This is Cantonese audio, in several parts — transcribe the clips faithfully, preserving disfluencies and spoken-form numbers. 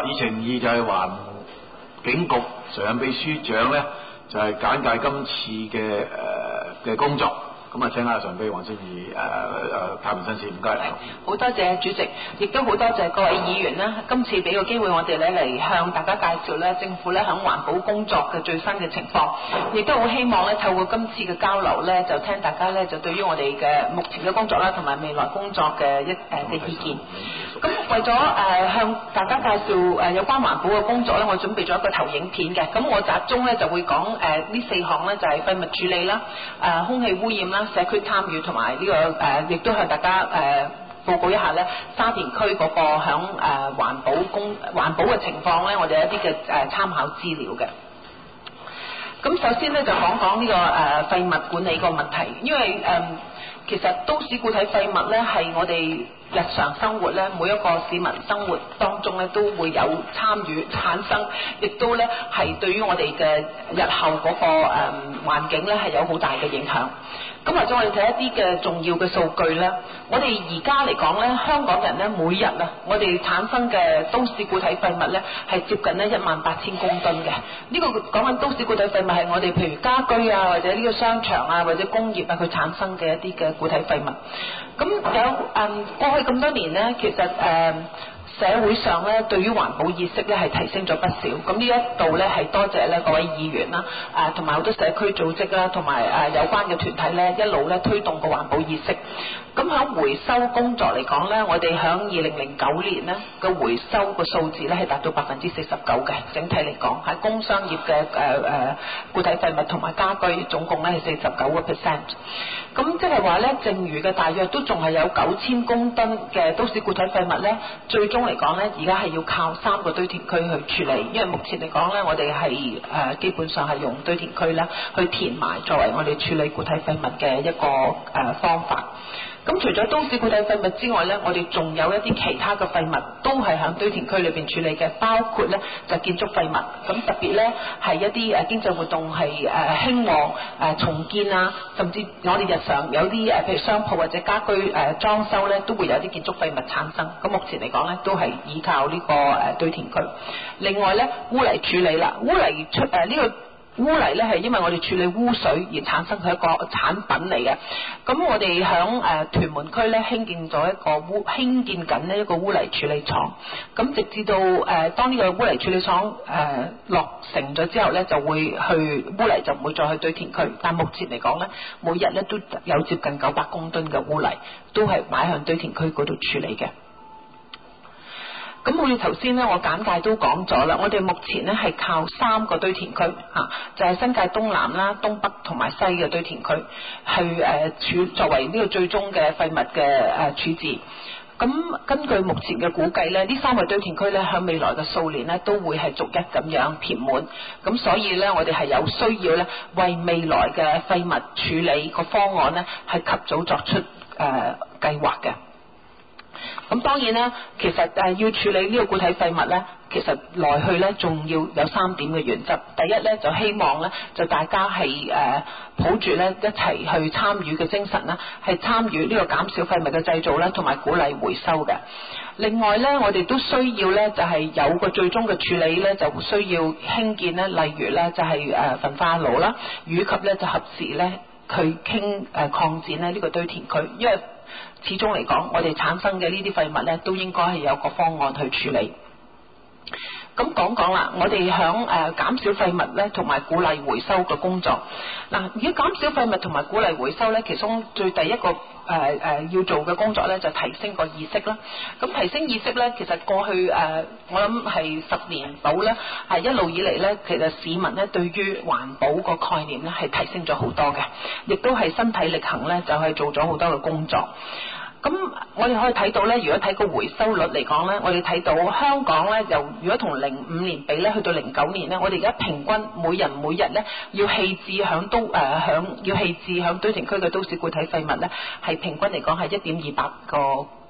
議程二就係環境局常任秘書長咧，就係、是、簡介今次嘅誒嘅工作。咁啊，請阿常秘黃善儀誒誒太平紳士，唔該。 好多謝主席，亦都好多謝各位議員啦。今次俾個機會我哋咧嚟向大家介紹咧政府咧響環保工作嘅最新嘅情況，亦都好希望咧透過今次嘅交流咧，就聽大家咧就對於我哋嘅目前嘅工作啦，同埋未來工作嘅一誒嘅意見。咁為咗誒、呃、向大家介紹誒有關環保嘅工作咧，我準備咗一個投影片嘅。咁我集中咧就會講誒呢四項咧，就係廢物處理啦、誒、呃、空氣污染啦、社區參與同埋呢個誒，亦、呃、都向大家誒、呃、報告一下咧沙田區嗰個響誒環保工環保嘅情況咧，我哋有一啲嘅誒參考資料嘅。咁首先咧就講講呢、這個誒、呃、廢物管理個問題，因為誒、呃、其實都市固體廢物咧係我哋日常生活咧，每一個市民生活當中咧都會有參與產生，亦都咧係對於我哋嘅日後嗰、那個誒、呃、環境咧係有好大嘅影響。咁或者我哋睇一啲嘅重要嘅數據咧，我哋而家嚟講咧，香港人咧每日啊，我哋產生嘅都市固體廢物咧係接近咧一萬八千公噸嘅。呢、這個講緊都市固體廢物係我哋譬如家居啊，或者呢個商場啊，或者工業啊，佢產生嘅一啲嘅固體廢物。咁有誒、嗯、過去咁多年咧，其實誒、呃社會上咧對於環保意識咧係提升咗不少，咁呢一度咧係多謝咧各位議員啦，誒同埋好多社區組織啦，同埋誒有關嘅團體咧一路咧推動個環保意識。咁喺回收工作嚟講咧，我哋喺二零零九年咧個回收個數字咧係達到百分之四十九嘅，整體嚟講喺工商業嘅誒誒固體廢物同埋家居總共咧係四十九個 percent。咁即係話咧，剩餘嘅大約都仲係有九千公噸嘅都市固體廢物咧，最終嚟講咧，而家係要靠三個堆填區去處理，因為目前嚟講咧，我哋係誒基本上係用堆填區咧去填埋作為我哋處理固體廢物嘅一個誒、呃、方法。咁除咗都市固體廢物之外咧，我哋仲有一啲其他嘅廢物都係喺堆填區裏邊處理嘅，包括咧就建築廢物。咁特別咧係一啲誒經濟活動係誒興旺誒重建啊，甚至我哋日常有啲誒譬如商鋪或者家居誒裝修咧，都會有啲建築廢物產生。咁目前嚟講咧，都係依靠呢個誒堆填區。另外咧污泥處理啦，污泥出誒呢個。污泥咧係因為我哋處理污水而產生佢一個產品嚟嘅。咁我哋響誒屯門區咧興建咗一個污興建緊呢一個污泥處理廠。咁直至到誒、呃、當呢個污泥處理廠誒、呃、落成咗之後咧，就會去污泥就唔會再去堆填區。但目前嚟講咧，每日咧都有接近九百公噸嘅污泥都係擺向堆填區嗰度處理嘅。咁好似頭先咧，我簡介都講咗啦。我哋目前咧係靠三個堆填區嚇，就係、是、新界東南啦、東北同埋西嘅堆填區，去誒處、呃、作為呢個最終嘅廢物嘅誒、呃、處置。咁根據目前嘅估計咧，呢三個堆填區咧喺未來嘅數年咧都會係逐一咁樣填滿。咁所以咧，我哋係有需要咧為未來嘅廢物處理個方案咧係及早作出誒、呃、計劃嘅。咁當然啦，其實誒要處理呢個固體廢物咧，其實來去咧仲要有三點嘅原則。第一咧就希望咧就大家係誒、呃、抱住咧一齊去參與嘅精神啦，係參與呢個減少廢物嘅製造啦，同埋鼓勵回收嘅。另外咧，我哋都需要咧就係有個最終嘅處理咧，就需要興建咧，例如咧就係誒焚化爐啦，以及咧就合時咧去傾誒擴展咧呢個堆填區，因為始終嚟講，我哋產生嘅呢啲廢物咧，都應該係有個方案去處理。咁講講啦，我哋響誒減少廢物咧，同埋鼓勵回收嘅工作。嗱，如果減少廢物同埋鼓勵回收咧，其中最第一個誒誒、呃呃、要做嘅工作咧，就提升個意識啦。咁提升意識咧，其實過去誒、呃、我諗係十年到咧，係一路以嚟咧，其實市民咧對於環保個概念咧係提升咗好多嘅，亦都係身體力行咧，就係做咗好多嘅工作。咁我哋可以睇到咧，如果睇個回收率嚟講咧，我哋睇到香港咧，由如果同零五年比咧，去到零九年咧，我哋而家平均每人每日咧要棄置響都誒響要棄置響堆填區嘅都市固體廢物咧，係平均嚟講係一點二八個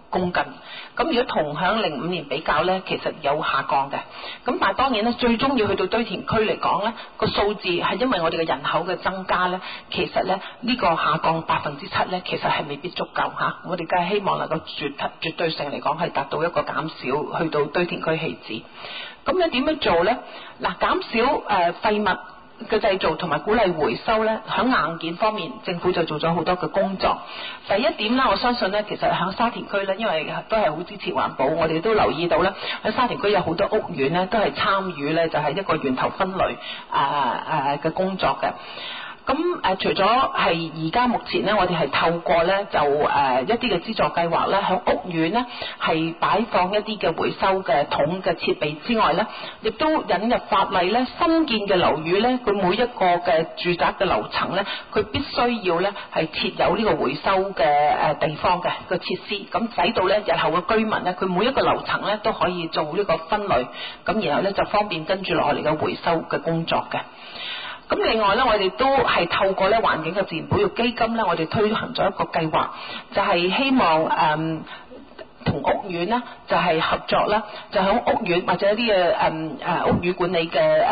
公斤。咁如果同響零五年比較咧，其實有下降嘅。咁但係當然咧，最終要去到堆填區嚟講咧，個數字係因為我哋嘅人口嘅增加咧，其實咧呢個下降百分之七咧，其實係未必足夠嚇。我哋梗係希望能夠絕絕對性嚟講係達到一個減少去到堆填區棄置。咁樣點樣做咧？嗱，減少誒、呃、廢物嘅製造同埋鼓勵回收咧，喺硬件方面政府就做咗好多嘅工作。第一點咧，我相信咧，其實喺沙田區咧，因為都係好支持環保，我哋都留意到咧，喺沙田區有好多屋苑咧，都係參與咧，就係一個源頭分類誒誒嘅工作嘅。咁誒、呃，除咗係而家目前咧，我哋係透過咧就誒、呃、一啲嘅資助計劃咧，喺屋苑咧係擺放一啲嘅回收嘅桶嘅設備之外咧，亦都引入法例咧，新建嘅樓宇咧，佢每一個嘅住宅嘅樓層咧，佢必須要咧係設有呢個回收嘅誒地方嘅個設施，咁使到咧日後嘅居民咧，佢每一個樓層咧都可以做呢個分類，咁然後咧就方便跟住落嚟嘅回收嘅工作嘅。咁另外咧，我哋都係透過咧環境嘅自然保育基金咧，我哋推行咗一個計劃，就係、是、希望誒同、呃、屋苑咧就係、是、合作啦，就喺屋苑或者一啲嘅誒誒屋宇管理嘅誒誒誒誒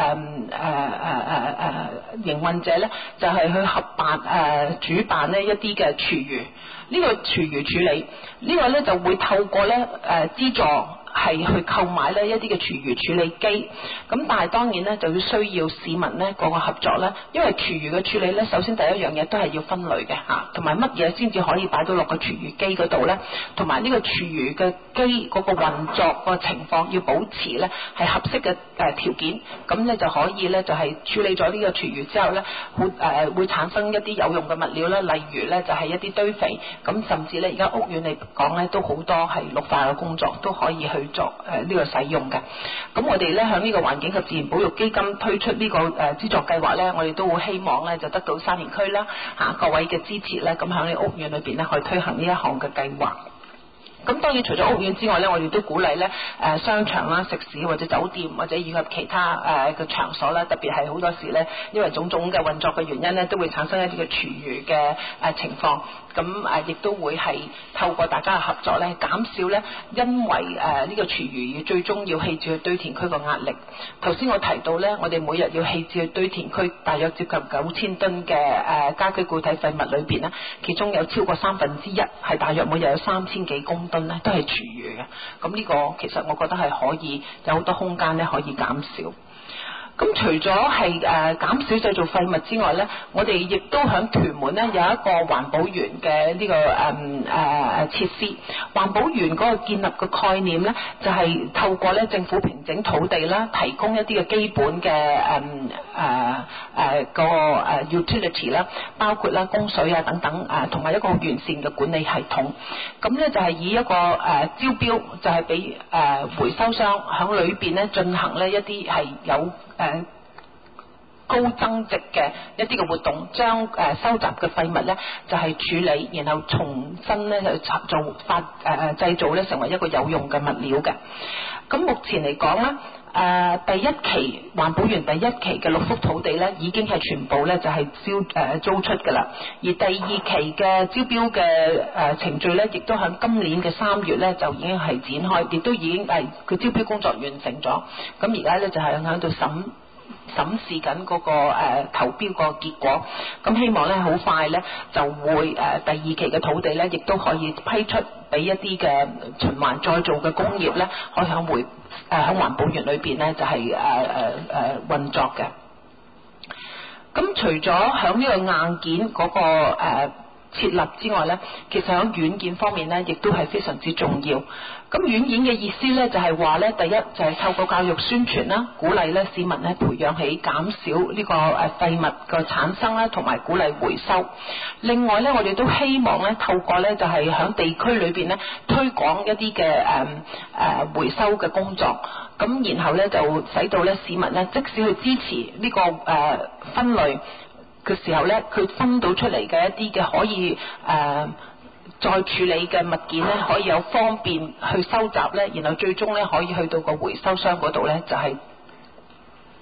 誒營運者咧，就係、是、去合辦誒、呃、主辦呢一啲嘅廚餘，呢、這個廚餘處理、這個、呢個咧就會透過咧誒資助。係去購買呢一啲嘅廚餘處理機，咁但係當然咧就要需要市民咧個個合作咧，因為廚餘嘅處理咧，首先第一樣嘢都係要分類嘅嚇，同埋乜嘢先至可以擺到落個廚餘機嗰度咧，同埋呢個廚餘嘅機嗰個運作個情況要保持咧係合適嘅誒條件，咁咧就可以咧就係處理咗呢個廚餘之後咧，會誒、呃、會產生一啲有用嘅物料啦，例如咧就係一啲堆肥，咁甚至咧而家屋苑嚟講咧都好多係綠化嘅工作都可以去作誒呢個使用嘅。咁我哋咧響呢個環境及自然保育基金推出呢個誒資助計劃咧，我哋都好希望咧就得到沙田區啦嚇各位嘅支持咧，咁響呢屋苑裏邊咧可以推行呢一項嘅計劃。咁當然除咗屋苑之外咧，我哋都鼓勵咧誒商場啦、食肆或者酒店或者以及其他誒嘅場所啦，特別係好多時咧，因為種種嘅運作嘅原因咧，都會產生一啲嘅廚餘嘅誒情況。咁誒亦都會係透過大家嘅合作咧，減少咧因為誒呢個廚餘而最終要棄置去堆填區個壓力。頭先我提到咧，我哋每日要棄置去堆填區大約接近九千噸嘅誒家居固體廢物裏邊咧，其中有超過三分之一係大約每日有三千幾公噸咧，都係廚餘嘅。咁呢個其實我覺得係可以有好多空間咧，可以減少。咁除咗係誒減少製造廢物之外咧，我哋亦都喺屯門咧有一個環保園嘅呢個誒誒設施。環保園嗰個建立嘅概念咧，就係、是、透過咧政府平整土地啦，提供一啲嘅基本嘅誒誒誒個誒 utility 啦，包括啦供水啊等等誒，同埋一個完善嘅管理系統。咁咧就係以一個誒、呃、招標，就係俾誒回收商喺裏邊咧進行呢一啲係有誒、呃、高增值嘅一啲嘅活動，將誒、呃、收集嘅廢物咧就係、是、處理，然後重新咧去做發誒誒製造咧成為一個有用嘅物料嘅。咁目前嚟講咧。誒、呃、第一期環保園第一期嘅六幅土地咧，已經係全部咧就係招誒租出㗎啦。而第二期嘅招標嘅誒、呃、程序咧，亦都喺今年嘅三月咧就已經係展開，亦都已經係佢招標工作完成咗。咁而家咧就係喺度審審視緊嗰個誒、呃、投標個結果。咁希望咧好快咧就會誒、呃、第二期嘅土地咧，亦都可以批出俾一啲嘅循環再造嘅工業咧，可以喺回誒喺環保園裏邊咧就係誒誒誒運作嘅。咁除咗喺呢個硬件嗰、那個誒、呃、設立之外咧，其實喺軟件方面咧，亦都係非常之重要。咁軟件嘅意思咧，就係話咧，第一就係、是、透過教育宣傳啦，鼓勵咧市民咧培養起減少呢個誒廢物嘅產生啦，同埋鼓勵回收。另外咧，我哋都希望咧透過咧就係喺地區裏邊咧推廣一啲嘅誒誒回收嘅工作。咁然後咧就使到咧市民咧，即使去支持呢、這個誒、呃、分類嘅時候咧，佢分到出嚟嘅一啲嘅可以誒。呃再處理嘅物件咧，可以有方便去收集咧，然後最終咧可以去到個回收箱嗰度咧，就係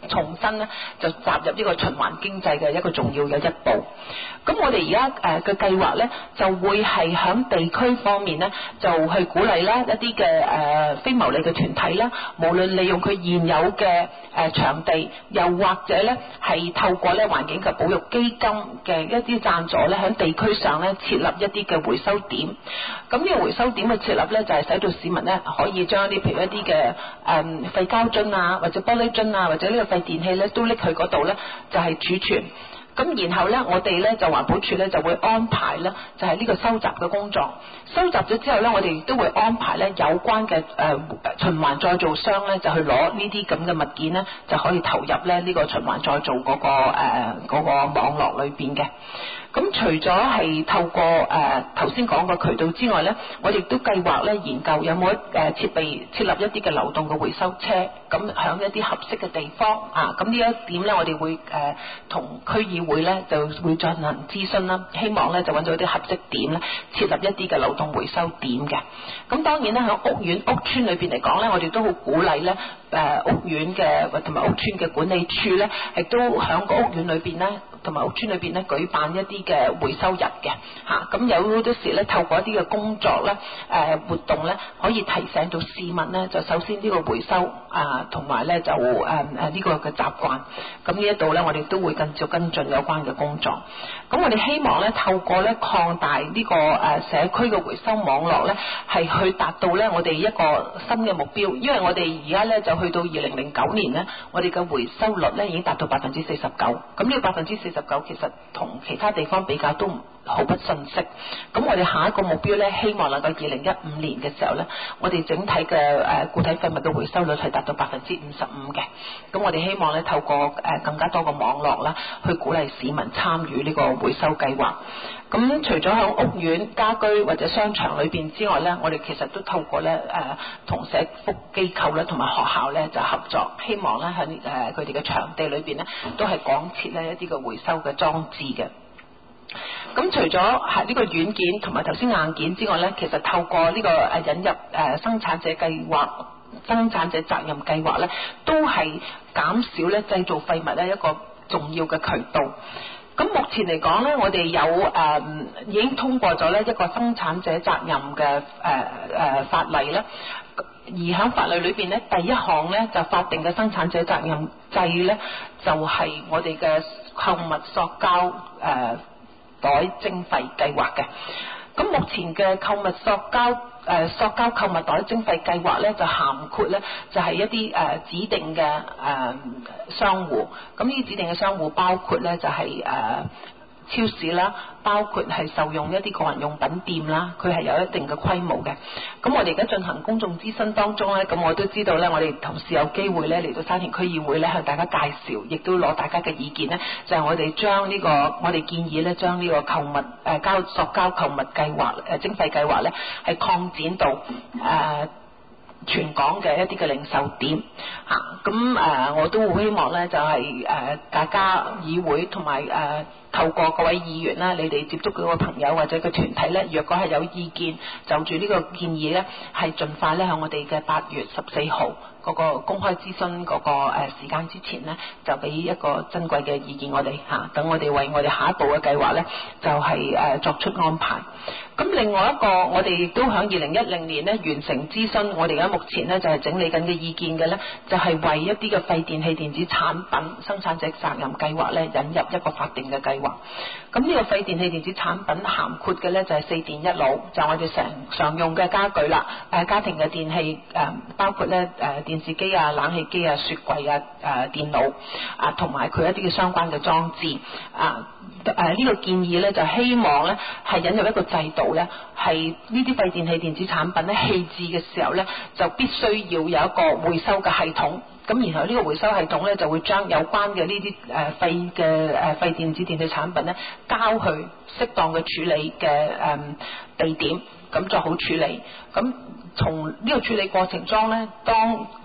重新咧就踏入呢個循環經濟嘅一個重要嘅一步。咁我哋而家誒嘅計劃咧就會係響地區方面咧就去鼓勵啦一啲嘅誒非牟利嘅團體啦，無論利用佢現有嘅誒場地，又或者咧係透過咧環境及保育基金嘅一啲贊助咧，喺地區上咧設立一啲嘅回收點。咁呢個回收點嘅設立咧就係使到市民咧可以將啲譬如一啲嘅誒廢膠樽啊，或者玻璃樽啊，或者呢個廢電器咧都拎去嗰度咧就係儲存。咁然後咧，我哋咧就環保署咧就會安排咧，就係呢個收集嘅工作。收集咗之後咧，我哋亦都會安排咧有關嘅誒、呃、循環再造商咧，就去攞呢啲咁嘅物件咧，就可以投入咧呢個循環再造嗰、嗰個誒嗰、呃嗰個網絡裏邊嘅。咁除咗係透過誒頭先講嘅渠道之外咧，我哋都計劃咧研究有冇誒設備設立一啲嘅流動嘅回收車，咁響一啲合適嘅地方啊，咁呢一點咧我哋會誒同、呃、區議會咧就會進行諮詢啦，希望咧就揾到一啲合適點咧設立一啲嘅流動回收點嘅。咁當然咧喺屋苑屋邨裏邊嚟講咧，我哋都好鼓勵咧誒屋苑嘅同埋屋邨嘅管理處咧，亦都響個屋苑裏邊咧同埋屋邨裏邊咧舉辦一啲嘅回收日嘅嚇，咁、啊、有好多時咧透過一啲嘅工作咧誒、呃、活動咧，可以提醒到市民咧，就首先呢個回收啊，同埋咧就誒誒呢個嘅習慣。咁呢一度咧，我哋都會繼續跟進有關嘅工作。咁我哋希望咧透過咧擴大呢個誒社區嘅回收網絡咧，係去達到咧我哋一個新嘅目標。因為我哋而家咧就去到二零零九年咧，我哋嘅回收率咧已經達到百分之四十九。咁呢個百分之四十九其實同其他地方比較都毫不遜色。咁我哋下一個目標咧，希望能夠二零一五年嘅時候咧，我哋整體嘅誒固體廢物嘅回收率係達到百分之五十五嘅。咁我哋希望咧透過誒更加多嘅網絡啦，去鼓勵市民參與呢個回收計劃。咁除咗喺屋苑、家居或者商場裏邊之外咧，我哋其實都透過咧誒同社福機構咧同埋學校咧就合作，希望咧喺誒佢哋嘅場地裏邊咧都係廣設咧一啲嘅回收嘅裝置嘅。咁除咗係呢個軟件同埋頭先硬件之外咧，其實透過呢個誒引入誒生產者計劃、生產者責任計劃咧，都係減少咧製造廢物咧一個重要嘅渠道。咁目前嚟講咧，我哋有誒、呃、已經通過咗咧一個生產者責任嘅誒誒法例咧，而喺法例裏邊咧，第一項咧就法定嘅生產者責任制咧，就係、是、我哋嘅購物塑膠誒、呃袋徵費計劃嘅。咁目前嘅購物塑膠誒、呃、塑膠購物袋徵費計劃咧，就涵括咧就係、是、一啲誒、呃、指定嘅誒、呃、商戶。咁呢啲指定嘅商戶包括咧就係、是、誒、呃、超市啦，包括係受用一啲個人用品店啦，佢係有一定嘅規模嘅。咁我哋而家進行公眾諮詢當中咧，咁我都知道咧，我哋同事有機會咧嚟到沙田區議會咧向大家介紹，亦都攞大家嘅意見咧，就係、是、我哋將呢個我哋建議咧將呢個購物誒膠、呃、塑膠購物計劃誒徵費計劃咧係擴展到誒、呃全港嘅一啲嘅零售店嚇，咁、啊、誒我都好希望咧，就係、是、誒、呃、大家議會同埋誒透過各位議員啦，你哋接觸嗰個朋友或者個團體咧，若果係有意見就住呢個建議咧，係盡快咧喺我哋嘅八月十四號嗰個公開諮詢嗰個誒時間之前咧，就俾一個珍貴嘅意見我哋嚇，等、啊、我哋為我哋下一步嘅計劃咧，就係、是、誒、呃、作出安排。咁另外一個，我哋亦都喺二零一零年咧完成諮詢，我哋而家目前咧就係、是、整理緊嘅意見嘅咧，就係、是、為一啲嘅廢電器電子產品生產者責任計劃咧引入一個法定嘅計劃。咁呢個廢電器電子產品涵括嘅咧就係、是、四電一腦，就係、我哋成常用嘅家具啦，誒、呃、家庭嘅電器誒、呃、包括咧誒、呃、電視機啊、冷氣機啊、雪櫃啊、誒、呃、電腦啊，同埋佢一啲嘅相關嘅裝置啊。誒呢、呃這個建議咧就希望咧係引入一個制度咧，係呢啲廢電器電子產品咧棄置嘅時候咧，就必須要有一個回收嘅系統。咁然後呢個回收系統咧就會將有關嘅呢啲誒廢嘅誒廢電子電器產品咧交去適當嘅處理嘅誒、呃、地點，咁做好處理。咁從呢個處理過程中咧，當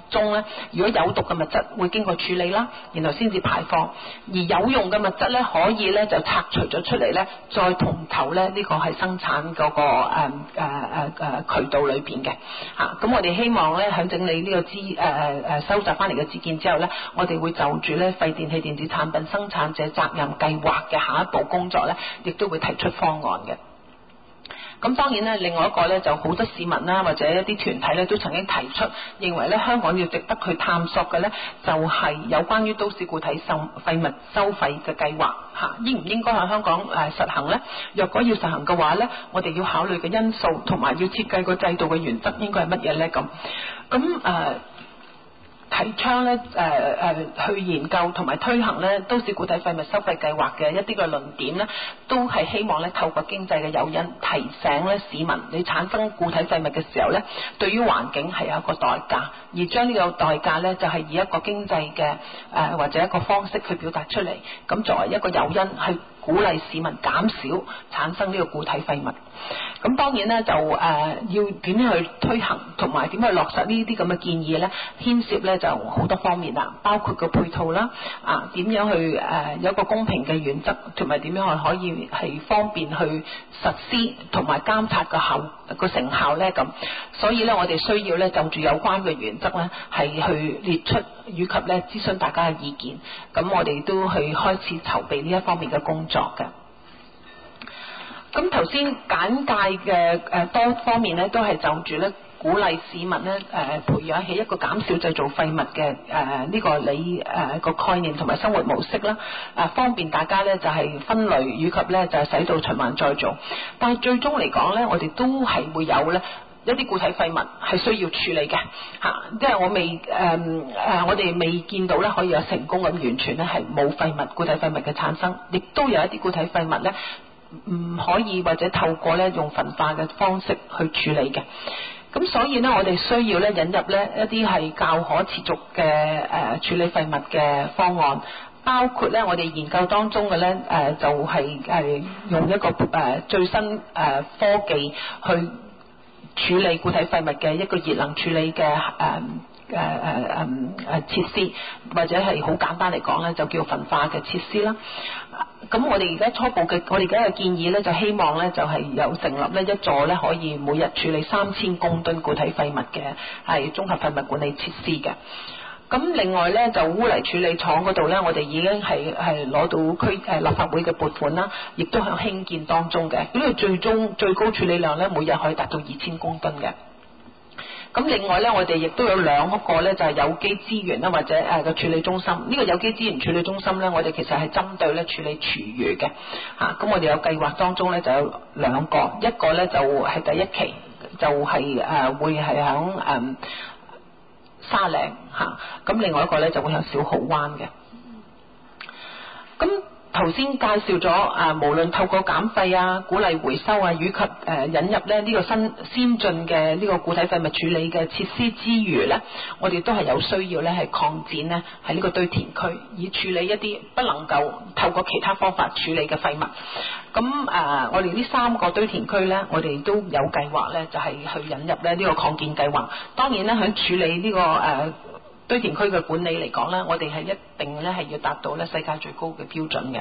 中咧，如果有毒嘅物質會經過處理啦，然後先至排放，而有用嘅物質咧可以咧就拆除咗出嚟咧，再從頭咧呢個係生產嗰個誒誒誒誒渠道裏邊嘅嚇。咁我哋希望咧喺整理呢個資誒誒收集翻嚟嘅資料之後咧，我哋會就住咧廢電器電子產品生產者責任計劃嘅下一步工作咧，亦都會提出方案嘅。咁當然咧，另外一個咧就好多市民啦，或者一啲團體咧都曾經提出，認為咧香港要值得去探索嘅咧，就係有關於都市固體廢廢物收費嘅計劃嚇，應唔應該喺香港誒實行咧？若果要實行嘅話咧，我哋要考慮嘅因素同埋要設計個制度嘅原則應該係乜嘢咧？咁咁誒。提倡咧誒誒去研究同埋推行咧都市固體廢物收費計劃嘅一啲嘅論點咧，都係希望咧透過經濟嘅誘因，提醒咧市民你產生固體廢物嘅時候咧，對於環境係有一個代價，而將呢個代價咧就係以一個經濟嘅誒或者一個方式去表達出嚟，咁作為一個誘因去鼓勵市民減少產生呢個固體廢物。咁當然咧就誒、呃、要點樣去推行同埋點去落實呢啲咁嘅建議咧，牽涉咧就好多方面啦，包括個配套啦，啊點樣去誒、呃、有一個公平嘅原則，同埋點樣去可以係方便去實施同埋監察個效個成效咧咁。所以咧我哋需要咧就住有關嘅原則咧係去列出，以及咧諮詢大家嘅意見。咁我哋都去開始籌備呢一方面嘅工作嘅。咁頭先簡介嘅誒多方面咧，都係就住咧鼓勵市民咧誒培養起一個減少製造廢物嘅誒呢個理誒個概念同埋生活模式啦，誒方便大家咧就係分類，以及咧就係使到循環再造。但係最終嚟講咧，我哋都係會有咧一啲固體廢物係需要處理嘅嚇，即係我未誒誒我哋未見到咧可以有成功咁完全咧係冇廢物固體廢物嘅產生，亦都有一啲固體廢物咧唔可以或者透過咧用焚化嘅方式去處理嘅。咁所以咧我哋需要咧引入咧一啲係較可持續嘅誒處理廢物嘅方案，包括咧我哋研究當中嘅咧誒就係誒用一個誒最新誒科技去處理固體廢物嘅一個熱能處理嘅誒誒誒誒誒設施，或者係好簡單嚟講咧就叫焚化嘅設施啦。咁我哋而家初步嘅我哋而家嘅建議咧就希望咧就係有成立咧一座咧可以每日處理三千公噸固體廢物嘅係綜合廢物管理設施嘅。咁另外咧就污泥處理廠嗰度咧，我哋已經係係攞到區誒立法會嘅撥款啦，亦都喺興建當中嘅。呢個最終最高處理量咧，每日可以達到二千公噸嘅。咁另外咧，我哋亦都有兩個咧，就係有機資源啦，或者誒個處理中心。呢個有機資源處理中心咧，我哋其實係針對咧處理廚餘嘅嚇。咁我哋有計劃當中咧就有兩個，一個咧就係第一期就係誒會係響誒沙嶺嚇，咁另外一個咧就會向小蠔灣嘅。咁頭先介紹咗啊，無論透過減廢啊、鼓勵回收啊，以及誒引入咧呢個新先進嘅呢個固體廢物處理嘅設施之餘咧，我哋都係有需要咧係擴展咧喺呢個堆填區，以處理一啲不能夠透過其他方法處理嘅廢物。咁誒、呃，我哋呢三個堆填區咧，我哋都有計劃咧，就係、是、去引入咧呢個擴建計劃。當然咧，喺處理呢、這個誒。呃堆填區嘅管理嚟講咧，我哋係一定咧係要達到咧世界最高嘅標準嘅。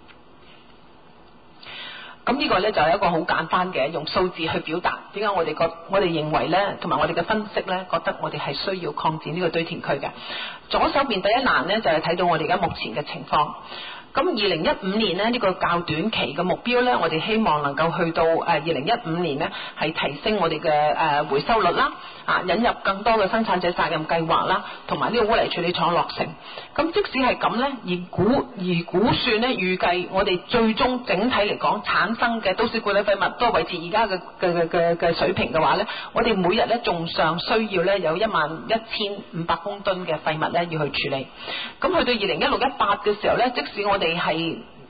咁呢個咧就係一個好簡單嘅用數字去表達點解我哋覺我哋認為咧，同埋我哋嘅分析咧，覺得我哋係需要擴展呢個堆填區嘅。左手邊第一欄咧就係睇到我哋而家目前嘅情況。咁二零一五年呢，呢個較短期嘅目標呢，我哋希望能夠去到誒二零一五年呢，係提升我哋嘅誒回收率啦，啊引入更多嘅生產者責任計劃啦，同埋呢個污泥處理廠落成。咁即使係咁呢，而估而估算呢，預計我哋最終整體嚟講產生嘅都市固體廢物都係維持而家嘅嘅嘅嘅水平嘅話呢，我哋每日呢仲尚需要呢有一萬一千五百公噸嘅廢物呢要去處理。咁去到二零一六一八嘅時候呢，即使我哋係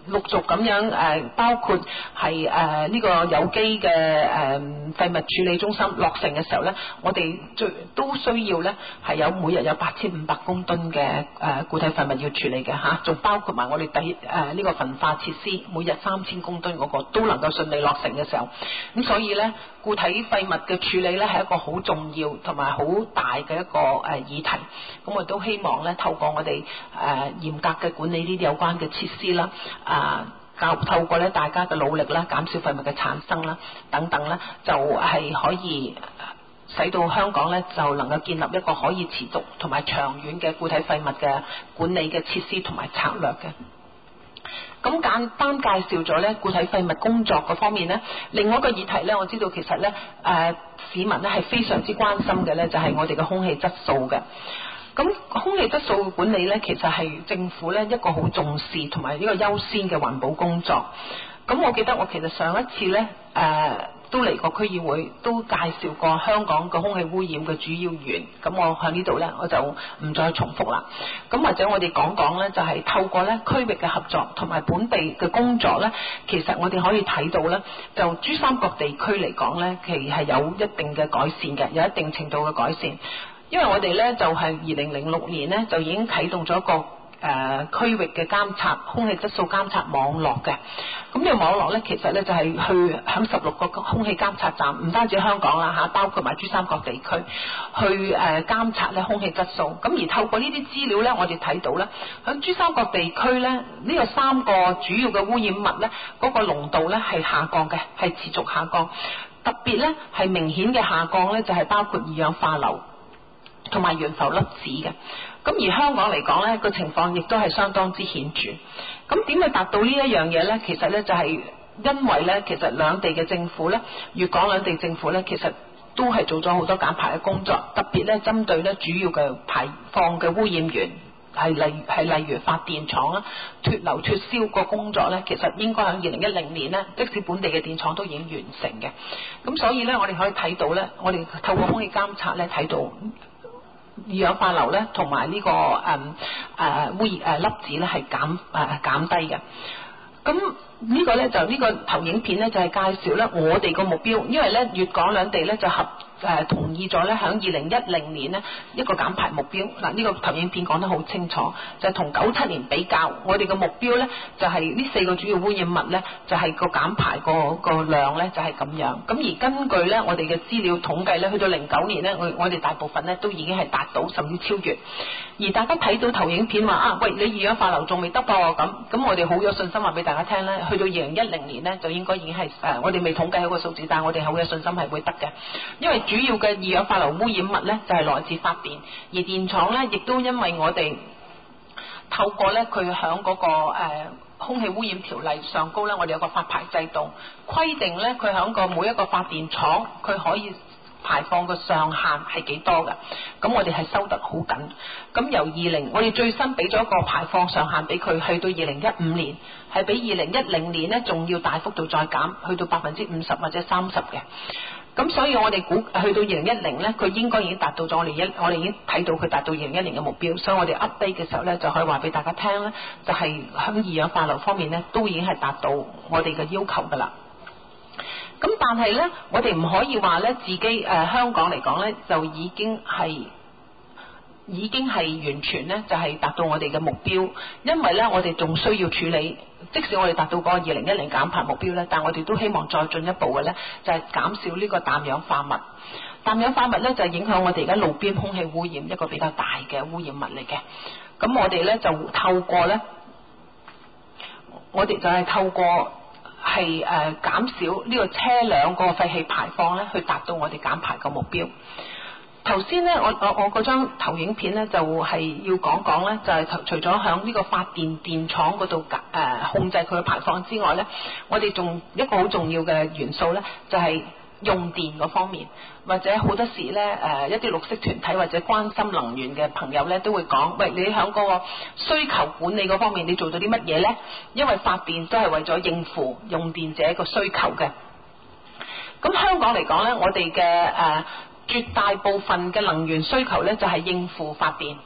陸續咁樣誒、呃，包括係誒呢個有機嘅誒廢物處理中心落成嘅時候咧，我哋最都需要咧係有每日有八千五百公噸嘅誒固體廢物要處理嘅嚇，仲包括埋我哋第誒呢個焚化設施，每日三千公噸嗰個都能夠順利落成嘅時候，咁所以咧固體廢物嘅處理咧係一個好重要同埋好大嘅一個誒議題，咁我都希望咧透過我哋誒嚴格嘅管理呢啲有關嘅設施啦，啊教透過咧大家嘅努力啦，減少廢物嘅產生啦等等咧，就係可以使到香港咧就能夠建立一個可以持續同埋長遠嘅固體廢物嘅管理嘅設施同埋策略嘅。咁簡單介紹咗咧固體廢物工作嗰方面咧，另外一個議題咧，我知道其實咧誒、呃、市民咧係非常之關心嘅咧，就係、是、我哋嘅空氣質素嘅。咁空氣質素嘅管理咧，其實係政府咧一個好重視同埋呢個優先嘅環保工作。咁我記得我其實上一次咧誒、呃、都嚟過區議會，都介紹過香港嘅空氣污染嘅主要源。咁我喺呢度咧我就唔再重複啦。咁或者我哋講講咧，就係、是、透過咧區域嘅合作同埋本地嘅工作咧，其實我哋可以睇到咧，就珠三角地區嚟講咧，其實係有一定嘅改善嘅，有一定程度嘅改善。因為我哋咧就係二零零六年咧就已經啟動咗一個誒、呃、區域嘅監察空氣質素監察網絡嘅，咁呢個網絡咧其實咧就係、是、去響十六個空氣監察站，唔單止香港啦嚇，包括埋珠三角地區去誒、呃、監察咧空氣質素。咁而透過呢啲資料咧，我哋睇到咧響珠三角地區咧呢、這個三個主要嘅污染物咧嗰、那個濃度咧係下降嘅，係持續下降。特別咧係明顯嘅下降咧就係、是、包括二氧化硫同埋懸浮粒子嘅，咁而香港嚟講咧個情況亦都係相當之顯著。咁點去達到呢一樣嘢咧？其實咧就係因為咧，其實兩地嘅政府咧，粵港兩地政府咧，其實都係做咗好多減排嘅工作，特別咧針對咧主要嘅排放嘅污染源，係例係例如發電廠啦、脫硫脫燒個工作咧，其實應該喺二零一零年咧，即使本地嘅電廠都已經完成嘅。咁所以咧，我哋可以睇到咧，我哋透過空氣監察咧睇到二氧化硫咧，同埋呢個誒誒、呃、污染誒粒子咧係減誒減低嘅。咁呢個咧就呢、這個投影片咧就係、是、介紹咧我哋個目標，因為咧粵港兩地咧就合誒、呃、同意咗咧喺二零一零年呢一個減排目標。嗱、這、呢個投影片講得好清楚，就係同九七年比較，我哋嘅目標咧就係、是、呢四個主要污染物咧就係、是、個減排個個量咧就係、是、咁樣。咁而根據咧我哋嘅資料統計咧，去到零九年咧，我我哋大部分咧都已經係達到甚至超越。而大家睇到投影片話啊，喂，你二氧化硫仲未得噃咁，咁我哋好有信心話俾大家聽咧，去到二零一零年咧就應該已經係誒、呃，我哋未統計好個數字，但係我哋好有信心係會得嘅，因為主要嘅二氧化硫污染物咧就係、是、來自發電，而電廠咧亦都因為我哋透過咧佢響嗰個誒、呃、空氣污染條例上高咧，我哋有個發牌制度，規定咧佢響個每一個發電廠佢可以排放嘅上限係幾多嘅，咁我哋係收得好緊。咁由二零，我哋最新俾咗一個排放上限俾佢，去到二零一五年，係比二零一零年呢仲要大幅度再減，去到百分之五十或者三十嘅。咁所以我哋估去到二零一零呢，佢應該已經達到咗我哋一，我哋已經睇到佢達到二零一零嘅目標。所以我哋 update 嘅時候呢，就可以話俾大家聽呢，就係喺二氧化硫方面呢，都已經係達到我哋嘅要求噶啦。咁但係咧，我哋唔可以話咧自己誒、呃、香港嚟講咧，就已經係已經係完全咧就係、是、達到我哋嘅目標，因為咧我哋仲需要處理，即使我哋達到嗰個二零一零減排目標咧，但我哋都希望再進一步嘅咧，就係、是、減少呢個氮氧化物。氮氧化物咧就係、是、影響我哋而家路邊空氣污染一個比較大嘅污染物嚟嘅。咁我哋咧就透過咧，我哋就係透過。係誒、呃、減少呢個車輛個廢氣排放咧，去達到我哋減排個目標。頭先咧，我我我嗰張投影片咧就係、是、要講講咧，就係、是、除咗響呢個發電電廠嗰度誒控制佢嘅排放之外咧，我哋仲一個好重要嘅元素咧，就係、是、用電嗰方面，或者好多時咧誒、呃、一啲綠色團體或者關心能源嘅朋友咧都會講，喂，你喺嗰個需求管理嗰方面，你做咗啲乜嘢咧？因為發電都係為咗應付用電者個需求嘅。咁香港嚟講咧，我哋嘅誒絕大部分嘅能源需求咧就係、是、應付發電。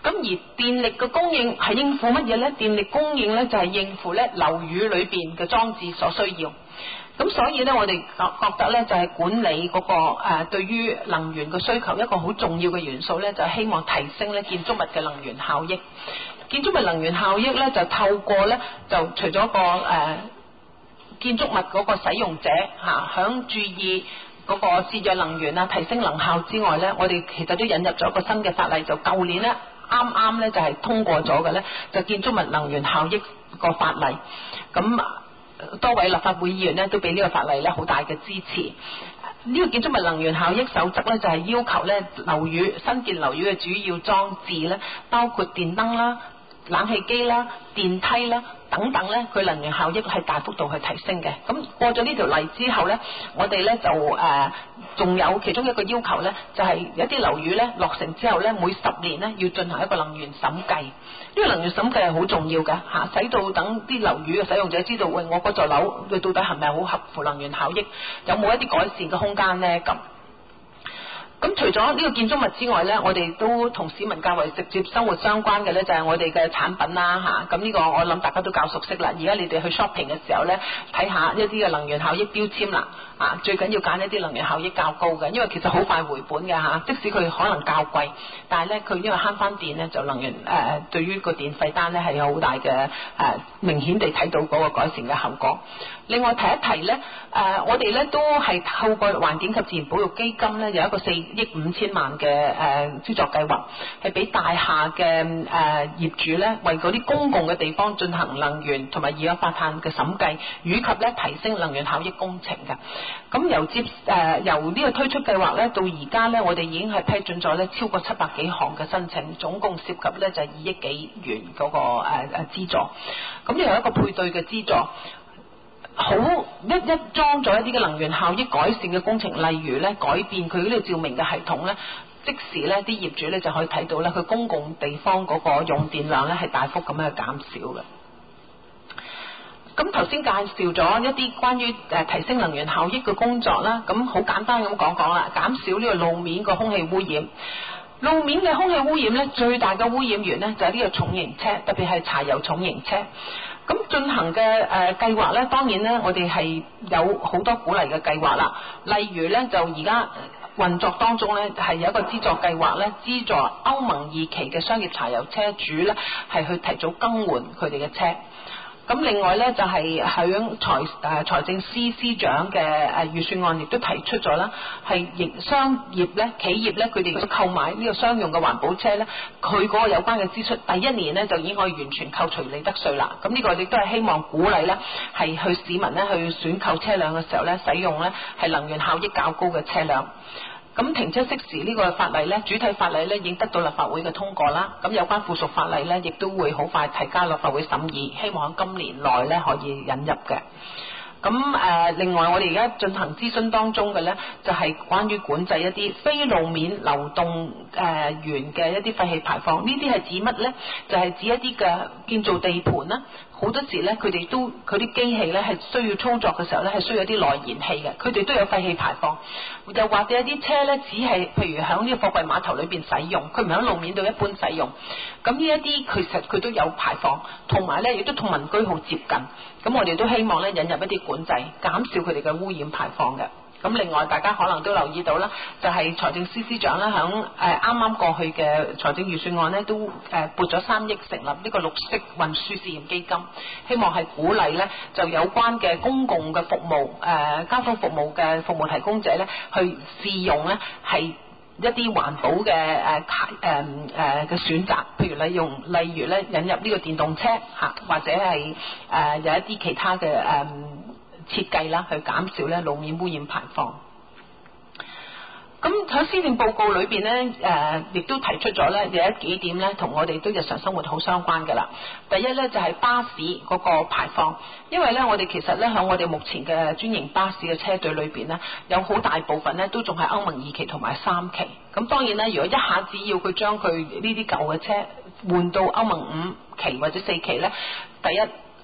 咁而電力嘅供應係應付乜嘢呢？電力供應呢就係應付咧樓宇裏邊嘅裝置所需要。咁所以咧，我哋覺覺得咧，就係管理嗰個誒對於能源嘅需求一個好重要嘅元素咧，就係希望提升咧建築物嘅能源效益。建築物能源效益咧，就透過咧，就除咗個誒建築物嗰個使用者嚇響注意嗰個節約能源啊、提升能效之外咧，我哋其實都引入咗一個新嘅法例，就舊年咧啱啱咧就係通過咗嘅咧，就建築物能源效益個法例。咁多位立法會議員咧都俾呢個法例咧好大嘅支持。呢個建築物能源效益守則咧就係要求咧樓宇新建樓宇嘅主要裝置咧，包括電燈啦、冷氣機啦、電梯啦等等咧，佢能源效益係大幅度去提升嘅。咁過咗呢條例之後咧，我哋咧就誒仲有其中一個要求咧，就係一啲樓宇咧落成之後咧，每十年咧要進行一個能源審計。呢個能源審計係好重要嘅嚇，使到等啲樓宇嘅使用者知道，喂，我嗰座樓佢到底係咪好合乎能源效益，有冇一啲改善嘅空間咧咁。咁除咗呢個建築物之外呢，我哋都同市民較為直接生活相關嘅呢，就係我哋嘅產品啦嚇。咁呢個我諗大家都較熟悉啦。而家你哋去 shopping 嘅時候呢，睇下一啲嘅能源效益標籤啦。啊，最緊要揀一啲能源效益較高嘅，因為其實好快回本嘅嚇。即使佢可能較貴，但係呢，佢因為慳翻電呢，就能源誒、呃、對於個電費單呢係有好大嘅誒、呃、明顯地睇到嗰個改善嘅效果。另外提一提呢，誒、呃、我哋呢都係透過環境及自然保育基金呢，有一個四億五千萬嘅誒資助計劃，係俾大廈嘅誒、呃、業主呢，為嗰啲公共嘅地方進行能源同埋二氧化碳嘅審計，以及呢提升能源效益工程嘅。咁由接誒、呃、由呢個推出計劃呢，到而家呢，我哋已經係批准咗呢超過七百幾項嘅申請，總共涉及呢就係二億幾元嗰、那個誒誒、呃、資助。咁又有一個配對嘅資助。好一一裝咗一啲嘅能源效益改善嘅工程，例如咧改變佢呢個照明嘅系統咧，即時咧啲業主咧就可以睇到咧佢公共地方嗰個用電量咧係大幅咁樣減少嘅。咁頭先介紹咗一啲關於誒提升能源效益嘅工作啦，咁好簡單咁講講啦，減少呢個路面個空氣污染。路面嘅空氣污染咧，最大嘅污染源咧就係呢個重型車，特別係柴油重型車。咁進行嘅誒、呃、計劃咧，當然咧我哋係有好多鼓勵嘅計劃啦。例如咧就而家運作當中咧係有一個資助計劃咧，資助歐盟二期嘅商業柴油車主咧係去提早更換佢哋嘅車。咁另外咧就係響財誒財政司司長嘅誒預算案亦都提出咗啦，係營商業咧企業咧佢哋都購買呢個商用嘅環保車咧，佢嗰個有關嘅支出第一年咧就已經可以完全扣除利得稅啦。咁呢個亦都係希望鼓勵咧係去市民咧去選購車輛嘅時候咧使用咧係能源效益較高嘅車輛。咁停車熄匙呢個法例呢，主體法例呢已經得到立法會嘅通過啦。咁有關附屬法例呢，亦都會好快提交立法會審議，希望喺今年內呢可以引入嘅。咁誒、呃，另外我哋而家進行諮詢當中嘅呢，就係、是、關於管制一啲非路面流動誒源嘅一啲廢氣排放。呢啲係指乜呢？就係、是、指一啲嘅建造地盤啦。好多時咧，佢哋都佢啲機器咧係需要操作嘅時候咧，係需要一啲內燃氣嘅，佢哋都有廢氣排放。又或者一啲車咧，只係譬如喺呢個貨櫃碼頭裏邊使用，佢唔喺路面度一般使用。咁呢一啲其實佢都有排放，同埋咧亦都同民居好接近。咁我哋都希望咧引入一啲管制，減少佢哋嘅污染排放嘅。咁另外大家可能都留意到啦，就係、是、財政司司長咧響誒啱啱過去嘅財政預算案咧都誒撥咗三億成立呢個綠色運輸試驗基金，希望係鼓勵咧就有關嘅公共嘅服務誒、呃、交通服務嘅服務提供者咧去試用咧係一啲環保嘅誒誒誒嘅選擇，譬如你用例如咧引入呢個電動車嚇，或者係誒、呃、有一啲其他嘅誒。呃設計啦，去減少咧路面污染排放。咁喺施政報告裏邊咧，誒、呃、亦都提出咗咧有一幾點咧，同我哋都日常生活好相關嘅啦。第一咧就係、是、巴士嗰個排放，因為咧我哋其實咧喺我哋目前嘅專營巴士嘅車隊裏邊咧，有好大部分咧都仲係歐盟二期同埋三期。咁當然咧，如果一下子要佢將佢呢啲舊嘅車換到歐盟五期或者四期咧，第一，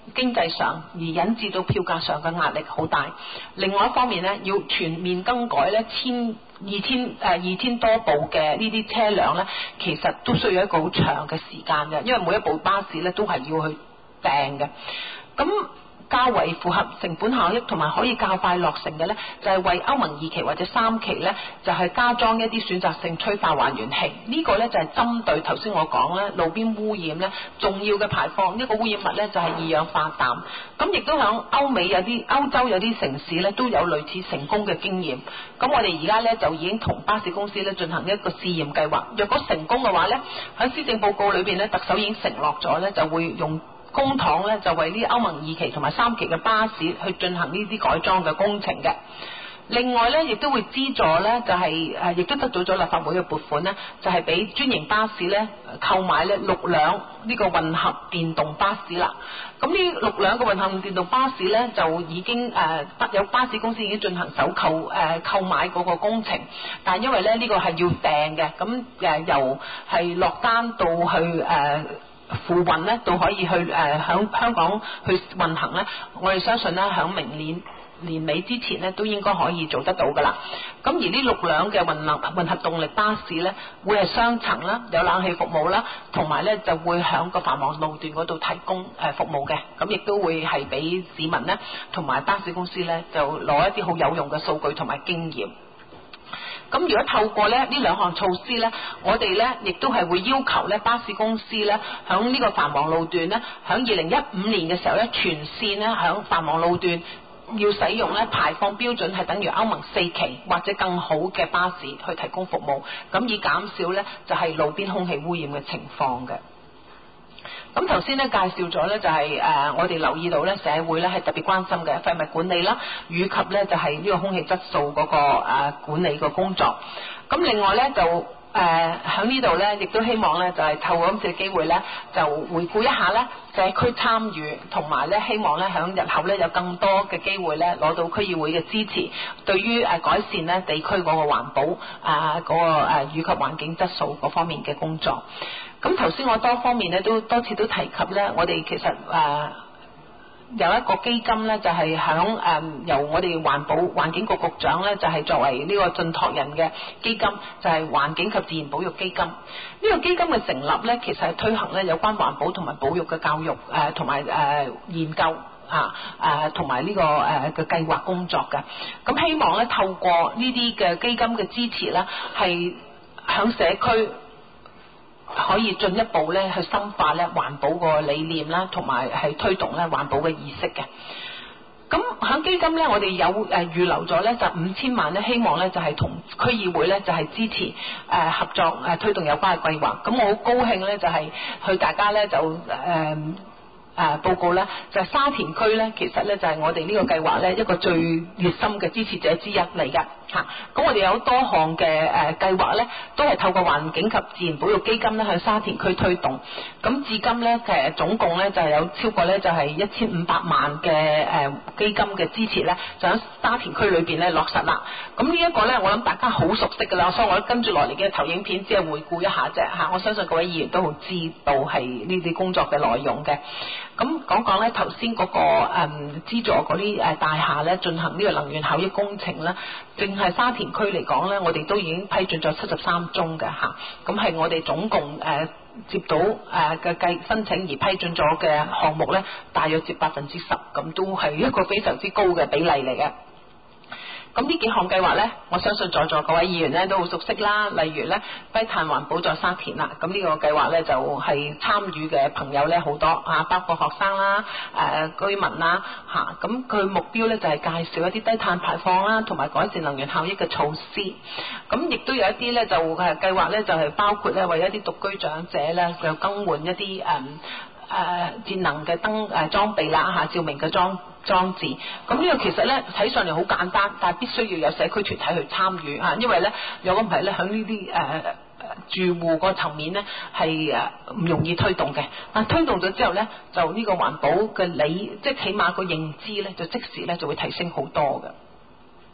經濟上而引致到票價上嘅壓力好大。另外一方面咧，要全面更改咧千二千誒二千多部嘅呢啲車輛咧，其實都需要一個好長嘅時間嘅，因為每一部巴士咧都係要去訂嘅。咁較為符合成本效益同埋可以較快落成嘅呢，就係、是、為歐盟二期或者三期呢，就係、是、加裝一啲選擇性催化還原器。呢、這個呢，就係、是、針對頭先我講咧路邊污染呢重要嘅排放。呢、這個污染物呢，就係、是、二氧化氮。咁亦都響歐美有啲歐洲有啲城市呢，都有類似成功嘅經驗。咁我哋而家呢，就已經同巴士公司呢進行一個試驗計劃。若果成功嘅話呢，喺施政報告裏邊呢，特首已經承諾咗呢，就會用公帑咧就為呢歐盟二期同埋三期嘅巴士去進行呢啲改裝嘅工程嘅。另外咧，亦都會資助咧，就係、是、誒，亦都得到咗立法會嘅撥款咧，就係俾專營巴士咧購買咧六輛呢個混合電動巴士啦。咁呢六輛嘅混合電動巴士咧，就已經誒、呃、有巴士公司已經進行首購誒、呃、購買嗰個工程，但係因為咧呢、這個係要訂嘅，咁誒、呃、由係落單到去誒。呃付運咧都可以去誒響、呃、香港去運行咧，我哋相信咧響明年年尾之前咧都應該可以做得到噶啦。咁而呢六輛嘅混合混合動力巴士咧，會係雙層啦，有冷氣服務啦，同埋咧就會響個繁忙路段嗰度提供誒服務嘅。咁亦都會係俾市民咧同埋巴士公司咧就攞一啲好有用嘅數據同埋經驗。咁如果透過咧呢兩項措施咧，我哋咧亦都係會要求咧巴士公司咧響呢個繁忙路段咧，響二零一五年嘅時候咧，全線咧響繁忙路段要使用咧排放標準係等於歐盟四期或者更好嘅巴士去提供服務，咁以減少咧就係路邊空氣污染嘅情況嘅。咁頭先咧介紹咗咧就係、是、誒、呃、我哋留意到咧社會咧係特別關心嘅廢物管理啦，以及咧就係、是、呢個空氣質素嗰、那個誒、呃、管理個工作。咁另外咧就誒喺呢度咧亦都希望咧就係、是、透過今次嘅機會咧就回顧一下咧社區參與，同埋咧希望咧響日後咧有更多嘅機會咧攞到區議會嘅支持，對於誒改善咧地區嗰個環保啊嗰、那個誒以及環境質素嗰方面嘅工作。咁頭先我多方面咧都多次都提及咧，我哋其實誒、呃、有一個基金咧，就係響誒由我哋環保環境局局長咧，就係、是、作為呢個進託人嘅基金，就係、是、環境及自然保育基金。呢、這個基金嘅成立咧，其實係推行咧有關環保同埋保育嘅教育誒同埋誒研究啊誒同埋呢個誒嘅計劃工作嘅。咁希望咧透過呢啲嘅基金嘅支持咧，係響社區可以進一步咧去深化咧環保個理念啦，同埋係推動咧環保嘅意識嘅。咁喺基金咧，我哋有誒預留咗咧就五千萬咧，希望咧就係同區議會咧就係支持誒合作誒推動有關嘅計劃。咁我好高興咧就係去大家咧就誒。呃誒、啊、報告咧就係、是、沙田區咧，其實咧就係、是、我哋呢個計劃咧一個最熱心嘅支持者之一嚟㗎嚇。咁、啊、我哋有多項嘅誒、呃、計劃咧，都係透過環境及自然保育基金咧向沙田區推動。咁至今咧其實總共咧就係、是、有超過咧就係一千五百萬嘅誒、呃、基金嘅支持咧，就喺沙田區裏邊咧落實啦。咁呢一個咧，我諗大家好熟悉㗎啦，所以我跟住落嚟嘅投影片只係回顧一下啫嚇、啊。我相信各位議員都好知道係呢啲工作嘅內容嘅。咁講講咧頭先嗰個誒資助嗰啲誒大廈咧進行呢個能源效益工程咧，淨係沙田區嚟講咧，我哋都已經批准咗七十三宗嘅嚇，咁係我哋總共誒、呃、接到誒嘅計申請而批准咗嘅項目咧，大約接百分之十，咁都係一個非常之高嘅比例嚟嘅。咁呢幾項計劃呢，我相信在座各位議員呢都好熟悉啦。例如呢，低碳環保在沙田啦，咁呢個計劃呢，就係、是、參與嘅朋友呢好多啊，包括學生啦、誒、呃、居民啦嚇。咁、啊、佢目標呢，就係、是、介紹一啲低碳排放啦，同埋改善能源效益嘅措施。咁亦都有一啲呢，就係計劃呢，就係、是、包括呢，為一啲獨居長者呢，就更換一啲誒。嗯誒、呃、節能嘅燈誒裝備啦嚇，照明嘅裝裝置。咁呢個其實咧睇上嚟好簡單，但係必須要有社區團體去參與嚇，因為咧有個唔係咧喺呢啲誒住戶個層面咧係誒唔容易推動嘅。但推動咗之後咧，就呢個環保嘅理，即係起碼個認知咧，就即時咧就會提升好多嘅。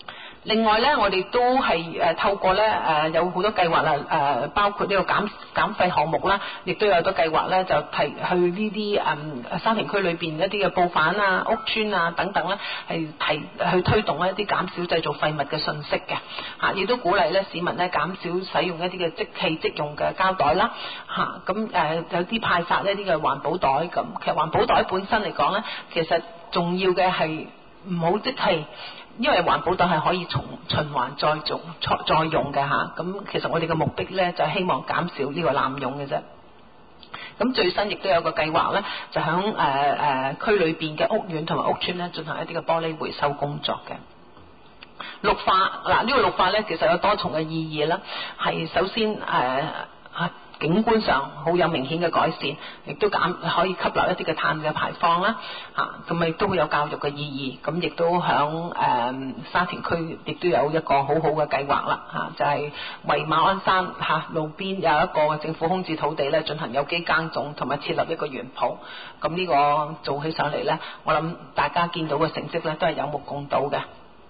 另外咧，我哋都係誒透過咧誒有好多計劃啦，誒包括呢個減減費項目啦，亦都有好多計劃咧，就提去呢啲誒沙田區裏邊一啲嘅報販啊、屋邨啊等等咧，係提去推動一啲減少製造廢物嘅信息嘅嚇，亦都鼓勵咧市民咧減少使用一啲嘅即棄即用嘅膠袋啦嚇，咁誒有啲派發一啲嘅環保袋咁，其實環保袋本身嚟講咧，其實重要嘅係唔好即棄。因為環保袋係可以從循環再用再再用嘅嚇，咁其實我哋嘅目的咧就係希望減少呢個濫用嘅啫。咁最新亦都有個計劃咧，就響誒誒區裏邊嘅屋苑同埋屋邨咧進行一啲嘅玻璃回收工作嘅。綠化嗱，呢個綠化咧其實有多重嘅意義啦，係首先誒啊景觀上好有明顯嘅改善，亦都減可以吸納一啲嘅碳嘅排放啦，嚇咁亦都會有教育嘅意義，咁亦都響誒、呃、沙田區亦都有一個好好嘅計劃啦，嚇就係、是、為馬鞍山嚇、啊、路邊有一個政府空置土地咧進行有機耕種，同埋設立一個園圃，咁呢個做起上嚟咧，我諗大家見到嘅成績咧都係有目共睹嘅，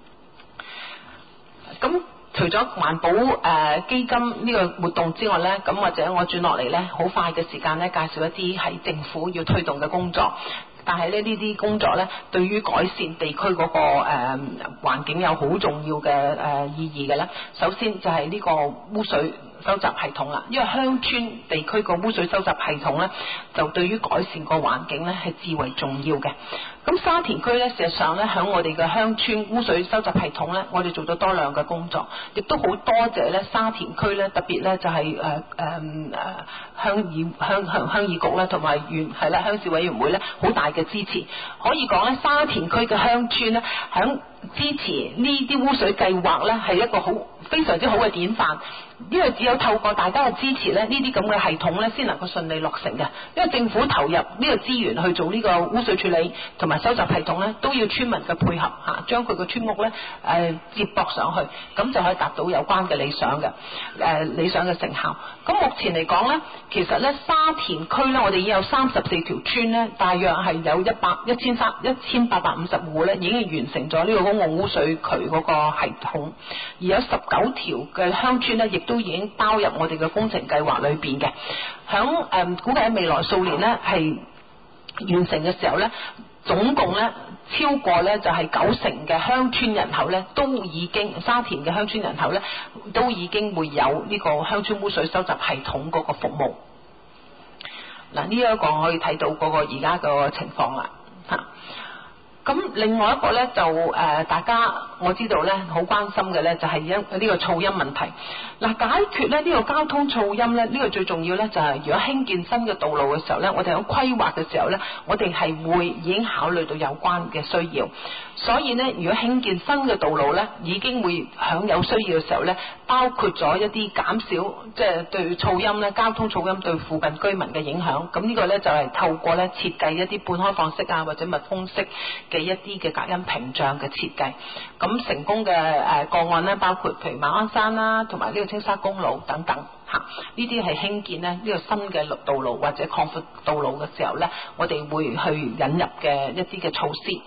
咁。除咗環保誒、呃、基金呢個活動之外呢，咁或者我轉落嚟呢，好快嘅時間呢，介紹一啲係政府要推動嘅工作。但係咧呢啲工作呢，對於改善地區嗰、那個誒、呃、環境有好重要嘅誒、呃、意義嘅呢。首先就係呢個污水收集系統啦，因為鄉村地區個污水收集系統呢，就對於改善個環境呢係至為重要嘅。咁沙田區呢，事實上呢，喺我哋嘅鄉村污水收集系統呢，我哋做咗多量嘅工作，亦都好多謝呢沙田區呢，特別呢就係誒誒誒鄉議鄉鄉鄉議局呢，同埋縣係啦鄉事委員會呢，好大嘅支持。可以講呢，沙田區嘅鄉村呢，響支持呢啲污水計劃呢，係一個好非常之好嘅典範。因為只有透過大家嘅支持咧，呢啲咁嘅系統咧，先能夠順利落成嘅。因為政府投入呢個資源去做呢個污水處理同埋收集系統咧，都要村民嘅配合嚇，將佢個村屋咧誒、呃、接駁上去，咁就可以達到有關嘅理想嘅誒、呃、理想嘅成效。咁目前嚟講咧，其實咧沙田區咧，我哋已經有三十四條村咧，大約係有一百一千三一千八百五十戶咧，已經完成咗呢個公共污水渠嗰個系統，而有十九條嘅鄉村咧，亦都已經包入我哋嘅工程計劃裏邊嘅，響誒、呃、估計喺未來數年咧係完成嘅時候咧，總共咧超過咧就係、是、九成嘅鄉村人口咧都已經沙田嘅鄉村人口咧都已經會有呢個鄉村污水收集系統嗰個服務。嗱，呢一個可以睇到嗰個而家個情況啦嚇。咁另外一個咧就誒、呃、大家我知道咧好關心嘅咧就係因呢個噪音問題。嗱，解決咧呢、這個交通噪音咧呢、這個最重要咧就係、是、如果興建新嘅道路嘅時候咧，我哋喺規劃嘅時候咧，我哋係會已經考慮到有關嘅需要。所以咧，如果興建新嘅道路咧，已經會響有需要嘅時候咧，包括咗一啲減少即係對噪音咧、交通噪音對附近居民嘅影響。咁呢個咧就係、是、透過咧設計一啲半開放式啊或者密封式嘅一啲嘅隔音屏障嘅設計。咁成功嘅誒個案咧，包括譬如馬鞍山啦，同埋呢個青沙公路等等嚇，呢啲係興建咧呢個新嘅道路或者擴闊道路嘅時候咧，我哋會去引入嘅一啲嘅措施。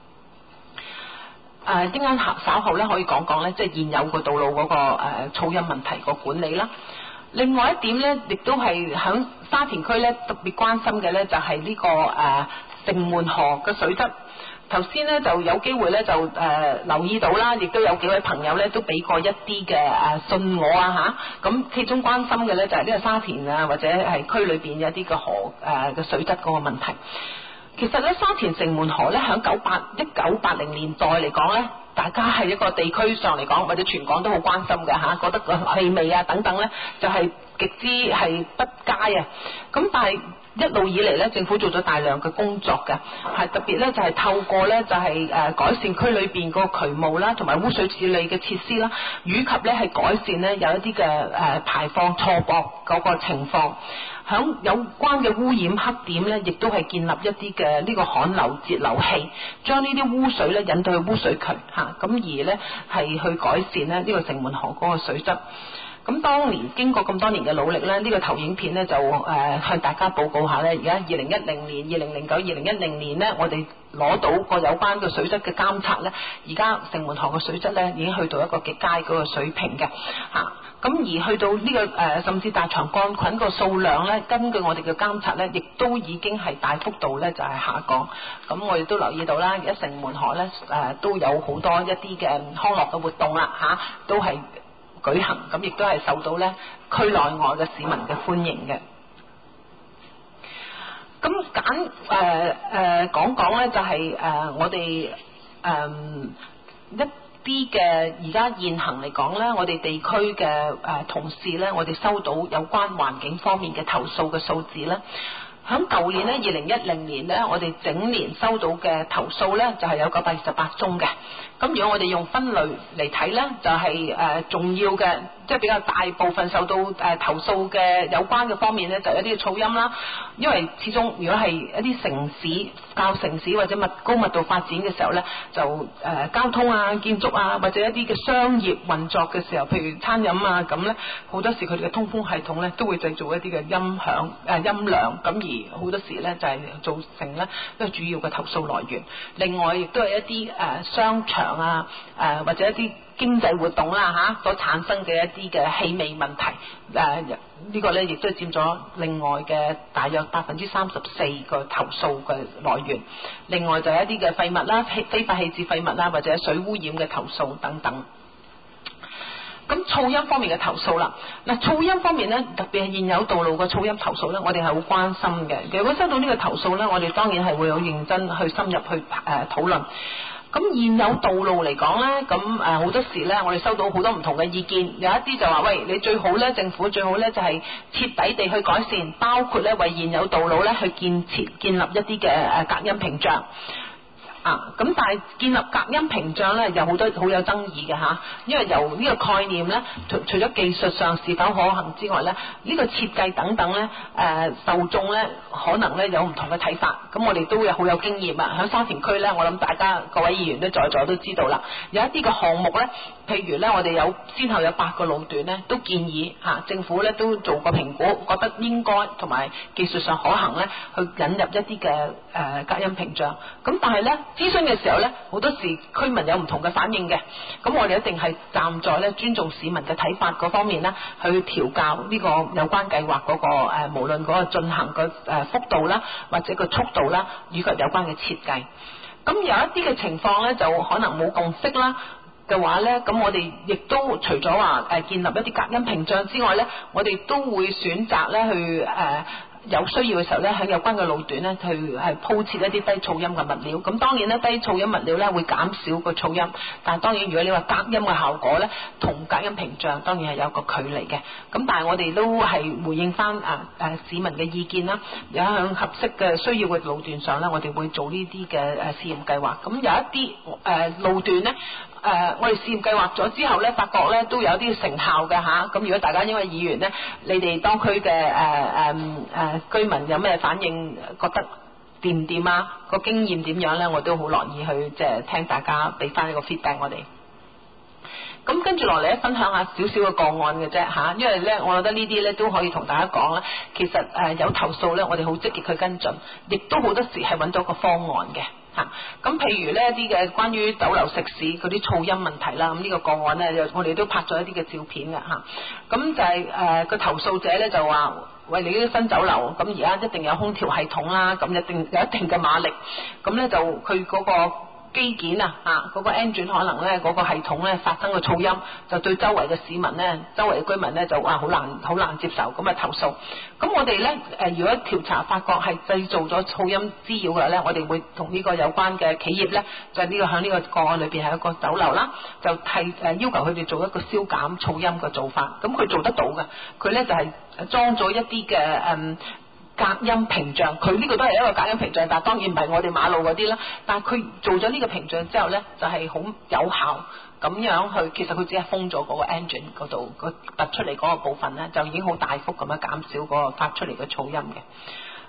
誒，點解稍後咧可以講講咧，即係現有個道路嗰個誒噪音問題個管理啦。另外一點咧，亦都係響沙田區咧特別關心嘅咧，就係呢個誒城門河嘅水質。頭先咧就有機會咧就誒、呃、留意到啦，亦都有幾位朋友咧都俾過一啲嘅誒信我啊嚇，咁其中關心嘅咧就係呢個沙田啊或者係區裏邊有一啲嘅河誒嘅、呃、水質嗰個問題。其實咧沙田城門河咧喺九八一九八零年代嚟講咧，大家係一個地區上嚟講或者全港都好關心嘅嚇，覺得個氣味啊等等咧就係、是、極之係不佳啊。咁但係一路以嚟咧，政府做咗大量嘅工作嘅，係特別咧就係透過咧就係誒改善區裏邊個渠務啦，同埋污水處理嘅設施啦，以及咧係改善咧有一啲嘅誒排放錯駁嗰個情況。響有關嘅污染黑點咧，亦都係建立一啲嘅呢個旱流截流器，將呢啲污水咧引到去污水渠嚇，咁而咧係去改善咧呢個城門河嗰個水質。 咁當年經過咁多年嘅努力咧，呢、這個投影片咧就誒、呃、向大家報告下咧，而家二零一零年、二零零九、二零一零年咧，我哋攞到個有關嘅水質嘅監測咧，而家城門河嘅水質咧已經去到一個極佳嗰個水平嘅嚇。咁、啊、而去到呢、這個誒、呃，甚至大腸桿菌個數量咧，根據我哋嘅監測咧，亦都已經係大幅度咧就係、是、下降。咁我哋都留意到啦，而家城門河咧誒、呃、都有好多一啲嘅康樂嘅活動啦嚇、啊，都係舉行，咁亦都係受到咧區內外嘅市民嘅歡迎嘅。咁簡誒誒講講咧，就係、是、誒、呃、我哋誒、呃、一啲嘅而家現行嚟講咧，我哋地區嘅誒同事咧，我哋收到有關環境方面嘅投訴嘅數字咧。喺舊年咧，二零一零年咧，我哋整年收到嘅投訴咧，就係、是、有九百二十八宗嘅。咁如果我哋用分類嚟睇咧，就係、是、誒、呃、重要嘅，即係比較大部分受到誒、呃、投訴嘅有關嘅方面咧，就係、是、一啲嘅噪音啦。因為始終如果係一啲城市較城市或者密高密度發展嘅時候咧，就誒、呃、交通啊、建築啊或者一啲嘅商業運作嘅時候，譬如餐飲啊咁咧，好多時佢哋嘅通風系統咧都會製造一啲嘅音響誒、呃、音量，咁而好多時咧就係、是、造成咧一個主要嘅投訴來源。另外亦都係一啲誒、呃、商場啊，誒、呃、或者一啲經濟活動啦、啊、嚇所產生嘅一啲嘅氣味問題，誒、呃這個、呢個咧亦都佔咗另外嘅大約百分之三十四個投訴嘅來源。另外就係一啲嘅廢物啦、非法棄置廢物啦，或者水污染嘅投訴等等。咁噪音方面嘅投訴啦，嗱噪音方面咧，特別係現有道路嘅噪音投訴咧，我哋係好關心嘅。如果收到呢個投訴咧，我哋當然係會有認真去深入去誒、呃、討論。咁現有道路嚟講咧，咁誒好多時咧，我哋收到好多唔同嘅意見，有一啲就話喂，你最好咧，政府最好咧就係徹底地去改善，包括咧為現有道路咧去建設建立一啲嘅誒隔音屏障。啊，咁但係建立隔音屏障咧，有好多好有爭議嘅嚇，因為由呢個概念咧，除除咗技術上是否可行之外咧，呢、這個設計等等咧，誒、呃、受眾咧可能咧有唔同嘅睇法。咁我哋都有好有經驗啊，喺沙田區咧，我諗大家各位議員都在座都知道啦，有一啲嘅項目咧，譬如咧我哋有先後有八個路段咧，都建議嚇、啊、政府咧都做過評估，覺得應該同埋技術上可行咧，去引入一啲嘅誒隔音屏障。咁但係咧，諮詢嘅時候咧，好多時居民有唔同嘅反應嘅，咁我哋一定係站在咧尊重市民嘅睇法嗰方面咧，去調校呢個有關計劃嗰個誒，無論嗰個進行嘅誒幅度啦，或者個速度啦，以及有關嘅設計。咁有一啲嘅情況咧，就可能冇共識啦嘅話咧，咁我哋亦都除咗話誒建立一啲隔音屏障之外咧，我哋都會選擇咧去誒。呃有需要嘅時候咧，喺有關嘅路段咧，去係鋪設一啲低噪音嘅物料。咁當然咧，低噪音物料咧會減少個噪音，但係當然如果你話隔音嘅效果咧，同隔音屏障當然係有個距離嘅。咁但係我哋都係回應翻啊誒市民嘅意見啦，有喺合適嘅需要嘅路段上咧，我哋會做呢啲嘅誒試驗計劃。咁有一啲誒、呃、路段咧。誒、呃，我哋試驗計劃咗之後咧，發覺咧都有啲成效嘅嚇。咁、啊、如果大家因為議員咧，你哋當區嘅誒誒誒居民有咩反應，覺得掂唔掂啊？個經驗點樣咧？我都好樂意去即係聽大家俾翻呢個 feedback 我哋。咁跟住落嚟咧，分享下少少嘅個案嘅啫嚇，因為咧，我覺得呢啲咧都可以同大家講啦。其實誒、呃、有投訴咧，我哋好積極去跟進，亦都好多時係揾到個方案嘅。嚇，咁譬如呢一啲嘅關於酒樓食肆嗰啲噪音問題啦，咁呢個個案咧，我哋都拍咗一啲嘅照片嘅嚇。咁就係誒個投訴者咧就話：喂，你呢啲新酒樓，咁而家一定有空調系統啦，咁一定有一定嘅馬力，咁咧就佢嗰個機件啊，啊嗰個 engine 可能咧嗰個系統咧發生個噪音，就對周圍嘅市民咧、周圍嘅居民咧就話好難好難接受，咁啊投訴。咁我哋咧誒，如果調查發覺係製造咗噪音滋擾嘅咧，我哋會同呢個有關嘅企業咧，就係呢個喺呢個個案裏邊係一個酒樓啦，就係誒要求佢哋做一個消減噪音嘅做法。咁佢做得到嘅，佢咧就係裝咗一啲嘅誒。嗯隔音屏障，佢呢個都係一個隔音屏障，但係當然唔係我哋馬路嗰啲啦。但係佢做咗呢個屏障之後呢，就係、是、好有效咁樣去，其實佢只係封咗嗰個 engine 嗰度個突出嚟嗰個部分呢，就已經好大幅咁樣減少嗰個發出嚟嘅噪音嘅。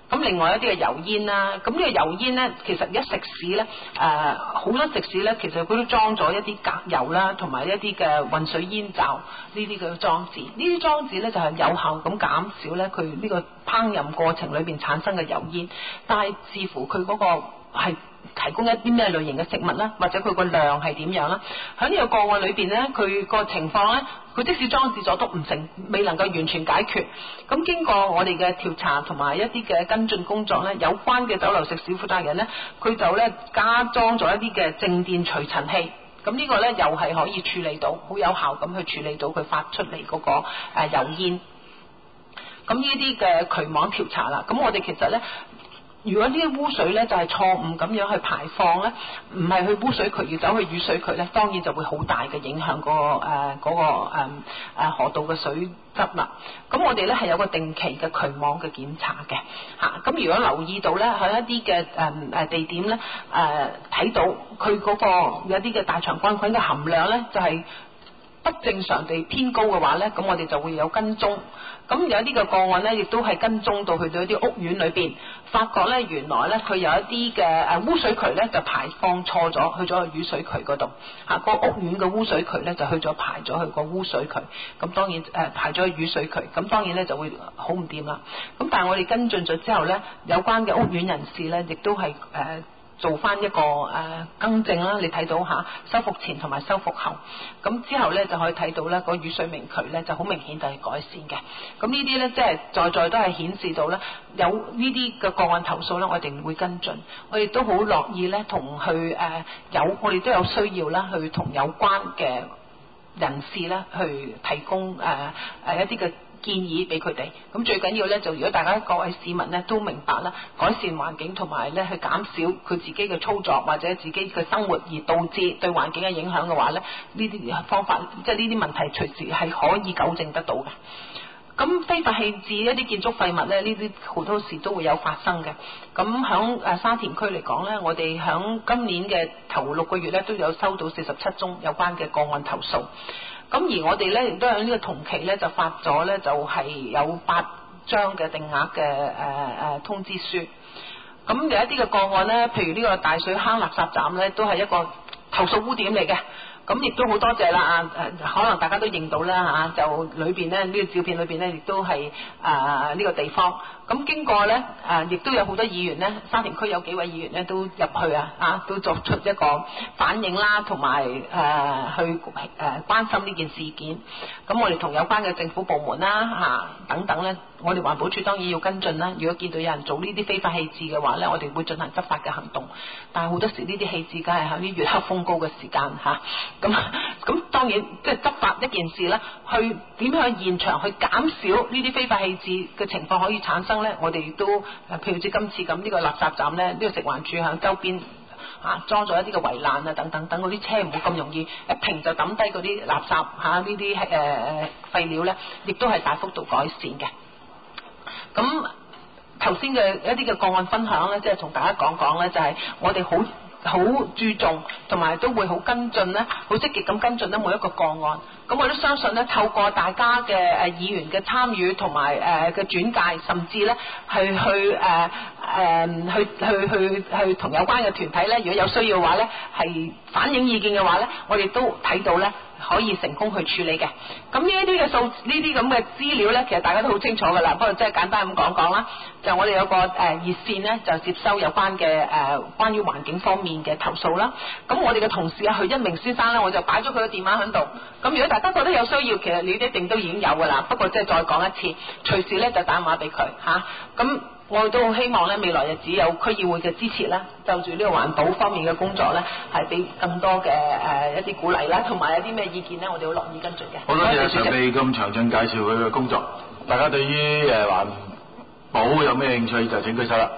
咁另外一啲嘅油煙啦，咁呢個油煙咧，其實而家食肆咧，誒、呃、好多食肆咧，其實佢都裝咗一啲隔油啦，同埋一啲嘅混水煙罩呢啲嘅裝置。呢啲裝置咧就係有效咁減少咧佢呢個烹飪過程裏邊產生嘅油煙，但係視乎佢嗰個係提供一啲咩類型嘅食物啦，或者佢個量係點樣啦。喺呢個個案裏邊咧，佢個情況咧，佢即使裝置咗都唔成，未能夠完全解決。咁經過我哋嘅調查同埋一啲嘅跟進工作咧，有關嘅酒樓食肆負責人咧，佢就咧加裝咗一啲嘅靜電除塵器。咁呢個咧又係可以處理到，好有效咁去處理到佢發出嚟嗰個誒油煙。咁呢啲嘅渠網調查啦，咁我哋其實咧。如果呢啲污水咧就係錯誤咁樣去排放咧，唔係去污水渠要走去雨水渠咧，當然就會好大嘅影響嗰、嗰個誒嗰、呃嗰個誒、呃、河道嘅水質啦。咁我哋咧係有個定期嘅渠網嘅檢查嘅嚇。咁、啊、如果留意到咧喺一啲嘅誒誒地點咧誒睇到佢嗰個有啲嘅大腸桿菌嘅含量咧就係、係、不正常地偏高嘅話咧，咁我哋就會有跟蹤。咁有一啲嘅個案咧，亦都係跟蹤到去到一啲屋苑裏邊，發覺咧原來咧佢有一啲嘅誒污水渠咧就排放錯咗，去咗去雨水渠嗰度嚇。個屋苑嘅污水渠咧就去咗排咗去個污水渠，咁當然誒、呃、排咗去雨水渠，咁當然咧就會好唔掂啦。咁但係我哋跟進咗之後咧，有關嘅屋苑人士咧，亦都係誒。呃做翻一個誒、呃、更正啦，你睇到嚇修復前同埋修復後，咁之後咧就可以睇到咧個雨水明渠咧就好明顯就係改善嘅。咁呢啲咧即係在在都係顯示到咧有呢啲嘅個案投訴咧，我哋會跟進，我哋都好樂意咧同去誒、呃、有我哋都有需要啦，去同有關嘅人士咧去提供誒誒、呃、一啲嘅建議俾佢哋。咁最緊要咧就如果大家各位市民咧都明白啦，改善環境同埋咧去減少佢自己嘅操作或者自己嘅生活而導致對環境嘅影響嘅話咧，呢啲方法即係呢啲問題隨時係可以糾正得到嘅。咁非法棄置一啲建築廢物咧，呢啲好多時都會有發生嘅。咁響誒沙田區嚟講咧，我哋響今年嘅頭六個月咧都有收到四十七宗有關嘅個案投訴。咁而我哋咧亦都喺呢個同期咧就發咗咧就係有八張嘅定額嘅誒誒通知書。咁有一啲嘅個案咧，譬如呢個大水坑垃圾站咧，都係一個投訴污點嚟嘅。咁亦都好多謝啦啊！誒，可能大家都認到啦嚇，就裏邊咧呢個照片裏邊咧，亦都係啊呢個地方。咁經過咧誒，亦都有好多議員咧，沙田區有幾位議員咧都入去啊，啊都作出一個反應啦，同埋誒去誒關心呢件事件。咁我哋同有關嘅政府部門啦嚇等等咧，我哋環保署當然要跟進啦。如果見到有人做呢啲非法棄置嘅話咧，我哋會進行執法嘅行動。但係好多時呢啲棄置梗係喺啲月黑風高嘅時間嚇。咁咁當然即係執法一件事啦，去點樣去現場去減少呢啲非法棄置嘅情況可以產生咧？我哋亦都誒，譬如似今次咁呢個垃圾站咧，呢個食環署喺周邊啊裝咗一啲嘅圍欄啊等等，等嗰啲車唔會咁容易一平就抌低嗰啲垃圾嚇呢啲誒誒廢料咧，亦都係大幅度改善嘅。咁頭先嘅一啲嘅個案分享咧，即係同大家講講咧，就係我哋好好注重同埋都會好跟進咧，好積極咁跟進咧每一個個案。咁我都相信咧，透過大家嘅誒議員嘅參與同埋誒嘅轉介，甚至咧去去誒誒、呃、去去去去同有關嘅團體咧，如果有需要嘅話咧，係反映意見嘅話咧，我哋都睇到咧可以成功去處理嘅。咁呢一啲嘅數呢啲咁嘅資料咧，其實大家都好清楚㗎啦。不過即係簡單咁講講啦，就我哋有個誒熱線咧，就接收有關嘅誒、呃、關於環境方面嘅投訴啦。咁我哋嘅同事啊許一鳴先生咧，我就擺咗佢嘅電話喺度。咁如果大家覺得有需要，其實你一定都已經有㗎啦。不過即係再講一次，隨時咧就打電話俾佢嚇。咁、啊、我都好希望咧未來日子有區議會嘅支持啦，就住呢個環保方面嘅工作咧，係俾更多嘅誒、呃、一啲鼓勵啦，同埋一啲咩意見咧，我哋好樂意跟進嘅。 好多謝常秘咁詳盡介紹佢嘅工作。大家對於誒環保有咩興趣就請舉手啦。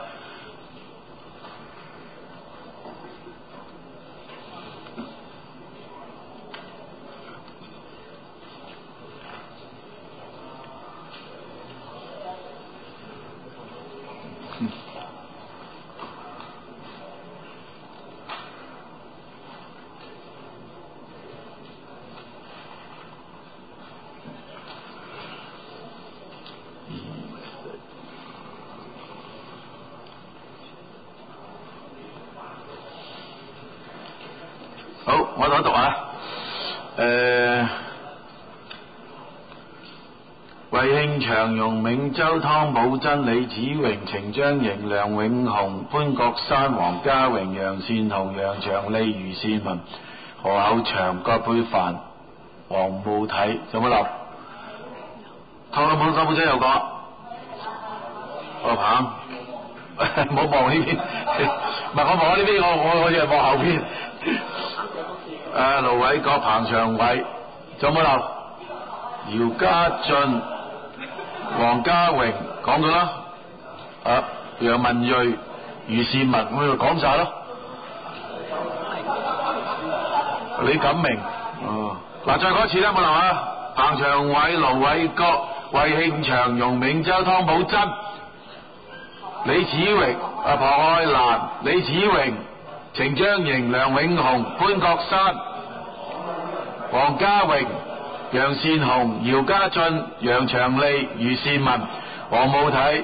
我讀一讀啊。誒、呃，衛慶祥、容銘洲、湯寶珍、李子榮、程章瑩、梁永雄、潘國山、黃家榮、楊善雄、楊長利、余善文、何厚祥、葛珮帆、黃慕體，有冇留？湯寶湯寶珍有個，個棒，唔好望呢邊，唔係我望呢邊，我我我只係望後邊。誒，盧偉國、彭長偉，仲有冇留？姚家俊、黃家榮講咗啦，啊，楊文睿、余善文，我就講晒咯。李錦明，哦，嗱，再講一次啦，冇留啊！彭長偉、盧偉國、衛慶祥、容銘洲、湯寶珍、李子榮、啊龐愛蘭、李子榮、程章瑩、梁永雄、潘國山、黃家榮、楊善雄、姚家俊、楊長利、余善文、黃慕體、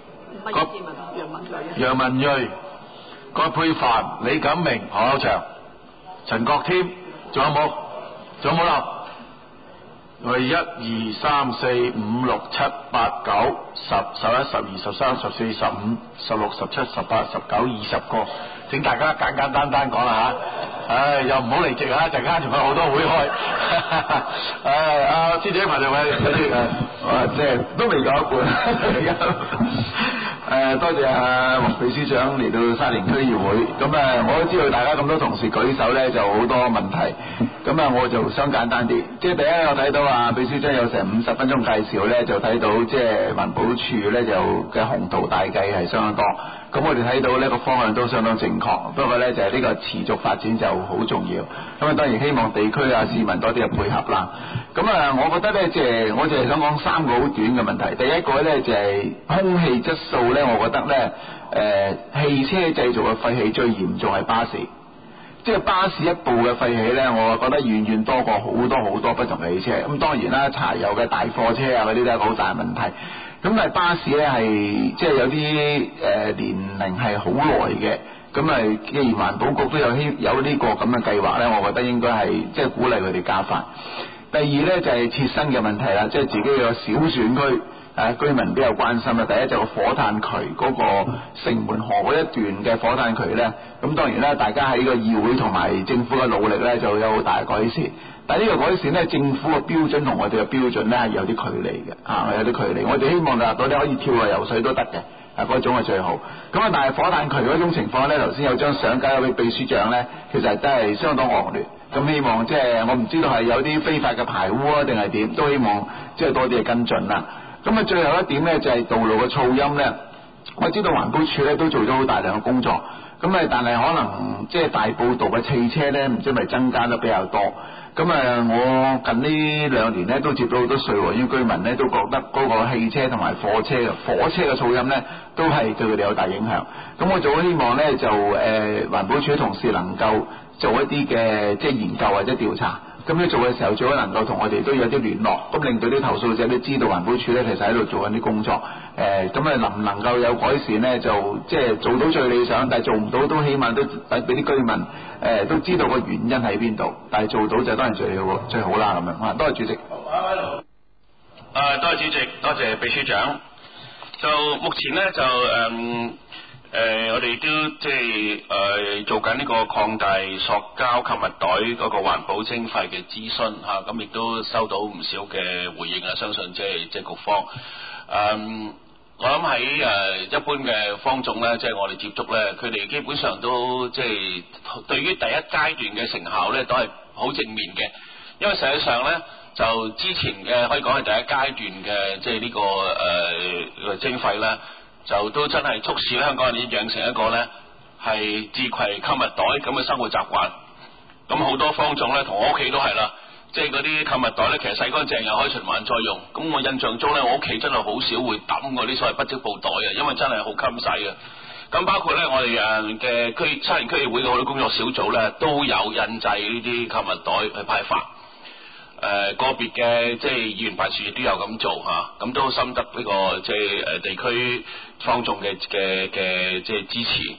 楊文睿、葛珮帆、李錦明、何厚祥、陳國添，仲有冇？仲有冇留？我哋一二三四五六七八九十十一十二十三十四十五十六十七十八十九二十個，請大家簡簡單單講啦吓，唉又唔好離席啊，陣間仲有好多會開，唉阿師姐彭長偉，誒即係都未講一半，誒多謝阿黃秘書長嚟到沙田區議會，咁啊我都知道大家咁多同事舉手咧就好多問題，咁啊我就想簡單啲，即係第一我睇到啊秘書長有成五十分鐘介紹咧，就睇到即係環保署咧就嘅宏圖大計係相當多，咁我哋睇到呢個方向都相當正確，不過咧就係呢個持續發展就好重要，咁啊當然希望地區啊市民多啲嘅配合啦，咁啊我覺得咧即係我就係想講三個好短嘅問題，第一個咧就係空氣質素咧，我覺得咧誒、呃、汽車製造嘅廢氣最嚴重係巴士。即係巴士一部嘅廢氣呢，我覺得遠遠多過好多好多不同嘅汽車。咁當然啦，柴油嘅大貨車啊嗰啲都係好大問題。咁但係巴士呢係即係有啲誒、呃、年齡係好耐嘅。咁啊，既然環保局都有希有呢個咁嘅計劃呢，我覺得應該係即係鼓勵佢哋加快。第二呢，就係、是、切身嘅問題啦，即係自己有個小選區。誒居民比較關心啦，第一就係火炭渠嗰個城門河嗰一段嘅火炭渠呢，咁當然啦，大家喺個議會同埋政府嘅努力呢，就有好大嘅改善。但係呢個改善呢，政府嘅標準同我哋嘅標準呢，係有啲距離嘅，啊有啲距離。我哋希望達到你可以跳落游水都得嘅，啊嗰種係最好。咁啊，但係火炭渠嗰種情況呢，頭先有張相交俾秘書長呢，其實真係相當惡劣。咁希望即係我唔知道係有啲非法嘅排污啊，定係點，都希望即係多啲嘅跟進啦。咁啊，最後一點呢，就係道路嘅噪音呢。我知道環保署呢都做咗好大量嘅工作，咁啊，但係可能即係大埔道嘅汽車呢，唔知咪增加得比較多。咁啊，我近呢兩年呢，都接到好多穗禾苑居民呢，都覺得嗰個汽車同埋火車嘅火車嘅噪音呢，都係對佢哋有大影響。咁我就好希望呢，就誒、呃、環保署同事能夠做一啲嘅即係研究或者調查。咁樣做嘅時候，最好能夠同我哋都有啲聯絡，咁令到啲投訴者都知道環保署咧其實喺度做緊啲工作。誒，咁啊能唔能夠有改善咧？就即係做到最理想，但係做唔到都起碼都俾俾啲居民誒、呃、都知道個原因喺邊度。但係做到就當然最好最好啦咁樣。啊，多謝主席。 啊，多謝主席，多謝秘書長。就目前咧就誒。嗯誒、呃，我哋都即係誒做緊呢個擴大塑膠購物袋嗰個環保徵費嘅諮詢嚇，咁、啊、亦都收到唔少嘅回應啊！相信即係即係局方誒、嗯，我諗喺誒一般嘅方眾咧，即係我哋接觸咧，佢哋基本上都即係對於第一階段嘅成效咧，都係好正面嘅，因為實際上咧就之前嘅可以講係第一階段嘅即係呢個誒徵費咧。就都真係促使香港人養成一個咧係自攜購物袋咁嘅生活習慣。咁好多方眾咧，同我屋企都係啦，即係嗰啲購物袋咧，其實洗乾淨又可以循環再用。咁我印象中咧，我屋企真係好少會抌嗰啲所謂不織布袋嘅，因為真係好襟洗嘅。咁包括咧，我哋誒嘅區沙田區議會嘅好多工作小組咧，都有印製呢啲購物袋去派發。誒、呃、個別嘅即係議員辦事處都有咁做嚇，咁、啊、都深得呢、這個即係誒地區方眾嘅嘅嘅即係支持。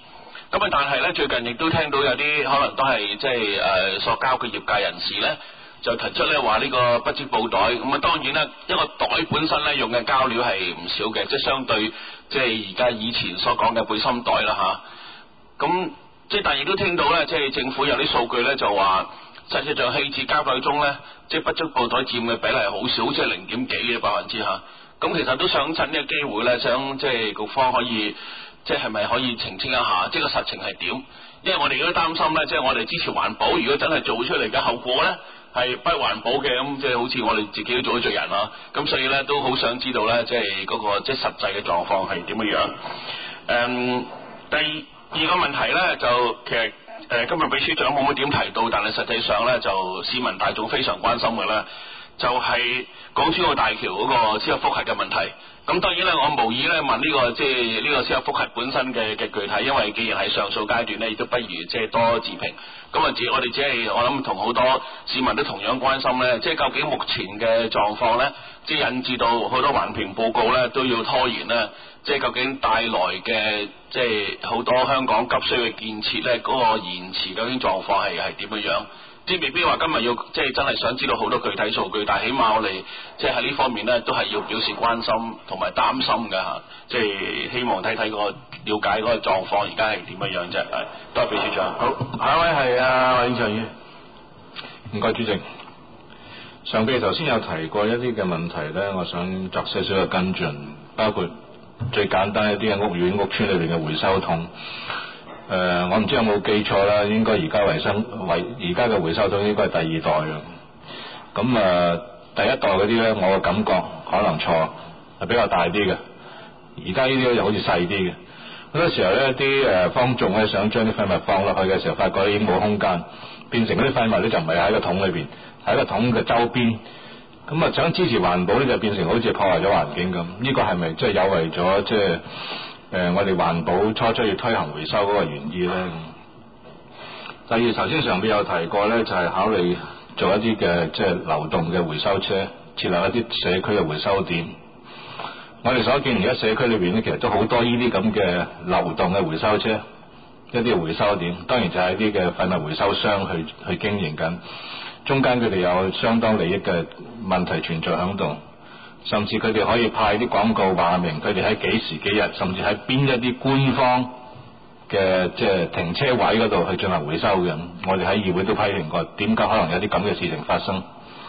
咁啊，但係咧最近亦都聽到有啲可能都係即係誒塑膠嘅業界人士咧，就提出咧話呢個不織布袋，咁啊當然啦，一個袋本身咧用嘅膠料係唔少嘅，即係相對即係而家以前所講嘅背心袋啦嚇。咁即係但係亦都聽到咧，即係政府有啲數據咧就話，實際上棄置膠袋中咧，即係不織布袋佔嘅比例係好少，即係零點幾嘅百分之嚇。咁其實都想趁呢個機會咧，想即係局方可以即係係咪可以澄清一下，即係個實情係點？因為我哋都擔心咧，即係我哋支持環保，如果真係做出嚟嘅後果咧係不環保嘅，咁即係好似我哋自己都做咗罪人啦。咁所以咧都好想知道咧，即係嗰個即係實際嘅狀況係點樣樣。誒、嗯，第二個問題咧就其實誒、呃、今日秘書長冇乜點提到，但係實際上咧就市民大眾非常關心嘅咧，就係港珠澳大橋嗰個司法覆核嘅問題。咁當然咧，我無意咧問呢、這個即係呢個司法覆核本身嘅嘅具體，因為既然係上訴階段咧，亦都不如即係多自評。咁啊，只我哋只係我諗同好多市民都同樣關心咧，即係究竟目前嘅狀況咧，即係引致到好多環評報告咧都要拖延咧，即係究竟帶來嘅即係好多香港急需嘅建設咧，嗰、那個延遲究竟狀況係係點樣樣？即係未必話今日要即係真係想知道好多具體數據，但係起碼我哋即係喺呢方面咧都係要表示關心同埋擔心嘅嚇，即係希望睇睇個了解嗰個狀況而家係點樣樣啫。係，多謝秘書長。 好，下一位係啊韋永祥議員。 唔該主席。上臂頭先有提過一啲嘅問題咧，我想作少少嘅跟進，包括最簡單一啲嘅屋苑屋邨裏邊嘅回收桶。誒、呃，我唔知有冇記錯啦，應該而家維生維而家嘅回收桶應該係第二代嘅。咁啊、呃，第一代嗰啲咧，我嘅感覺可能錯，係比較大啲嘅。而家呢啲就好似細啲嘅。好多時候咧，啲誒坊眾咧想將啲廢物放落去嘅時候，發覺已經冇空間，變成嗰啲廢物咧就唔係喺個桶裏邊，喺個桶嘅周邊。咁啊，想支持環保咧，就變成好似破壞咗環境咁。呢個係咪即係有為咗即係？誒、呃，我哋環保初初要推行回收嗰個原意咧。第二，頭先上邊有提過咧，就係、是、考慮做一啲嘅即係流動嘅回收車，設立一啲社區嘅回收點。我哋所見而家社區裏邊咧，其實都好多呢啲咁嘅流動嘅回收車，一啲回收點，當然就係一啲嘅廢物回收商去去經營緊，中間佢哋有相當利益嘅問題存在響度。甚至佢哋可以派啲廣告話明佢哋喺幾時幾日，甚至喺邊一啲官方嘅即係停車位嗰度去進行回收嘅。我哋喺議會都批評過，點解可能有啲咁嘅事情發生？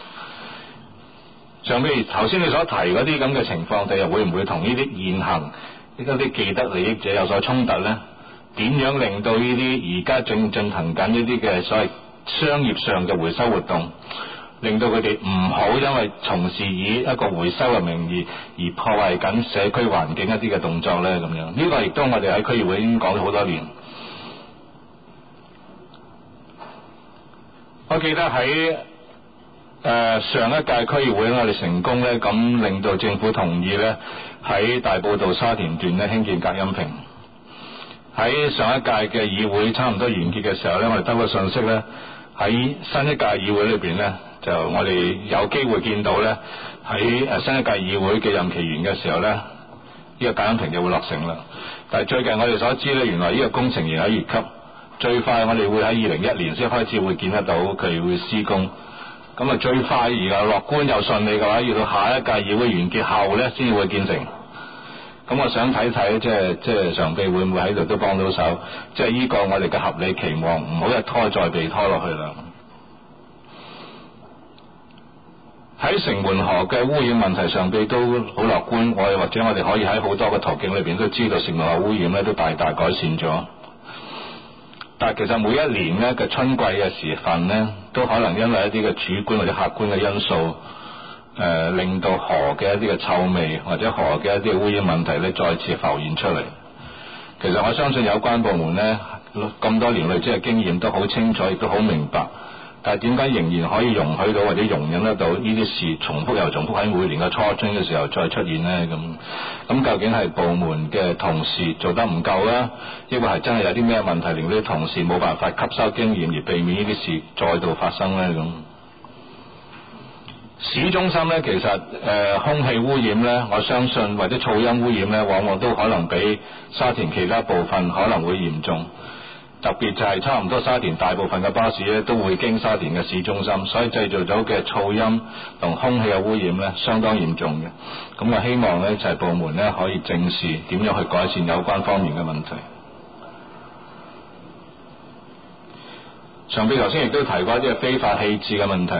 上譬如頭先你所提嗰啲咁嘅情況，第日會唔會同呢啲現行呢啲既得利益者有所衝突呢？點樣令到呢啲而家正進行緊呢啲嘅所謂商業上嘅回收活動，令到佢哋唔好因為從事以一個回收嘅名義而破壞緊社區環境一啲嘅動作呢？咁樣呢個亦都我哋喺區議會已經講咗好多年。我記得喺誒、呃、上一屆區議會我哋成功呢，咁令到政府同意呢，喺大埔道沙田段呢興建隔音屏。喺上一屆嘅議會差唔多完結嘅時候呢，我哋得個信息呢，喺新一屆議會裏邊呢，就我哋有機會見到呢，喺誒新一屆議會嘅任期完嘅時候呢，呢、呢個隔音屏就會落成啦。但係最近我哋所知呢，原來呢個工程仍喺二級，最快我哋會喺二零一一年先開始會見得到佢會施工。咁啊最快而又樂觀又順利嘅話，要到下一屆議會完結後呢，先至會建成。咁我想睇睇，即係即係常秘會唔會喺度都幫到手，即係呢個我哋嘅合理期望，唔好一拖再被拖落去啦。喺城門河嘅污染問題上，秘都好樂觀，我哋或者我哋可以喺好多個途徑裏邊都知道城門河污染咧都大大改善咗。但係其實每一年咧嘅春季嘅時分咧，都可能因為一啲嘅主觀或者客觀嘅因素，誒、呃、令到河嘅一啲嘅臭味或者河嘅一啲污染問題咧再次浮現出嚟。其實我相信有關部門咧咁多年累積嘅經驗都好清楚，亦都好明白。但係點解仍然可以容許到或者容忍得到呢啲事重複又重複喺每年嘅初春嘅時候再出現呢？咁咁究竟係部門嘅同事做得唔夠啦，抑或係真係有啲咩問題令到啲同事冇辦法吸收經驗而避免呢啲事再度發生呢？咁市中心咧，其實誒、呃、空氣污染咧，我相信或者噪音污染咧，往往都可能比沙田其他部分可能會嚴重。特別就係差唔多沙田大部分嘅巴士咧，都會經沙田嘅市中心，所以製造咗嘅噪音同空氣嘅污染咧，相當嚴重嘅。咁我希望咧就係、是、部門咧可以正視點樣去改善有關方面嘅問題。常秘頭先亦都提過一啲非法棄置嘅問題。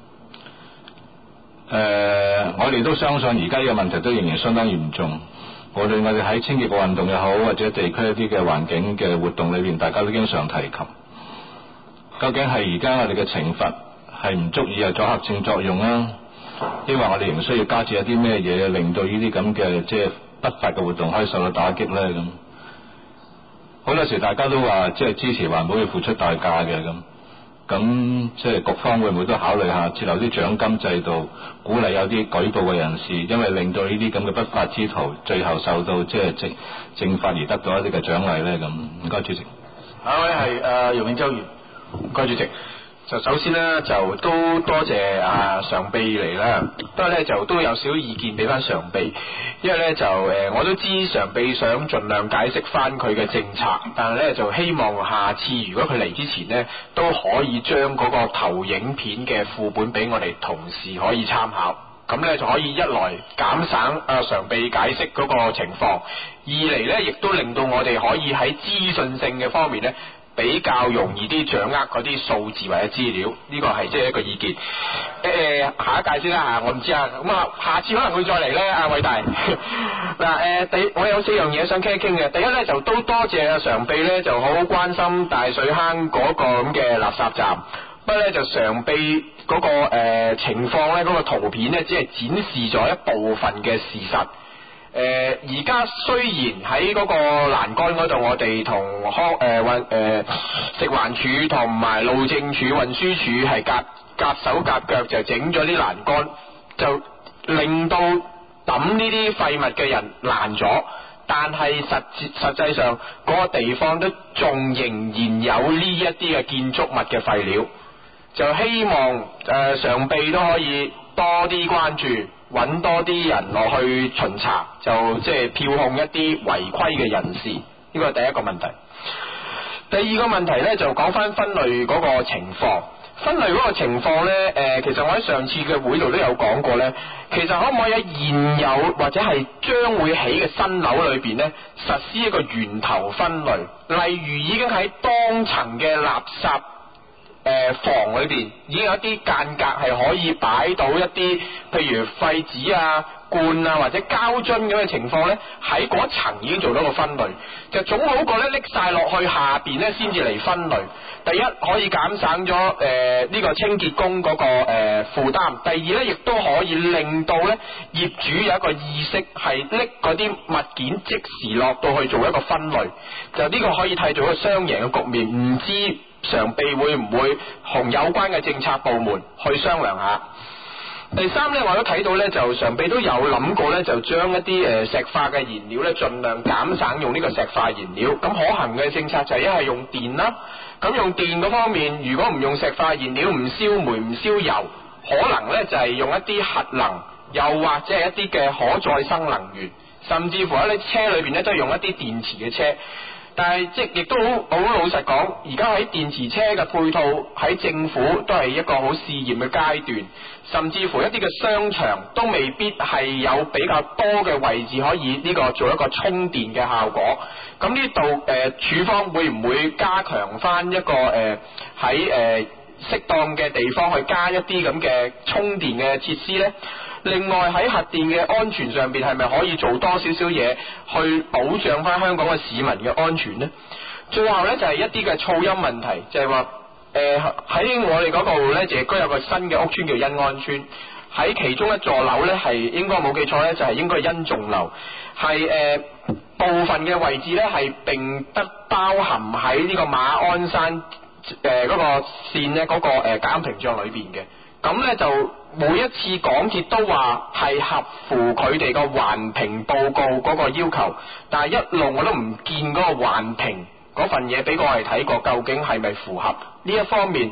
誒、呃，我哋都相信而家呢個問題都仍然相當嚴重。無論我哋喺清潔嘅運動又好，或者地區一啲嘅環境嘅活動裏邊，大家都經常提及。究竟係而家我哋嘅懲罰係唔足以有阻嚇性作用啊？因為我哋仍需要加設一啲咩嘢，令到呢啲咁嘅即係不法嘅活動可以受到打擊呢？咁好多時大家都話即係支持環保要付出代價嘅咁。咁即係局方會唔會都考慮下設立啲獎金制度，鼓勵有啲舉報嘅人士，因為令到呢啲咁嘅不法之徒最後受到即係正正法而得到一啲嘅獎勵咧？咁唔該主席。 下一位係誒姚永洲議員，唔該主席。 就首先呢，就都多謝啊常秘嚟啦，不過呢，就都有少少意見俾翻常秘，因為呢，就誒、呃、我都知常秘想盡量解釋翻佢嘅政策，但係呢，就希望下次如果佢嚟之前呢，都可以將嗰個投影片嘅副本俾我哋同事可以參考，咁呢，就可以一來減省啊常秘解釋嗰個情況，二嚟呢，亦都令到我哋可以喺資訊性嘅方面呢，比較容易啲掌握嗰啲數字或者資料，呢、這個係即係一個意見。誒、呃，下一屆先啦嚇，我唔知啊。咁啊，下次可能會再嚟咧，阿偉大。嗱誒，第我有四樣嘢想傾一傾嘅。第一咧就都多謝阿常秘咧，就好關心大水坑嗰個咁嘅垃圾站。不過咧就常秘嗰、那個誒、呃、情況咧，嗰、那個圖片咧只係展示咗一部分嘅事實。誒而家雖然喺嗰個欄杆嗰度，我哋同康誒運誒食環署同埋路政署、運輸署係夾夾手夾腳就整咗啲欄杆，就令到抌呢啲廢物嘅人難咗，但係實實際上嗰個地方都仲仍然有呢一啲嘅建築物嘅廢料，就希望誒、呃、常秘都可以多啲關注。揾多啲人落去巡查，就即係票控一啲違規嘅人士，呢個係第一個問題。第二個問題呢，就講翻分類嗰個情況。分類嗰個情況呢，誒、呃，其實我喺上次嘅會度都有講過呢。其實可唔可以喺現有或者係將會起嘅新樓裏邊呢，實施一個源頭分類？例如已經喺當層嘅垃圾誒、呃、房裏邊已經有一啲間隔係可以擺到一啲，譬如廢紙啊、罐啊或者膠樽咁嘅情況呢，喺嗰層已經做到個分類，就總好過咧拎晒落去下邊呢先至嚟分類。第一可以減省咗誒呢個清潔工嗰、那個誒、呃、負擔，第二呢亦都可以令到呢業主有一個意識係拎嗰啲物件即時落到去做一個分類，就呢個可以締造一個雙贏嘅局面。唔知常秘會唔會同有關嘅政策部門去商量下？第三呢，我都睇到呢，就常秘都有諗過呢，就將一啲誒石化嘅燃料呢，盡量減省用呢個石化燃料。咁可行嘅政策就係一係用電啦。咁用電嗰方面，如果唔用石化燃料，唔燒煤唔燒油，可能呢就係用一啲核能，又或者係一啲嘅可再生能源，甚至乎喺你車裏邊呢，都係用一啲電池嘅車。但係即亦都好好老實講，而家喺電池車嘅配套喺政府都係一個好試驗嘅階段，甚至乎一啲嘅商場都未必係有比較多嘅位置可以呢個做一個充電嘅效果。咁呢度誒署方會唔會加強翻一個誒喺誒適當嘅地方去加一啲咁嘅充電嘅設施呢？另外喺核電嘅安全上邊係咪可以做多少少嘢去保障翻香港嘅市民嘅安全呢？最後呢，就係、是、一啲嘅噪音問題，就係話誒喺我哋嗰度呢，就亦都有個新嘅屋邨叫欣安邨，喺其中一座樓呢，係應該冇記錯呢，就係、是、應該欣頌樓，係誒、呃、部分嘅位置呢，係並不包含喺呢個馬鞍山誒嗰、呃那個線呢嗰、那個誒隔音屏障裏邊嘅。咁咧就每一次港鐵都話係合乎佢哋個環評報告嗰個要求，但係一路我都唔見嗰個環評嗰份嘢俾我哋睇過，究竟係咪符合呢一方面？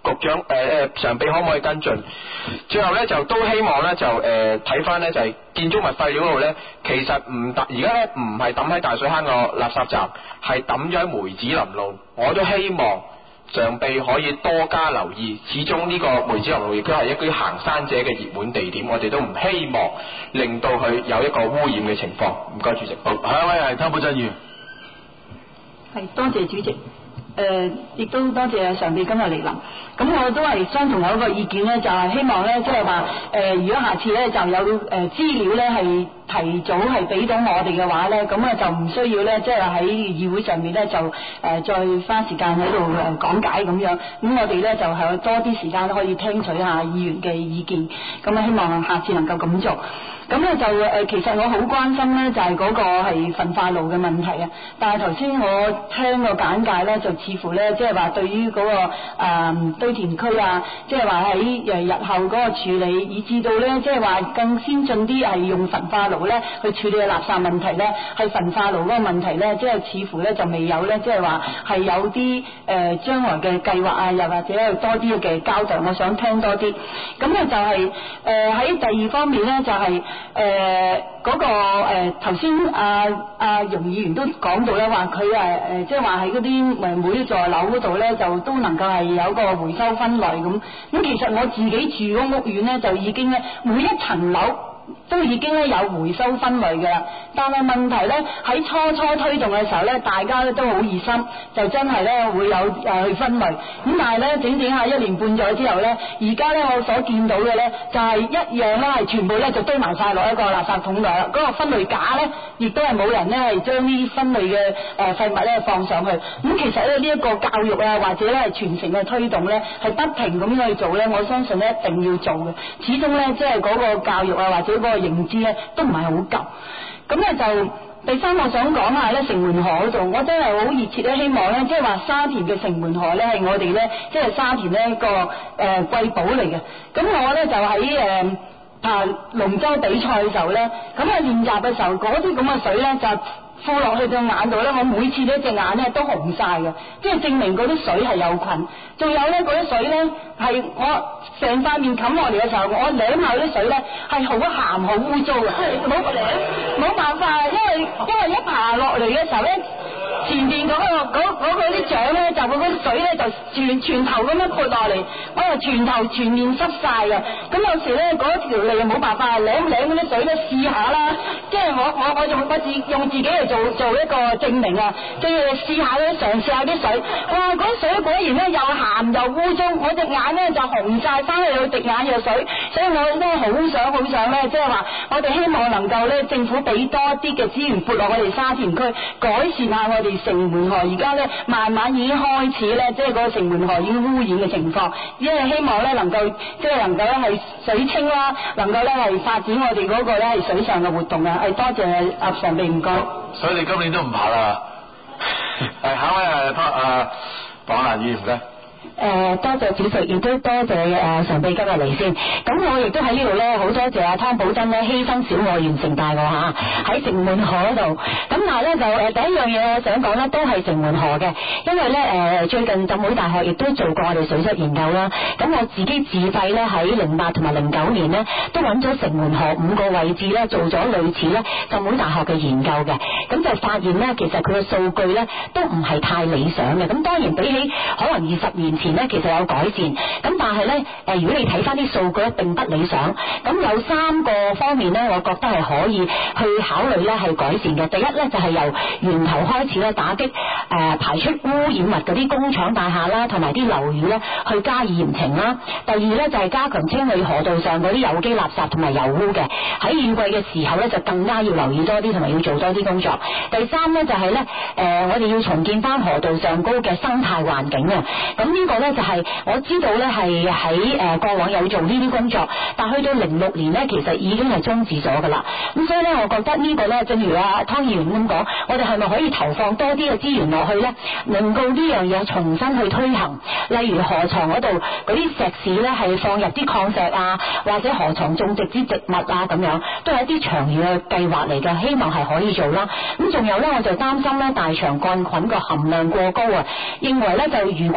局長誒誒常秘可唔可以跟進？最後咧就都希望咧就誒睇翻咧就係、是、建築物廢料嗰度咧，其實唔抌而家咧唔係抌喺大水坑個垃圾站，係抌咗喺梅子林路。我都希望常秘可以多加留意，始終呢個梅子林路亦都係一啲行山者嘅熱門地點，我哋都唔希望令到佢有一個污染嘅情況。唔該主席。 好，下一位係湯寶珍議員。 係，多謝主席。誒、呃，亦都多謝常秘今日嚟臨。咁我都係相同有一個意見咧，就係、是、希望咧，即係話誒，如果下次咧就有誒資料咧係提早係俾到我哋嘅話咧，咁啊就唔需要咧，即係喺議會上面咧就誒、呃、再花時間喺度誒講解咁樣。咁我哋咧就係、是、多啲時間可以聽取下議員嘅意見。咁啊，希望下次能夠咁做。咁咧就誒，其實我好關心咧，就係嗰個係焚化爐嘅問題啊。但係頭先我聽個簡介咧，就似乎咧，即係話對於嗰、那個誒、呃、堆填區啊，即係話喺誒日後嗰個處理，以至到咧，即係話更先進啲係用焚化爐咧去處理嘅垃圾問題咧，係焚化爐嗰個問題咧，即係似乎咧就未有咧，即係話係有啲誒將來嘅計劃啊，又或者有多啲嘅交代，我想聽多啲。咁咧就係誒喺第二方面咧，就係、是。誒嗰、呃那個誒頭先阿阿容議員都講到咧，話佢誒誒即係話喺嗰啲誒每一座樓嗰度咧，就都能夠係有個回收分類咁。咁其實我自己住嗰屋苑咧，就已經咧每一層樓都已經咧有回收分類嘅啦。但係問題咧喺初初推動嘅時候咧，大家咧都好熱心，就真係咧會有誒去分類。咁但係咧整整下一年半載之後咧，而家咧我所見到嘅咧就係、是、一樣咧係全部咧就堆埋晒落一個垃圾桶度啦。嗰、那個分類架咧亦都係冇人咧係將呢啲分類嘅誒廢物咧放上去。咁其實咧呢一個教育啊或者咧係傳承嘅推動咧係不停咁樣去做咧，我相信咧一定要做嘅。始終咧即係嗰個教育啊或者嗰個認知咧都唔係好夠。咁咧就第三，我想講下咧城門河嗰度，我真係好熱切咧，希望咧即係話沙田嘅城門河咧係我哋咧即係沙田咧一個誒瑰寶嚟嘅。咁我咧就喺誒啊龍舟比賽嘅時候咧，咁啊練習嘅時候嗰啲咁嘅水咧就放落去隻眼度咧，我每次呢隻眼咧都紅晒嘅，即係證明嗰啲水係有菌。仲有咧嗰啲水咧係我成塊面冚落嚟嘅時候，我舐下啲水咧係好鹹好污糟嘅，冇冇辦法，因為因為一爬落嚟嘅時候咧，前邊嗰、嗰個嗰嗰嗰啲掌咧就嗰啲水咧就全全頭咁樣潑落嚟，我又全頭全面濕晒嘅。咁有時咧嗰條脷又冇辦法舐舐嗰啲水咧試下啦，即係我我我用我自用自己嚟做做一個證明啊，即係試下咧嘗試下啲水，哇嗰啲水果然咧又鹹又污糟，我隻眼咧就紅晒，翻去有滴眼藥水，所以我都好想好想咧，即係話我哋希望能夠咧政府俾多啲嘅資源撥落我哋沙田區，改善下我哋城門河而家咧慢慢已經開始咧，即係個城門河已經污染嘅情況，因為希望咧能夠即係能夠咧係水清啦，能夠咧係發展我哋嗰個咧係水上嘅活動啊！係多謝阿常秘唔該。 所以你今年都唔爬啦。誒，下一位係湯啊黃蘭議員咧。 誒、呃、多謝主席，亦都多謝誒常秘今日嚟先。咁我亦都喺呢度咧，好多謝阿湯寶珍咧犧牲小我完成大我嚇，喺城門河嗰度。咁但係咧就誒第一樣嘢我想講咧，都係城門河嘅，因為咧誒、呃、最近浸會大學亦都做過我哋水質研究啦。咁我自己自費咧喺零八同埋零九年咧，都揾咗城門河五個位置咧，做咗類似咧浸會大學嘅研究嘅。咁就發現咧，其實佢嘅數據咧都唔係太理想嘅。咁當然比起可能二十年前咧，其實有改善，咁但係咧誒，如果你睇翻啲數據咧，並不理想。咁有三個方面咧，我覺得係可以去考慮咧係改善嘅。第一咧就係、是、由源頭開始咧打擊誒、呃、排出污染物嗰啲工廠大廈啦，同埋啲樓宇咧去加以嚴懲啦。第二咧就係、是、加強清理河道上嗰啲有機垃圾同埋油污嘅。喺雨季嘅時候咧，就更加要留意多啲，同埋要做多啲工作。第三咧就係咧誒，我哋要重建翻河道上高嘅生態環境啊。咁呢個咧就係、是、我知道咧係喺誒過往有做呢啲工作，但去到零六年咧，其實已經係終止咗噶啦。咁所以咧，我覺得呢個咧，正如阿湯議員咁講，我哋係咪可以投放多啲嘅資源落去咧，令到呢樣嘢重新去推行？例如河床嗰度嗰啲石屎咧，係放入啲礦石啊，或者河床種植啲植物啊，咁樣都係一啲長遠嘅計劃嚟嘅，希望係可以做啦。咁仲有咧，我就擔心咧大腸桿菌個含量過高啊，認為咧就如果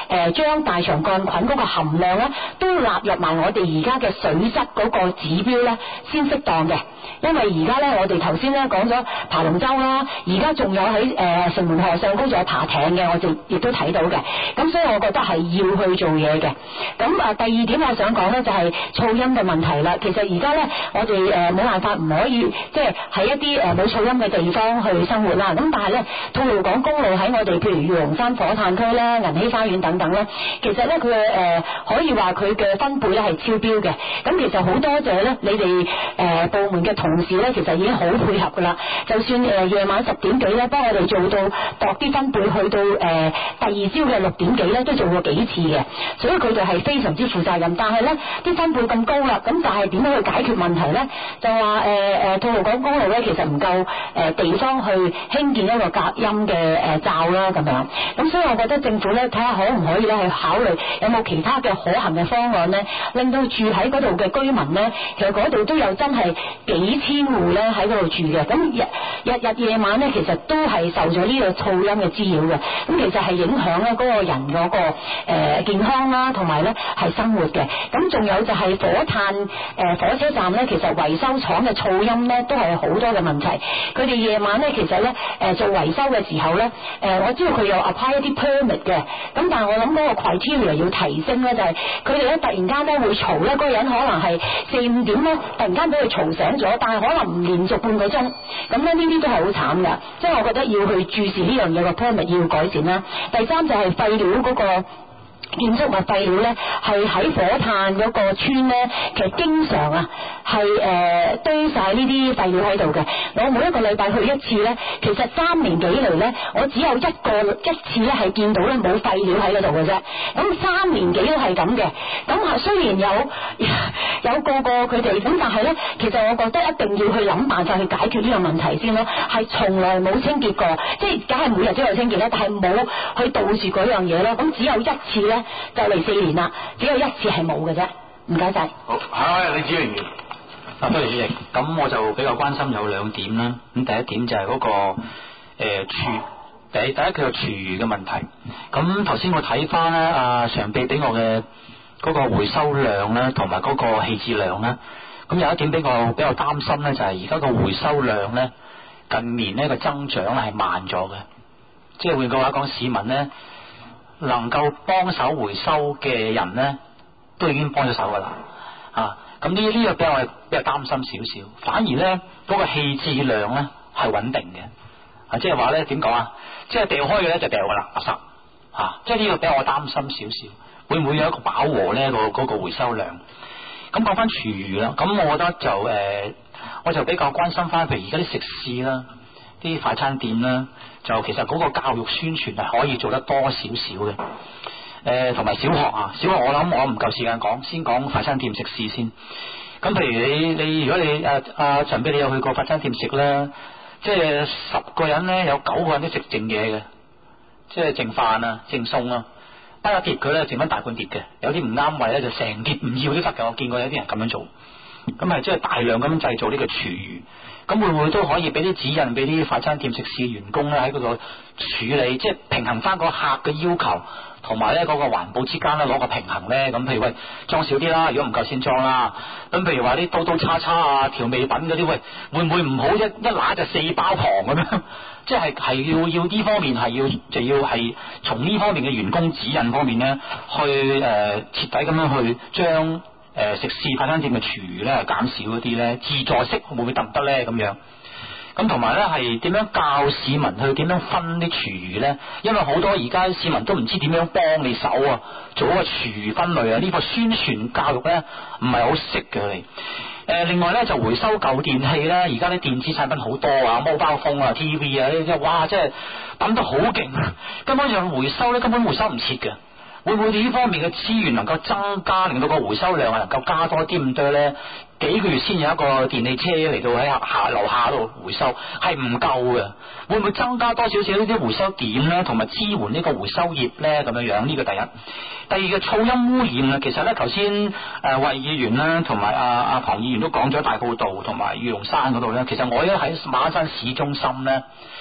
誒將大腸桿菌嗰個含量咧都納入埋我哋而家嘅水質嗰個指標咧先適當嘅。因為而家咧我哋頭先咧講咗爬龍舟啦，而家仲有喺誒、呃、城門河上高仲有爬艇嘅，我哋亦都睇到嘅。咁所以我覺得係要去做嘢嘅。咁啊第二點我想講咧就係噪音嘅問題啦。其實而家咧我哋誒冇辦法唔可以即係喺一啲誒冇噪音嘅地方去生活啦。咁但係咧吐露港公路喺我哋譬如玉龍山火炭區啦、銀禧花園等等咧，其實咧佢嘅誒可以話佢嘅分貝咧係超標嘅。咁其實好多謝咧你哋誒、呃、部門嘅同事咧，其實已經好配合噶啦。就算誒夜、呃、晚十點幾咧，幫我哋做到度啲分貝，去到誒、呃、第二朝嘅六點幾咧，都做過幾次嘅。所以佢哋係非常之負責任。但係咧啲分貝咁高啦，咁但係點樣去解決問題咧？就話誒誒吐露港公路咧，其實唔夠誒地方去興建一個隔音嘅誒罩啦咁樣。咁所以我覺得政府咧睇下可唔可以咧去考慮有冇其他嘅可行嘅方案咧，令到住喺嗰度嘅居民咧，其實嗰度都有真係幾千戶咧喺嗰度住嘅。咁日日日夜晚咧，其實都係受咗呢個噪音嘅滋擾嘅。咁其實係影響咧嗰個人嗰個誒健康啦，同埋咧係生活嘅。咁仲有就係火炭誒火車站咧，其實維修廠嘅噪音咧都係好多嘅問題。佢哋夜晚咧其實咧誒做維修嘅時候咧，誒我知道佢有 apply 一啲 permit 嘅。咁但係我諗嗰個 criteria 要提升咧，就係佢哋咧突然間咧會嘈咧，嗰個人可能係四五點咧突然間俾佢嘈醒咗，但係可能唔連續半個鐘。咁咧呢啲都係好慘㗎，即係我覺得要去注視呢樣嘢個 permit 要改善啦。第三就係廢料嗰個建築物廢料咧，係喺火炭嗰個村咧，其實經常啊係誒堆晒呢啲廢料喺度嘅。我每一個禮拜去一次咧，其實三年幾嚟咧，我只有一個一次咧係見到咧冇廢料喺嗰度嘅啫。咁三年幾都係咁嘅。咁啊雖然有有個個佢哋咁，但係咧，其實我覺得一定要去諗辦法去解決呢個問題先咯。係從來冇清潔過，即係梗係每日都有清潔咧，但係冇去杜絕嗰樣嘢咯。咁只有一次咧。就嚟四年啦，只有一次係冇嘅啫。唔該晒。 好，下位李子榮。 啊，多謝主席。咁我就比較關心有兩點啦。咁第一點就係嗰、那個誒廚，第、呃、第一佢有廚餘嘅問題。咁頭先我睇翻咧，阿常秘俾我嘅嗰個回收量咧，同埋嗰個棄置量咧。咁有一點比較比較擔心咧，就係而家個回收量咧，近年呢個增長係慢咗嘅。即係換句話講，市民咧。能夠幫手回收嘅人呢，都已經幫咗手噶啦，啊，咁呢呢個比較比較擔心少少。反而呢，嗰、嗰個棄置量呢係穩定嘅，啊，即係話呢點講啊？即係掉開嘅呢就掉噶啦，垃圾，啊，即係呢個比較我擔心少少，會唔會有一個飽和呢？嗰個嗰個回收量？咁講翻廚餘啦，咁我覺得就誒、呃，我就比較關心翻，譬如而家啲食肆啦，啲快餐店啦。就其實嗰個教育宣傳係可以做得多少少嘅，誒同埋小學啊，小學我諗我唔夠時間講，先講快餐店食肆先。咁譬如你你如果你誒阿陳秘你有去過快餐店食啦，即係十個人咧有九個人都食剩嘢嘅，即係剩飯啊剩餸啊，包一碟佢咧剩翻大半碟嘅，有啲唔啱位咧就成碟唔要都得嘅，我見過有啲人咁樣做，咁係即係大量咁樣製造呢個廚餘。咁會唔會都可以俾啲指引俾啲快餐店食肆嘅員工咧喺嗰度處理，即係平衡翻個客嘅要求同埋咧嗰個環保之間咧攞個平衡咧？咁譬如喂裝少啲啦，如果唔夠先裝啦。咁譬如話啲刀刀叉叉啊、調味品嗰啲，喂會唔會唔好一一揦就四包糖咁樣？即係係要要呢方面係要就要係從呢方面嘅員工指引方面咧，去誒、呃、徹底咁樣去將。誒、呃、食肆快餐店嘅廚餘咧減少嗰啲咧，自助式會唔會得唔得咧？咁樣咁同埋咧係點樣教市民去點樣分啲廚餘咧？因為好多而家市民都唔知點樣幫你手啊，做一個廚餘分類啊，呢、這個宣傳教育咧唔係好識嘅你。誒、呃、另外咧就回收舊電器咧，而家啲電子產品好多啊，毛包風啊、T V 啊呢啲，哇！即係抌得好勁，根本上回收咧根本回收唔切嘅。會唔會呢方面嘅資源能夠增加，令到個回收量係能夠加多啲咁多咧？幾個月先有一個電器車嚟到喺下樓下度回收，係唔夠嘅。會唔會增加多少少呢啲回收點咧，同埋支援呢個回收業咧？咁樣樣呢個第一。第二個噪音污染啊，其實咧頭先誒衛議員啦，同埋阿阿龐議員都講咗大埔道同埋御龍山嗰度咧。其實我咧喺馬鞍山市中心咧。誒、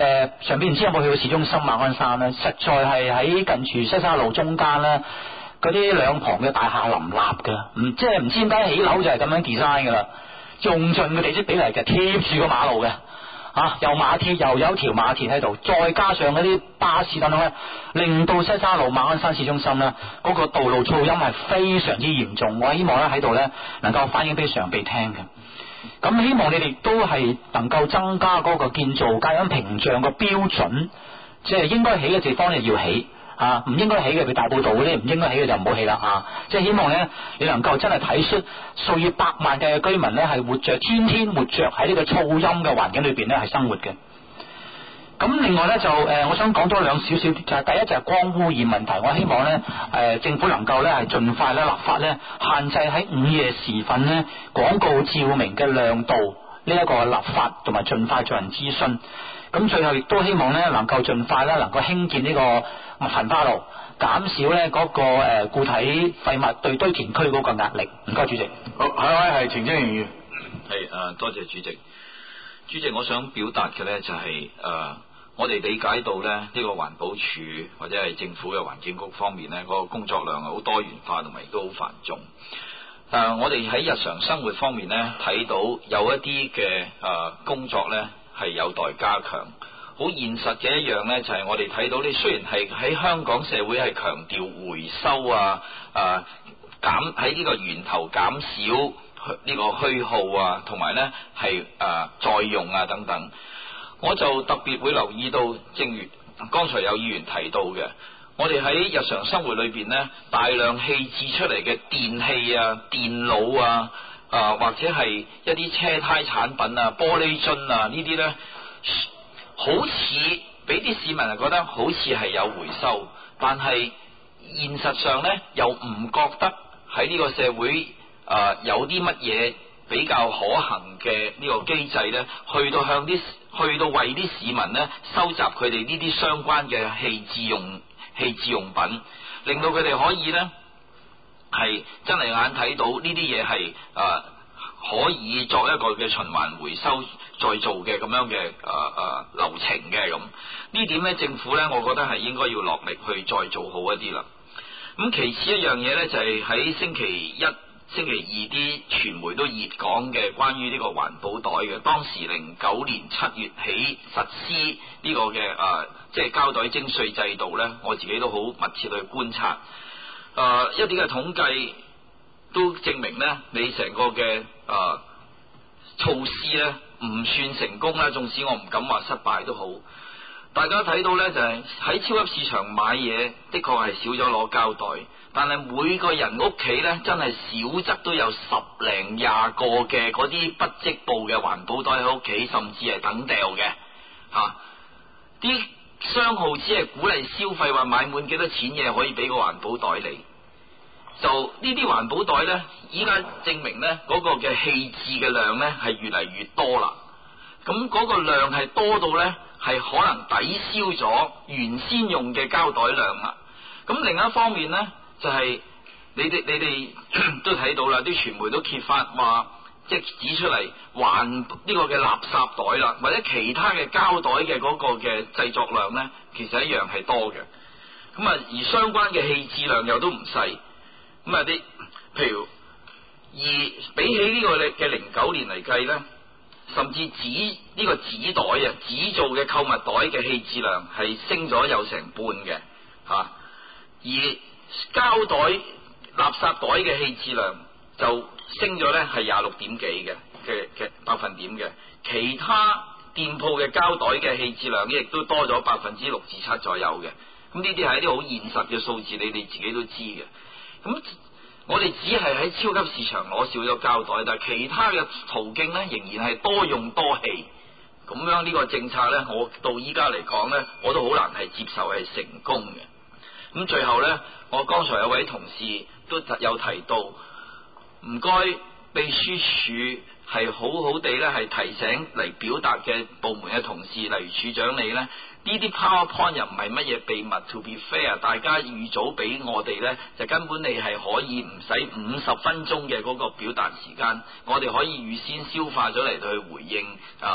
誒上邊唔知有冇去過市中心馬鞍山咧？實在係喺近住西沙路中間咧，嗰啲兩旁嘅大廈林立嘅，唔即係唔知點解起樓就係咁樣 design 噶啦，用盡個地積比例嘅，貼住個馬路嘅。啊，又馬鐵又有條馬田喺度，再加上嗰啲巴士等等咧，令到西沙路馬鞍山市中心咧嗰、那個道路噪音係非常之嚴重。我希望咧喺度咧能夠反映俾常備聽嘅。咁希望你哋都係能夠增加嗰個建造隔音屏障嘅標準，即係應該起嘅地方你要起啊，唔應該起嘅，譬如大埔道嗰啲唔應該起嘅就唔好起啦啊！即係希望咧你能夠真係睇出數以百萬計嘅居民咧係活着，天天活着喺呢個噪音嘅環境裏邊咧係生活嘅。咁另外咧就誒、呃，我想講多兩少少，就係、是、第一就係光污染問題。我希望咧誒、呃、政府能夠咧係盡快咧立法咧限制喺午夜時分咧廣告照明嘅亮度呢一個立法，同埋盡快進行諮詢。咁最後亦都希望咧能夠盡快咧能夠興建呢個焚化爐，減少咧嗰個誒固體廢物對堆填區嗰個壓力。唔該，主席。 好，下一位係程晶盈議員。 係誒，多謝主席。主席，我想表達嘅咧就係、是、誒、呃，我哋理解到咧呢、這個環保署或者係政府嘅環境局方面咧，嗰、那個工作量係好多元化，同埋亦都好繁重。但係我哋喺日常生活方面咧睇到有一啲嘅誒工作咧係有待加強。好現實嘅一樣呢，就係、是、我哋睇到你雖然係喺香港社會係強調回收啊，啊減喺呢個源頭減少呢個虛耗啊，同埋呢係啊再用啊等等，我就特別會留意到，正如剛才有議員提到嘅，我哋喺日常生活裏邊呢，大量棄置出嚟嘅電器啊、電腦啊，啊或者係一啲車胎產品啊、玻璃樽啊呢啲呢。好似俾啲市民係覺得好似係有回收，但係現實上呢，又唔覺得喺呢個社會啊、呃、有啲乜嘢比較可行嘅呢個機制呢，去到向啲去到為啲市民呢收集佢哋呢啲相關嘅棄置用棄置用品，令到佢哋可以呢係真係眼睇到呢啲嘢係啊可以作一個嘅循環回收再做嘅咁樣嘅誒誒流程嘅咁，呢點咧政府咧，我覺得係應該要落力去再做好一啲啦。咁其次一樣嘢咧，就係喺星期一、星期二啲傳媒都熱講嘅關於呢個環保袋嘅，當時零九年七月起實施呢個嘅誒，即係膠袋徵稅制度咧，我自己都好密切去觀察，誒一啲嘅統計都證明咧，你成個嘅誒、呃、措施咧唔算成功啦，縱使我唔敢話失敗都好。大家睇到咧就係、是、喺超級市場買嘢，的確係少咗攞膠袋，但係每個人屋企咧真係少則都有十零廿個嘅嗰啲不織布嘅環保袋喺屋企，甚至係等掉嘅嚇。啲、啊、商號只係鼓勵消費，話買滿幾多錢嘢可以俾個環保袋你。就呢啲環保袋呢，依家證明呢嗰、那個嘅棄置嘅量呢係越嚟越多啦。咁嗰個量係多到呢，係可能抵消咗原先用嘅膠袋量啦。咁另一方面呢，就係、是、你哋你哋都睇到啦，啲傳媒都揭發話，即係指出嚟環呢個嘅垃圾袋啦，或者其他嘅膠袋嘅嗰個嘅製作量呢，其實一樣係多嘅。咁啊，而相關嘅棄置量又都唔細。咁啊啲，譬如而比起呢個嘅零九年嚟計咧，甚至紙呢個紙袋啊，紙做嘅購物袋嘅棄置量係升咗有成半嘅吓、啊，而膠袋垃圾袋嘅棄置量就升咗咧係廿六點幾嘅嘅嘅百分點嘅，其他店鋪嘅膠袋嘅棄置量亦都多咗百分之六至七左右嘅。咁呢啲係一啲好現實嘅數字，你哋自己都知嘅。咁我哋只係喺超級市場攞少咗膠袋，但係其他嘅途徑咧仍然係多用多棄。咁樣呢個政策咧，我到依家嚟講咧，我都好難係接受係成功嘅。咁最後咧，我剛才有位同事都有提到，唔該秘書處係好好地咧係提醒嚟表達嘅部門嘅同事，例如處長你咧。呢啲 PowerPoint 又唔係乜嘢秘密 ，to be fair， 大家預早俾我哋呢，就根本你係可以唔使五十分鐘嘅嗰個表達時間，我哋可以預先消化咗嚟到去回應啊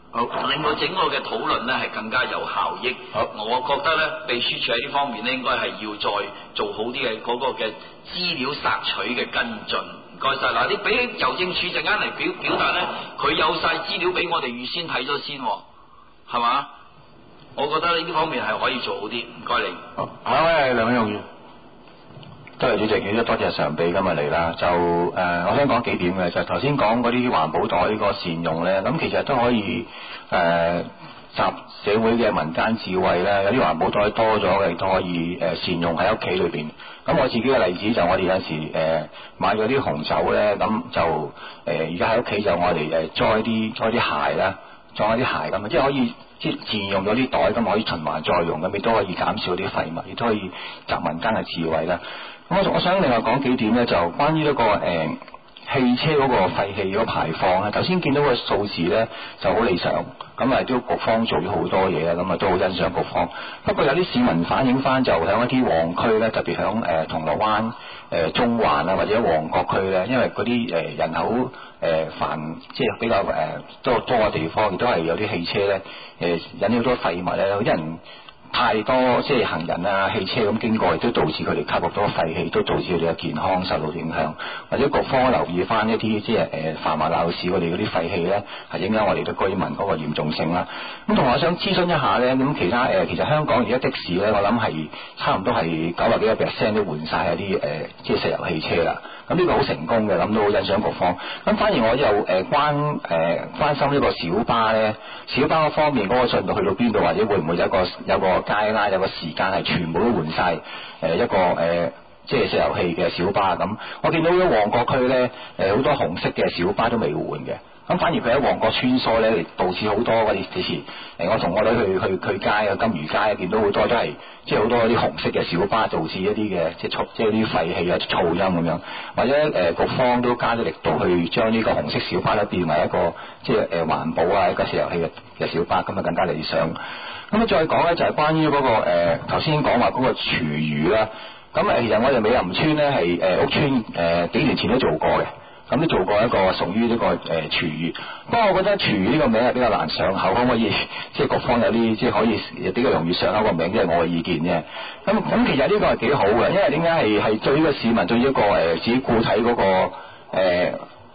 好，令到整個嘅討論咧係更加有效益。 好， 我覺得咧秘書處喺呢方面咧應該係要再做好啲嘅嗰個嘅資料索取嘅跟進。唔該晒。嗱，你俾郵政署陣間嚟表表達咧，佢有晒資料俾我哋預先睇咗先，係嘛？我覺得呢方面係可以做好啲。唔該你。 好，下一位係梁永榮。 多謝主席，亦都多謝常秘今日嚟啦。就誒、呃，我想講幾點嘅，就頭先講嗰啲環保袋個善用咧，咁其實都可以誒、呃、集社會嘅民間智慧咧，有啲環保袋多咗嘅，亦都可以誒、呃、善用喺屋企裏邊。咁我自己嘅例子就我哋有時誒、呃、買咗啲紅酒咧，咁就誒而家喺屋企就我哋誒裝啲裝啲鞋啦，裝一啲鞋咁，即係可以即係善用咗啲袋，咁可以循環再用咁，亦都可以減少啲廢物，亦都可以集民間嘅智慧啦。咁我我想另外講幾點咧，就關於一、嗰個誒、呃、汽車嗰個廢氣嗰個排放咧。頭先見到個數字咧就好理想，咁啊都局方做咗好多嘢啊，咁啊都好欣賞局方。不過有啲市民反映翻就喺一啲旺區咧，特別響誒銅鑼灣、誒、呃、中環啊或者旺角區咧，因為嗰啲誒人口誒、呃、繁即係比較誒多多嘅地方，亦都係有啲汽車咧誒、呃、引起好多廢物咧，有啲人。太多即係行人啊、汽車咁經過，亦都導致佢哋吸入多廢氣，都導致佢哋嘅健康受到影響。或者各方留意翻一啲即係誒繁華鬧市，我哋嗰啲廢氣咧係影響我哋嘅居民嗰個嚴重性啦。咁同埋我想諮詢一下咧，咁其他誒、呃、其實香港而家的士咧，我諗係差唔多係九十幾個 percent 都換晒一啲誒即係石油汽車啦。咁呢個好成功嘅，諗到好欣賞各方。咁反而我又誒、呃、關誒、呃、關心呢個小巴咧，小巴嗰方面嗰個進度去到邊度，或者會唔會有一個有個街啦，有個時間係全部都換晒誒一個誒、呃、即係石油氣嘅小巴咁。我見到喺旺角區咧誒好多紅色嘅小巴都未換嘅。咁反而佢喺旺角穿梭咧，導致好多嗰啲之前誒，我同我女去去去街啊，金魚街見到好多都係即係好多啲紅色嘅小巴，導致一啲嘅即係噪即係啲廢氣啊、噪音咁樣，或者誒、呃、局方都加咗力度去將呢個紅色小巴咧變為一個即係誒、呃、環保啊一個石油氣嘅嘅小巴，咁啊更加理想。咁啊再講咧就係關於嗰、那個誒頭先講話嗰個廚餘啦。咁誒其實我哋美林村咧係誒屋村誒、呃、幾年前都做過嘅。咁都做過一個屬於呢、這個誒廚餘，不過我覺得廚餘呢個名係比較難上口，可唔可以即係各方有啲即係可以比較容易上口個名，即係我嘅意見啫。咁咁其實呢個係幾好嘅，因為點解係係對呢個市民對於一個誒、呃、自己固體嗰、那個誒、呃，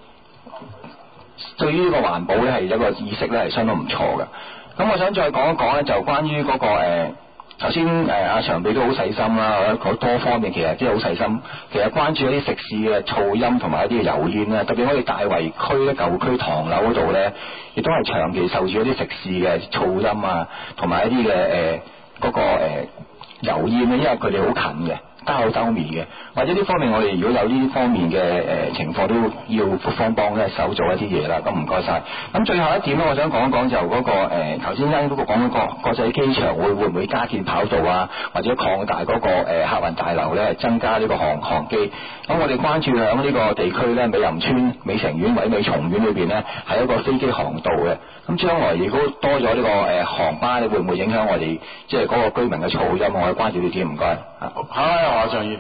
對於呢個環保咧係一個意識咧係相當唔錯嘅。咁我想再講一講咧，就關於嗰、那個誒頭先誒阿常秘都好細心啦，好多方面其實即係好細心，其實關注一啲食肆嘅噪音同埋一啲嘅油煙咧，特別我哋大圍區咧舊區唐樓嗰度咧，亦都係長期受住一啲食肆嘅噪音啊，同埋一啲嘅誒嗰個誒、呃、油煙咧，因為佢哋好近嘅。交口兜面嘅，或者呢方面我哋如果有呢方面嘅誒、呃、情況，都要局方幫咧手做一啲嘢啦。咁唔該晒。咁最後一點咧，我想講一講就嗰、那個誒頭先啱嗰個講嗰個國際機場會會唔會加建跑道啊，或者擴大嗰、那個誒、呃、客運大樓咧，增加呢個航航機。咁我哋關注響呢個地區咧，美林村、美城苑、偉美松苑裏邊咧，係一個飛機航道嘅。咁將來如果多咗呢、這個誒、呃、航班，你會唔會影響我哋即係嗰個居民嘅噪音？我哋關注呢啲，唔該。 好。馬上要，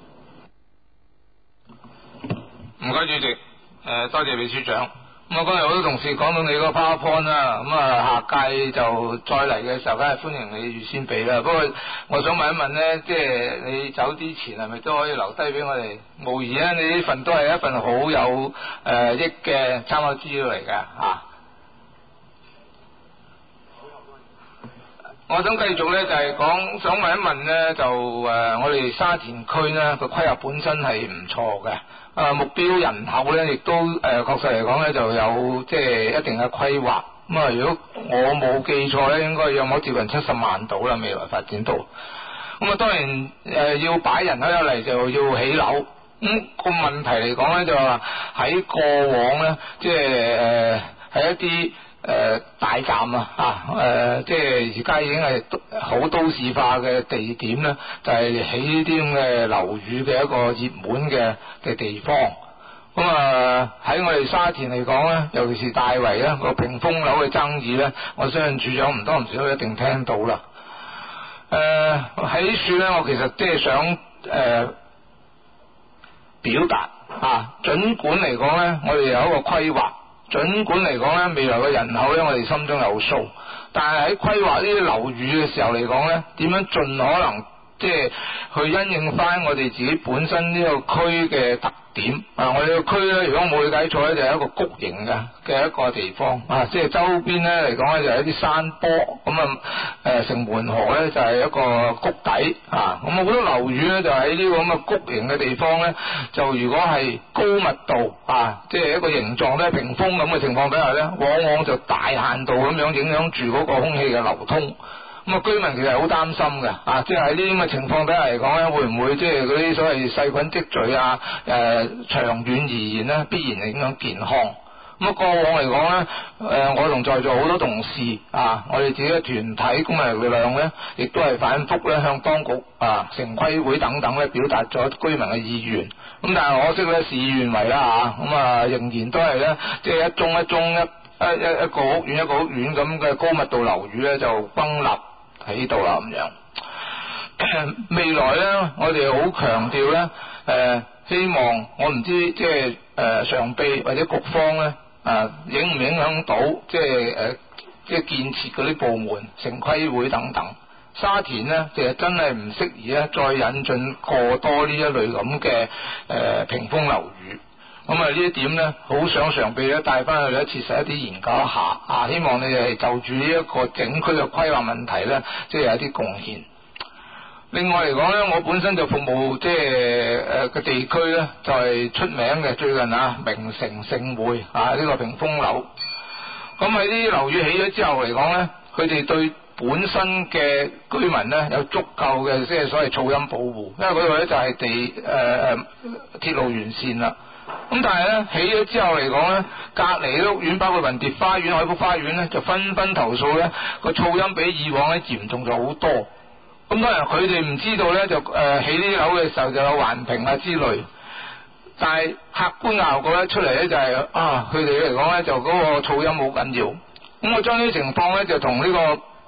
唔該主席，誒、呃、多謝秘書長。咁我今日好多同事講到你個 PowerPoint 啦，咁啊下屆就再嚟嘅時候，梗係歡迎你預先俾啦。不過我想問一問咧，即係你走之前係咪都可以留低俾我哋？無疑咧，你呢份都係一份好有誒、呃、益嘅參考資料嚟嘅嚇。我想繼續咧就係、是、講，想問一問咧就誒、呃，我哋沙田區咧個規劃本身係唔錯嘅，啊目標人口咧亦都誒確實嚟講咧就有即係一定嘅規劃。咁啊，如果我冇記錯咧，應該有冇接近七十萬度啦，未來發展到。咁啊，當然誒、呃、要擺人口入嚟就要起樓。咁、嗯、個問題嚟講咧就話喺過往咧，即係誒喺一啲。誒、呃、大站啊，啊誒、呃，即係而家已經係好都市化嘅地點咧，就係起呢啲咁嘅樓宇嘅一個熱門嘅嘅地方。咁啊喺我哋沙田嚟講咧，尤其是大圍咧個屏風樓嘅爭議咧，我相信處長唔多唔少都一定聽到啦。誒喺呢處咧，我其實即係想誒、呃、表達啊，儘管嚟講咧，我哋有一個規劃。 儘管嚟講咧，未來嘅人口咧，我哋心中有數，但係喺規劃呢啲樓宇嘅時候嚟講咧，點樣盡可能即係去因應翻我哋自己本身呢個區嘅特點啊！我哋個區咧，如果冇理解錯咧，就係一個谷型嘅嘅一個地方啊！即係周邊咧嚟講咧，就係一啲山坡咁啊，誒城門河咧就係一個谷底啊！咁好多樓宇咧就喺呢個咁嘅谷型嘅地方咧，就如果係高密度啊，即係一個形狀咧屏風咁嘅情況底下咧，往往就大限度咁樣影響住嗰個空氣嘅流通。咁啊，居民其實係好擔心嘅，啊，即係喺呢啲咁嘅情況底下嚟講咧，會唔會即係嗰啲所謂細菌積聚啊？誒、呃，長遠而言咧，必然影響健康。咁啊，過往嚟講咧，誒、呃，我同在座好多同事啊，我哋自己嘅團體公民力量咧，亦都係反覆咧向當局啊、城規會等等咧表達咗居民嘅意願。咁但係可惜咧，事與願違啦嚇，咁啊仍然都係咧，即係一宗一宗一一一一個屋苑一個屋苑咁嘅高密度樓宇咧就崩立喺度啦咁樣。未來咧，我哋好強調咧，誒、呃、希望我唔知即係誒常秘或者局方咧，啊影唔影響到即係誒即係建設嗰啲部門、城規會等等。沙田咧，其實真係唔適宜咧再引進過多呢一類咁嘅誒屏風樓宇。咁啊呢一點咧，好想常秘咧帶翻去咧，切實一啲研究一下啊！希望你哋就住呢一個整區嘅規劃問題咧，即係有啲貢獻。另外嚟講咧，我本身就服務即係誒個地區咧，就係、是、出名嘅最近啊，名城盛匯啊呢、這個屏風樓。咁喺啲樓宇起咗之後嚟講咧，佢哋對本身嘅居民咧有足夠嘅即係所謂噪音保護，因為嗰度咧就係地誒誒、呃、鐵路沿線啦。咁但係咧起咗之後嚟講咧，隔離啲屋苑包括雲蝶花園、海福花園咧，就紛紛投訴咧個噪音比以往咧嚴重咗好多。咁當然佢哋唔知道咧，就誒、呃、起呢啲樓嘅時候就有環評啊之類。但係客觀效果咧出嚟咧就係、是、啊，佢哋嚟講咧就嗰個噪音好緊要。咁我將呢啲情況咧就同呢個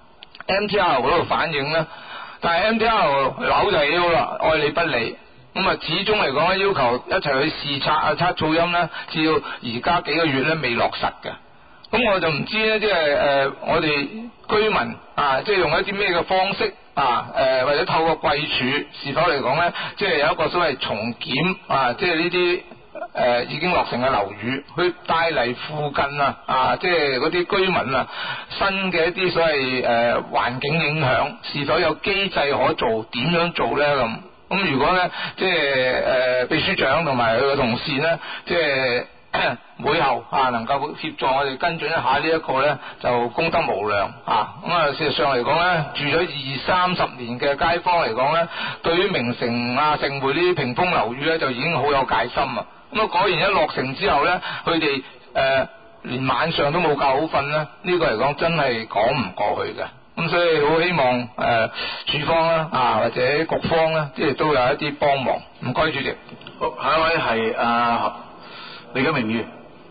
M T R 嗰度反映啦。但係 M T R 樓就起好啦，愛理不理。咁啊，始終嚟講咧，要求一齊去視察啊，測噪音咧，至到而家幾個月咧未落實嘅。咁我就唔知咧，即係誒我哋居民啊，即係用一啲咩嘅方式啊，誒、呃、或者透過貴署是否嚟講咧，即係有一個所謂重檢啊，即係呢啲誒已經落成嘅樓宇，去帶嚟附近啊啊，即係嗰啲居民啊新嘅一啲所謂誒、呃、環境影響，是否有機制可做？點樣做咧咁？咁如果咧，即係誒、呃、秘書長同埋佢嘅同事咧，即係會後啊，能夠協助我哋跟進一下呢一個咧，就功德無量啊！咁啊，事實上嚟講咧，住咗二三十年嘅街坊嚟講咧，對於名城啊、盛匯呢啲屏風樓宇咧，就已經好有戒心啊！咁啊，果然一落成之後咧，佢哋誒連晚上都冇覺好瞓咧，呢、這個嚟講真係講唔過去嘅。咁所以好希望誒、呃、署方啦啊或者局方咧，即係都有一啲幫忙。唔該，主席。 好，下一位係啊李家明議員。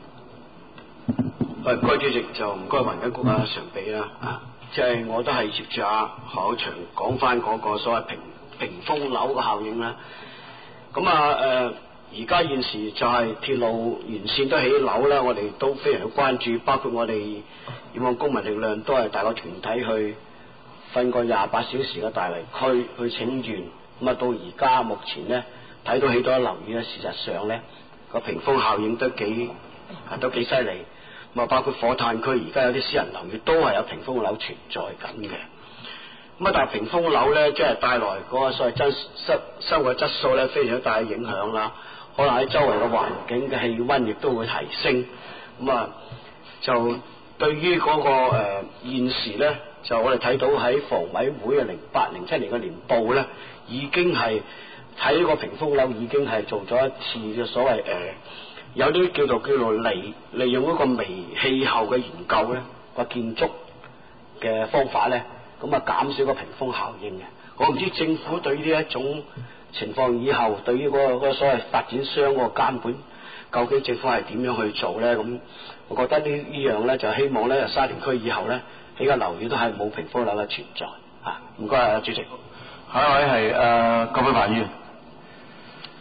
誒，唔該主席，就唔該環境局啊常秘啦啊，即係我都係接住阿何祥講翻嗰個所謂屏屏風樓嘅效應啦。咁啊誒，而家現時就係鐵路沿線都起樓啦，我哋都非常關注，包括我哋以往公民力量都係大個團體去瞓過廿八小時嘅大圍區去請願，咁啊到而家目前咧睇到起多樓宇咧，事實上咧個屏風效應都幾啊都幾犀利。咁啊包括火炭區而家有啲私人樓宇都係有屏風樓存在緊嘅。咁啊但係屏風樓咧即係帶來嗰個所謂真生生活質素咧非常大嘅影響啦，可能喺周圍嘅環境嘅氣溫亦都會提升。咁啊就對於嗰、那個誒、呃、現時咧，就我哋睇到喺房委會嘅零八零七年嘅年報咧，已經係睇個屏風樓已經係做咗一次嘅所謂誒、呃、有啲叫做叫做利利用嗰個微氣候嘅研究咧個建築嘅方法咧，咁啊減少個屏風效應嘅。我唔知政府對呢一種情況以後對於嗰、那個那個所謂發展商嗰個監管，究竟政府係點樣去做咧？咁我覺得呢呢樣咧就希望咧沙田區以後咧起個樓宇都係冇屏風樓嘅存在嚇。唔該啊，主席。 下一位係誒葛珮帆議員。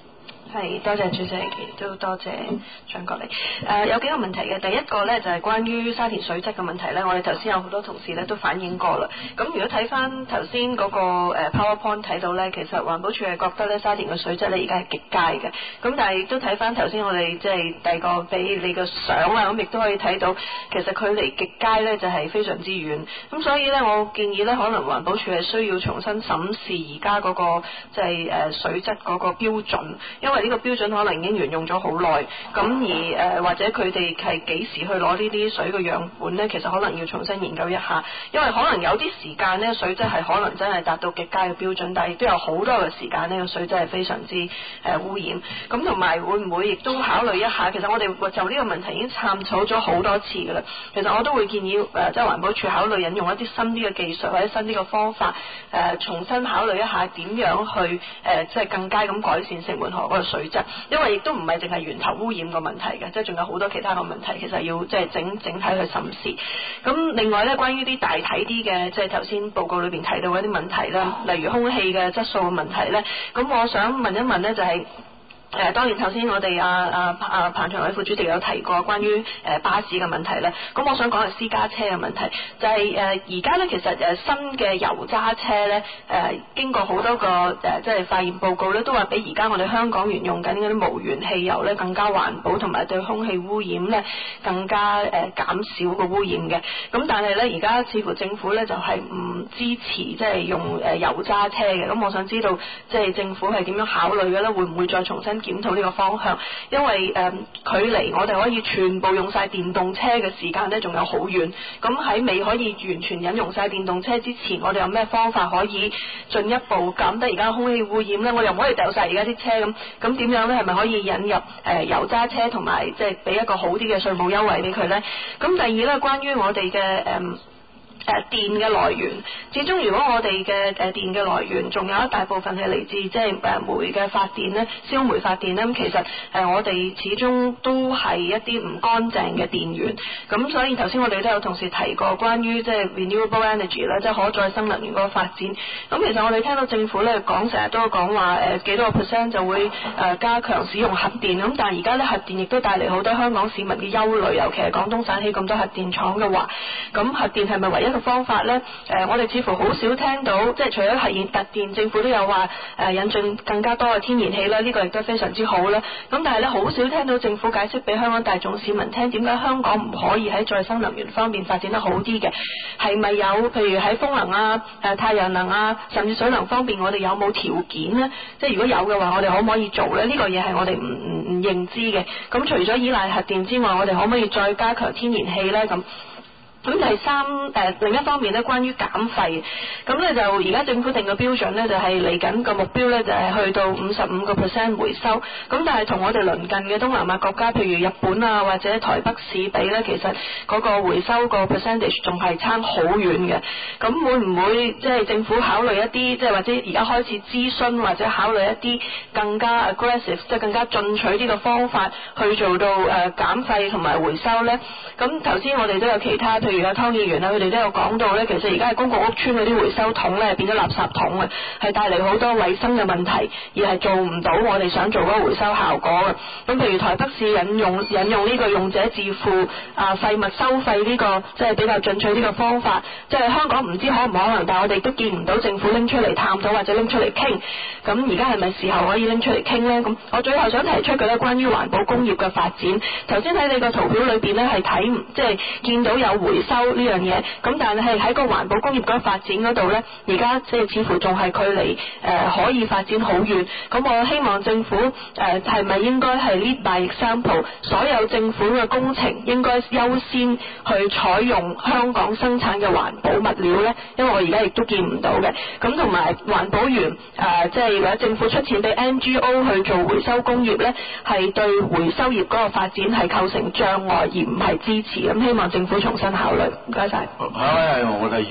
係，多謝主席，亦都多謝張國籬。誒、呃、有幾個問題嘅，第一個咧就係、是、關於沙田水質嘅問題咧，我哋頭先有好多同事咧都反映過啦。咁如果睇翻頭先嗰個 PowerPoint 睇到咧，其實環保署係覺得咧沙田嘅水質咧而家係極佳嘅。咁但係亦都睇翻頭先我哋即係第二個俾你個相啦，咁亦都可以睇到其實距離極佳咧就係非常之遠。咁所以咧我建議咧可能環保署係需要重新審視而家嗰個即係誒水質嗰個標準，因為呢個標準可能已經沿用咗好耐，咁而誒、呃、或者佢哋係幾時去攞呢啲水嘅樣本呢？其實可能要重新研究一下，因為可能有啲時間呢，水質係可能真係達到極佳嘅標準，但係亦都有好多嘅時間呢個水質係非常之誒、呃、污染。咁同埋會唔會亦都考慮一下？其實我哋就呢個問題已經探討咗好多次㗎啦。其實我都會建議誒、呃，即係環保署考慮引用一啲新啲嘅技術或者新啲嘅方法，誒、呃、重新考慮一下點樣去誒、呃、即係更加咁改善城門河嗰個水質。因為亦都唔係淨係源頭污染個問題嘅，即係仲有好多其他個問題，其實要即係整整體去審視。咁另外咧，關於啲大體啲嘅，即係頭先報告裏邊提到嗰啲問題啦，例如空氣嘅質素嘅問題咧，咁我想問一問咧，就係、是。誒、呃、當然頭先我哋啊啊啊彭長偉副主席有提過關於誒、呃、巴士嘅問題咧，咁我想講係私家車嘅問題，就係誒而家咧其實誒新嘅油渣車咧誒、呃、經過好多個誒即係化驗報告咧，都話比而家我哋香港沿用緊嗰啲無鉛汽油咧更加環保，同埋對空氣污染咧更加誒、呃、減少個污染嘅。咁但係咧而家似乎政府咧就係、是、唔支持即係用誒油渣車嘅，咁我想知道即係政府係點樣考慮嘅咧？會唔會再重新檢討呢個方向？因為誒、呃、距離我哋可以全部用晒電動車嘅時間咧，仲有好遠。咁喺未可以完全引用晒電動車之前，我哋有咩方法可以進一步減低而家空氣污染咧？我又唔可以掉晒而家啲車咁，咁點樣咧？係咪可以引入誒、呃、油渣車同埋即係俾一個好啲嘅稅務優惠俾佢咧？咁第二咧，關於我哋嘅誒。呃誒、呃、電嘅來源，始終如果我哋嘅誒電嘅來源仲有一大部分係嚟自即係誒煤嘅發電咧，燒煤發電咧，咁其實誒、呃、我哋始終都係一啲唔乾淨嘅電源，咁所以頭先我哋都有同事提過關於即係 renewable energy 咧，即係可再生能源嗰個發展。咁其實我哋聽到政府咧講成日都講話誒幾多個 percent 就會誒、呃、加強使用核電，咁但係而家咧核電亦都帶嚟好多香港市民嘅憂慮，尤其係廣東省起咁多核電廠嘅話，咁核電係咪唯一嘅方法咧？誒、呃，我哋似乎好少聽到，即係除咗核電、核電，政府都有話誒、呃、引進更加多嘅天然氣啦，呢、這個亦都非常之好啦。咁但係咧，好少聽到政府解釋俾香港大眾市民聽，點解香港唔可以喺再生能源方面發展得好啲嘅？係咪有譬如喺風能啊、誒、呃、太陽能啊，甚至水能方面，我哋有冇條件呢？即係如果有嘅話，我哋可唔可以做咧？呢、這個嘢係我哋唔唔唔認知嘅。咁除咗依賴核電之外，我哋可唔可以再加強天然氣咧？咁咁第三誒、呃、另一方面咧，關於減廢，咁咧就而家政府定嘅標準咧，就係嚟緊個目標咧，就係、是、去到五十五個 percent 回收。咁但係同我哋鄰近嘅東南亞國家，譬如日本啊或者台北市比咧，其實嗰個回收個 percentage 仲係差好遠嘅。咁會唔會即係政府考慮一啲，即係或者而家開始諮詢或者考慮一啲更加 aggressive， 即係更加進取啲嘅方法去做到誒、呃、減廢同埋回收咧？咁頭先我哋都有其他，譬如有湯議員啦，佢哋都有講到咧，其實而家係公共屋邨嗰啲回收桶咧變咗垃圾桶啊，係帶嚟好多衞生嘅問題，而係做唔到我哋想做嗰個回收效果嘅。咁譬如台北市引用引用呢個用者自付啊廢物收費呢個即係比較進取呢個方法，即係香港唔知可唔可能，但係我哋都見唔到政府拎出嚟探討或者拎出嚟傾。咁而家係咪時候可以拎出嚟傾咧？咁我最後想提出嘅咧，關於環保工業嘅發展，頭先喺你個圖表裏邊咧係睇即係見到有回收呢樣嘢，咁但係喺個環保工業嗰個發展嗰度呢，而家即係似乎仲係距離誒、呃、可以發展好遠。咁我希望政府誒係咪應該係 lead by example，所有政府嘅工程應該優先去採用香港生產嘅環保物料呢？因為我而家亦都見唔到嘅。咁同埋環保員誒即係或者政府出錢俾 N G O 去做回收工業呢，係對回收業嗰個發展係構成障礙而唔係支持。咁希望政府重新考慮。唔該晒。 下一位係黃國泰議員。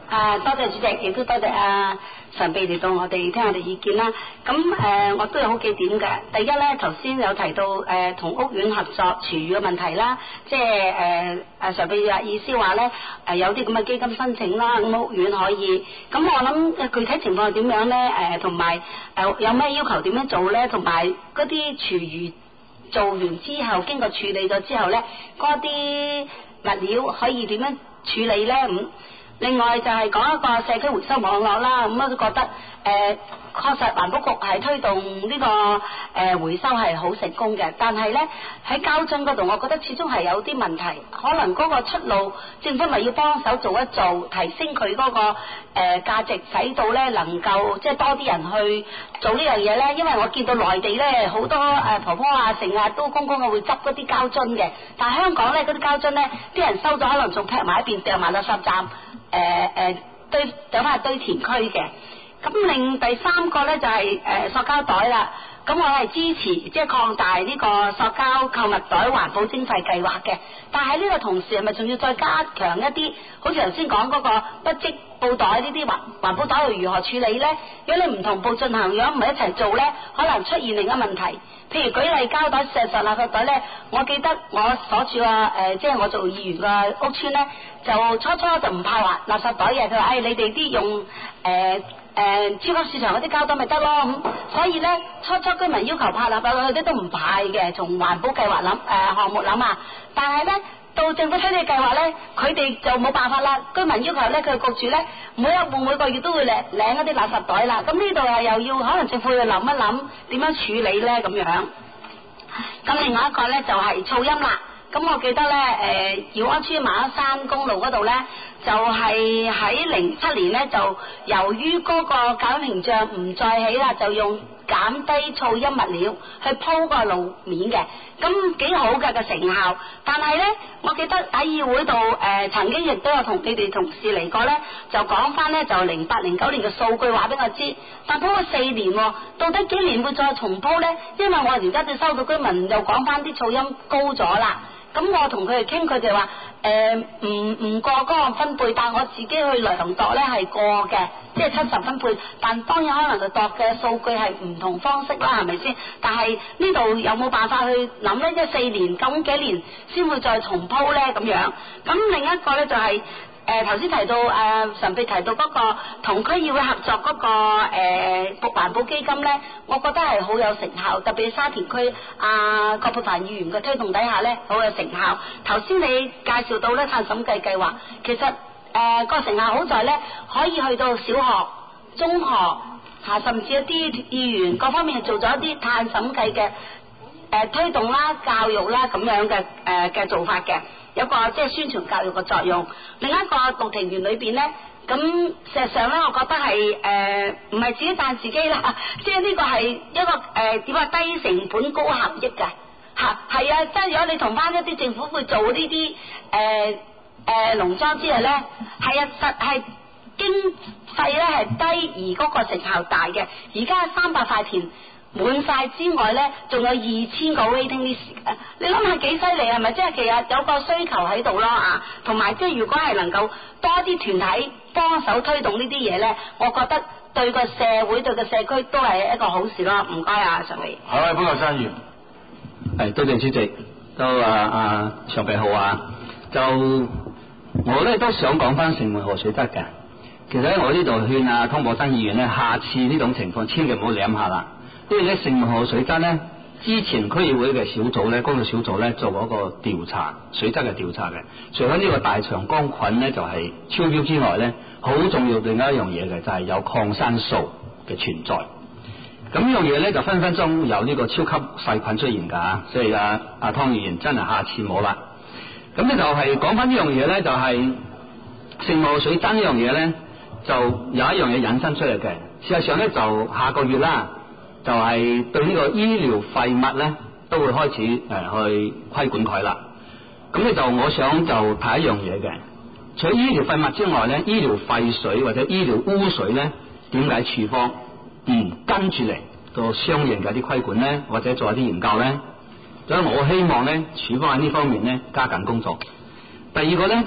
啊，多謝主席，亦都多謝啊常秘嚟到我哋聽我哋意見啦。咁誒、呃，我都有好幾點嘅。第一咧，頭先有提到誒同、呃、屋苑合作廚餘嘅問題啦，即係誒誒常秘話意思話咧誒有啲咁嘅基金申請啦，咁屋苑可以。咁我諗具體情況係點樣咧？誒同埋誒有咩要求點樣做咧？同埋嗰啲廚餘做完之後，經過處理咗之後咧，嗰啲物料可以點樣處理咧？咁、嗯另外就係講一個社區回收網絡啦，咁我都覺得誒確實環保局係推動呢個誒回收係好成功嘅，但係咧喺膠樽嗰度，我覺得始終係有啲問題，可能嗰個出路政府咪要幫手做一做，提升佢嗰個誒價值，使到咧能夠即係多啲人去做呢樣嘢咧。因為我見到內地咧好多誒婆婆啊成日都公公啊會執嗰啲膠樽嘅，但係香港咧嗰啲膠樽咧啲人收咗可能仲劈埋一邊掉埋垃圾站。誒誒、呃、堆走翻去堆填區嘅，咁另第三個咧就係、是、誒、呃、塑膠袋啦。咁我係支持即係擴大呢個塑膠購物袋環保徵費計劃嘅，但係呢個同時係咪仲要再加強一啲？好似頭先講嗰個不織布袋呢啲環環保袋又如何處理咧？如果你唔同步進行，如果唔係一齊做咧，可能出現另一個問題。譬如舉例膠袋、石實垃圾袋咧，我記得我所處啊誒，即係我做議員嘅屋邨咧，就初初就唔怕話垃圾袋嘅，佢話誒你哋啲用誒。呃誒、呃，超級市場嗰啲膠袋咪得咯，咁所以咧初初居民要求派垃圾袋，佢哋都唔派嘅，從環保計劃諗誒項目諗啊，但係咧到政府推呢個計劃咧，佢哋就冇辦法啦。居民要求咧，佢焗住咧每一戶每個月都會領領一啲垃圾袋啦。咁呢度係又要可能政府要諗一諗點樣處理咧咁樣。咁另外一個咧就係、是、噪音啦。咁我記得咧，誒耀安邨馬鞍山公路嗰度咧，就係喺零七年咧，就由於嗰個隔音屏障唔再起啦，就用減低噪音物料去鋪個路面嘅，咁幾好嘅個成效。但係咧，我記得喺議會度誒、呃、曾經亦都有同你哋同事嚟過咧，就講翻咧就零八零九年嘅數據話俾我知，但鋪咗四年，到底幾年會再重鋪咧？因為我而家就收到居民又講翻啲噪音高咗啦。咁我同佢哋傾，佢哋話誒唔唔過嗰個分貝，但我自己去量度咧係過嘅，即係七十分貝。但當然可能就度嘅數據係唔同方式啦，係咪先？但係呢度有冇辦法去諗咧？即係四年咁幾年先會再重鋪咧咁樣。咁另一個咧就係誒頭先提到誒常秘提到嗰個同區議會合作嗰、嗰個誒環保基金咧，我覺得係好有成效，特別沙田區阿葛珮帆議員嘅推動底下咧，好有成效。頭先你介紹到咧碳審計計劃，其實誒、呃嗰個成效好在咧，可以去到小學、中學嚇、啊，甚至一啲議員各方面做咗一啲碳審計嘅誒推動啦、教育啦咁樣嘅誒嘅做法嘅。有個即係宣傳教育嘅作用，另一個綠庭園裏邊咧，咁事實上咧，我覺得係誒唔係自己讚自己啦，即係呢個係一個誒點啊低成本高效益嘅嚇，係啊，即係如果你同翻一啲政府會做呢啲誒誒農莊之後咧，係啊實係經費咧係低而嗰個成效大嘅，而家三百塊田滿晒之外咧，仲有二千個 waiting list，你諗下幾犀利係咪？即係其實有個需求喺度咯啊，同埋即係如果係能夠多啲團體幫手推動呢啲嘢咧，我覺得對個社會對個社區都係一個好事咯。唔該啊，常秘。 好啊，潘國山議員。 係多謝主席，都啊啊常秘好啊。就我咧都想講翻城門河水質嘅。其實咧，我呢度勸阿湯寶山議員咧，下次呢種情況千祈唔好舐下啦。因為咧城門河水質咧，之前區議會嘅小組咧，工作小組咧做嗰個調查，水質嘅調查嘅。除咗呢個大腸桿菌咧就係超標之外咧，好重要另外一樣嘢嘅就係有抗生素嘅存在。咁呢樣嘢咧就分分鐘有呢個超級細菌出現㗎，所以啊阿湯議員真係下次冇啦。咁咧就係講翻呢樣嘢咧，就係城門河水質呢樣嘢咧，就有一樣嘢引申出嚟嘅。事實上咧，就下個月啦。就係對呢個醫療廢物咧，都會開始誒、呃、去規管佢啦。咁咧就我想就睇一樣嘢嘅，除咗醫療廢物之外咧，醫療廢水或者醫療污水咧，點解處方唔跟住嚟個相應嘅啲規管咧，或者做一啲研究咧？所以我希望咧，處方喺呢方面咧加緊工作。第二個咧就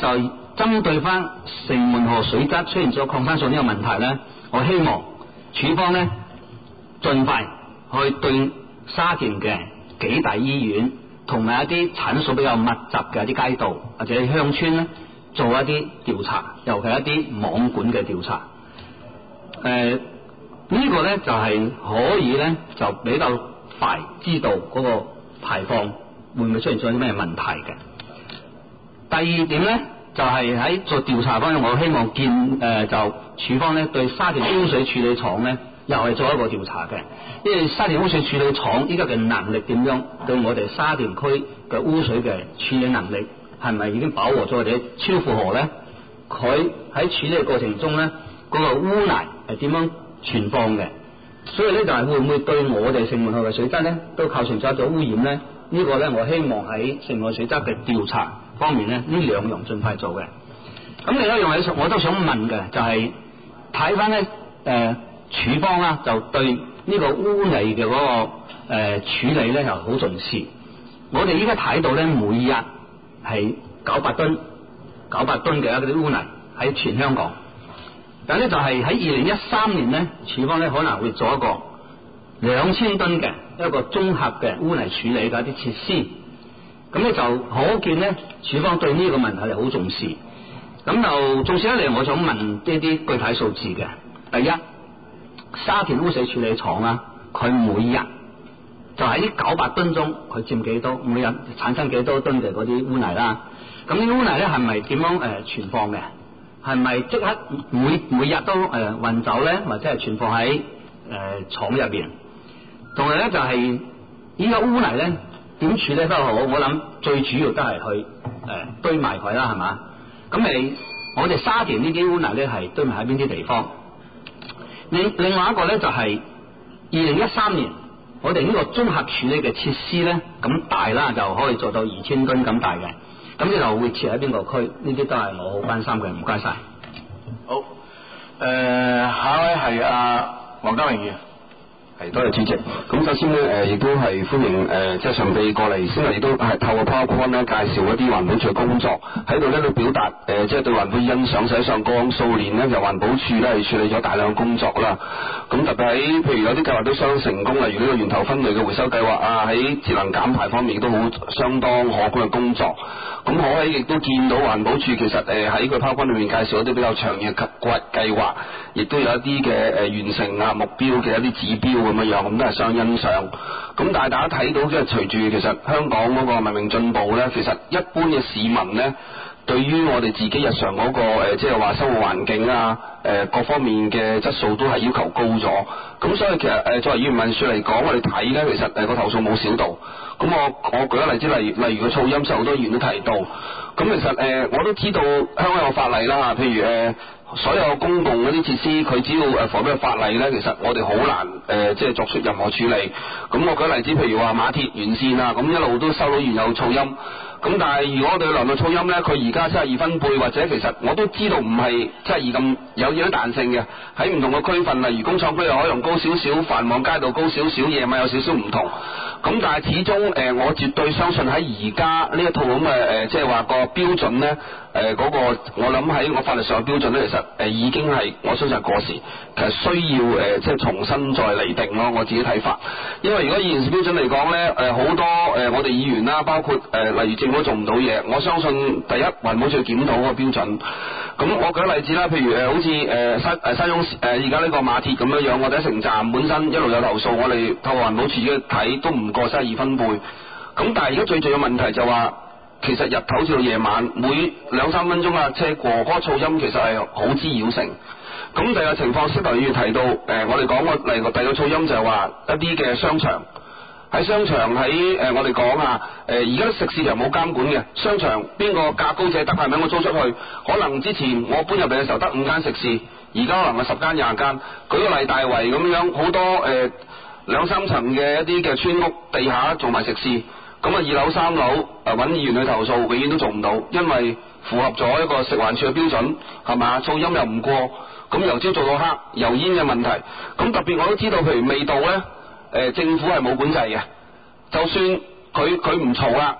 針對翻城門河水質出現咗擴散數呢個問題咧，我希望署方咧盡快去對沙田嘅幾大醫院同埋一啲診所比較密集嘅一啲街道或者鄉村咧做一啲調查，尤其一啲網管嘅調查。誒、呃，呢、這個咧就係、是、可以咧就比較快知道嗰個排放會唔會出現咗啲咩問題嘅。第二點咧就係、是、喺做調查方面，我希望見誒、呃、就署方咧對沙田污水處理廠咧又係做一個調查嘅，因為沙田污水處理廠依家嘅能力點樣，對我哋沙田區嘅污水嘅處理能力係咪已經飽和咗或者超負荷咧？佢喺處理嘅過程中咧，嗰、那個污泥係點樣存放嘅？所以咧就係會唔會對我哋城門河嘅水質咧都構成咗一種污染咧？呢、這個咧我希望喺城門河水質嘅調查方面咧，呢兩樣盡快做嘅。咁另一樣嘢我都想問嘅就係睇翻咧誒署方啦，就對呢個污泥嘅嗰、那個誒、呃、處理咧又好重視。我哋依家睇到咧，每日係九百噸九百噸嘅一啲污泥喺全香港。但咧就係喺二零一三年咧，署方咧可能會做一個兩千噸嘅一個綜合嘅污泥處理嘅一啲設施。咁咧就可見咧，署方對呢個問題係好重視。咁就重視一嚟，我想問呢啲具體數字嘅。第一，沙田污水處理廠啦，佢每日就喺呢九百噸中，佢佔幾多？每日產生幾多噸嘅嗰啲污泥啦？咁呢啲污泥咧係咪點樣誒存放嘅？係咪即刻每每日都誒運走咧，或者係存放喺誒廠入邊？同埋咧就係依個污泥咧點處理得好？我諗最主要都係去誒、呃、堆埋佢啦，係嘛？咁你我哋沙田呢啲污泥咧係堆埋喺邊啲地方？另另外一個咧就係二零一三年，我哋呢個綜合處理嘅設施咧咁大啦，就可以做到二千噸咁大嘅。咁呢度會設喺邊個區？呢啲都係我好關心嘅。唔該晒。 好，誒、呃、下一位係阿黃家榮議員。 係，多謝主席。咁首先咧，誒亦都係歡迎誒即係常秘過嚟，先嚟亦都係透過 PowerPoint 咧介紹一啲環保署嘅工作，喺度咧都表達誒即係對環保欣賞。實際上過往數年咧，就環保署咧係處理咗大量嘅工作啦。咁特別喺譬如有啲計劃都相當成功，例如呢個源頭分類嘅回收計劃啊，喺節能減排方面亦都好相當可觀嘅工作。咁可喺亦都見到環保署其實誒喺個 PowerPoint 裏面介紹一啲比較長遠嘅計計劃，亦都有一啲嘅誒完成啊目標嘅一啲指標咁樣樣，咁都係相欣賞。咁但係大家睇到即係隨住其實香港嗰個文明進步咧，其實一般嘅市民咧，對於我哋自己日常嗰個誒即係話生活環境啊誒各方面嘅質素都係要求高咗。咁所以其實誒作為議員民署嚟講，我哋睇咧其實誒個投訴冇少到。咁我我舉個例子，例如例如個噪音，就好多議員都提到。咁其實誒、呃、我都知道香港有法例啦，譬如誒、呃、所有公共嗰啲設施，佢只要誒符合法例咧，其實我哋好難誒、呃、即係作出任何處理。咁我舉例子，譬如話馬鐵沿線啊，咁一路都收到原有噪音。咁但係如果我哋量度噪音咧，佢而家七十二分貝，或者其實我都知道唔係七十二咁有嘢彈性嘅，喺唔同嘅區份，例如工廠區又可能高少少，繁忙街道高少少，夜晚有少少唔同。咁但係始終誒、呃，我絕對相信喺而家呢一套咁嘅誒，即係話個標準咧，誒、呃、嗰、那個我諗喺我法律上嘅標準咧，其實誒、呃、已經係我相信係過時，其實需要誒、呃、即係重新再釐定咯。我自己睇法，因為如果以現時標準嚟講咧，誒、呃、好多誒、呃、我哋議員啦，包括誒、呃、例如政府做唔到嘢，我相信第一環保署要檢討嗰個標準。咁我舉例子啦，譬如誒、呃、好似誒沙誒沙涌誒而家呢個馬鐵咁樣樣，我哋喺城站本身一路有投訴，我哋透過環保署嘅睇都唔過三十二分貝。咁但係而家最重要嘅問題就話，其實日頭至到夜晚每兩三分鐘啊車過，嗰、那個噪音其實係好滋擾性。咁第二個情況，先頭要提到誒、呃，我哋講個例個第二個噪音就係話一啲嘅商場。喺商場喺誒、呃、我哋講啊誒而家啲食肆又冇監管嘅，商場邊個價高者得係咪我租出去？可能之前我搬入嚟嘅時候得五間食肆，而家可能係十間廿間。舉個例大圍咁樣，好多誒、呃、兩三層嘅一啲嘅村屋地下做埋食肆，咁啊二樓三樓誒揾議員去投訴，永遠都做唔到，因為符合咗一個食環署嘅標準係嘛，噪音又唔過，咁由朝做到黑，油煙嘅問題。咁特別我都知道，譬如味道咧。誒、呃、政府係冇管制嘅，就算佢佢唔嘈啦，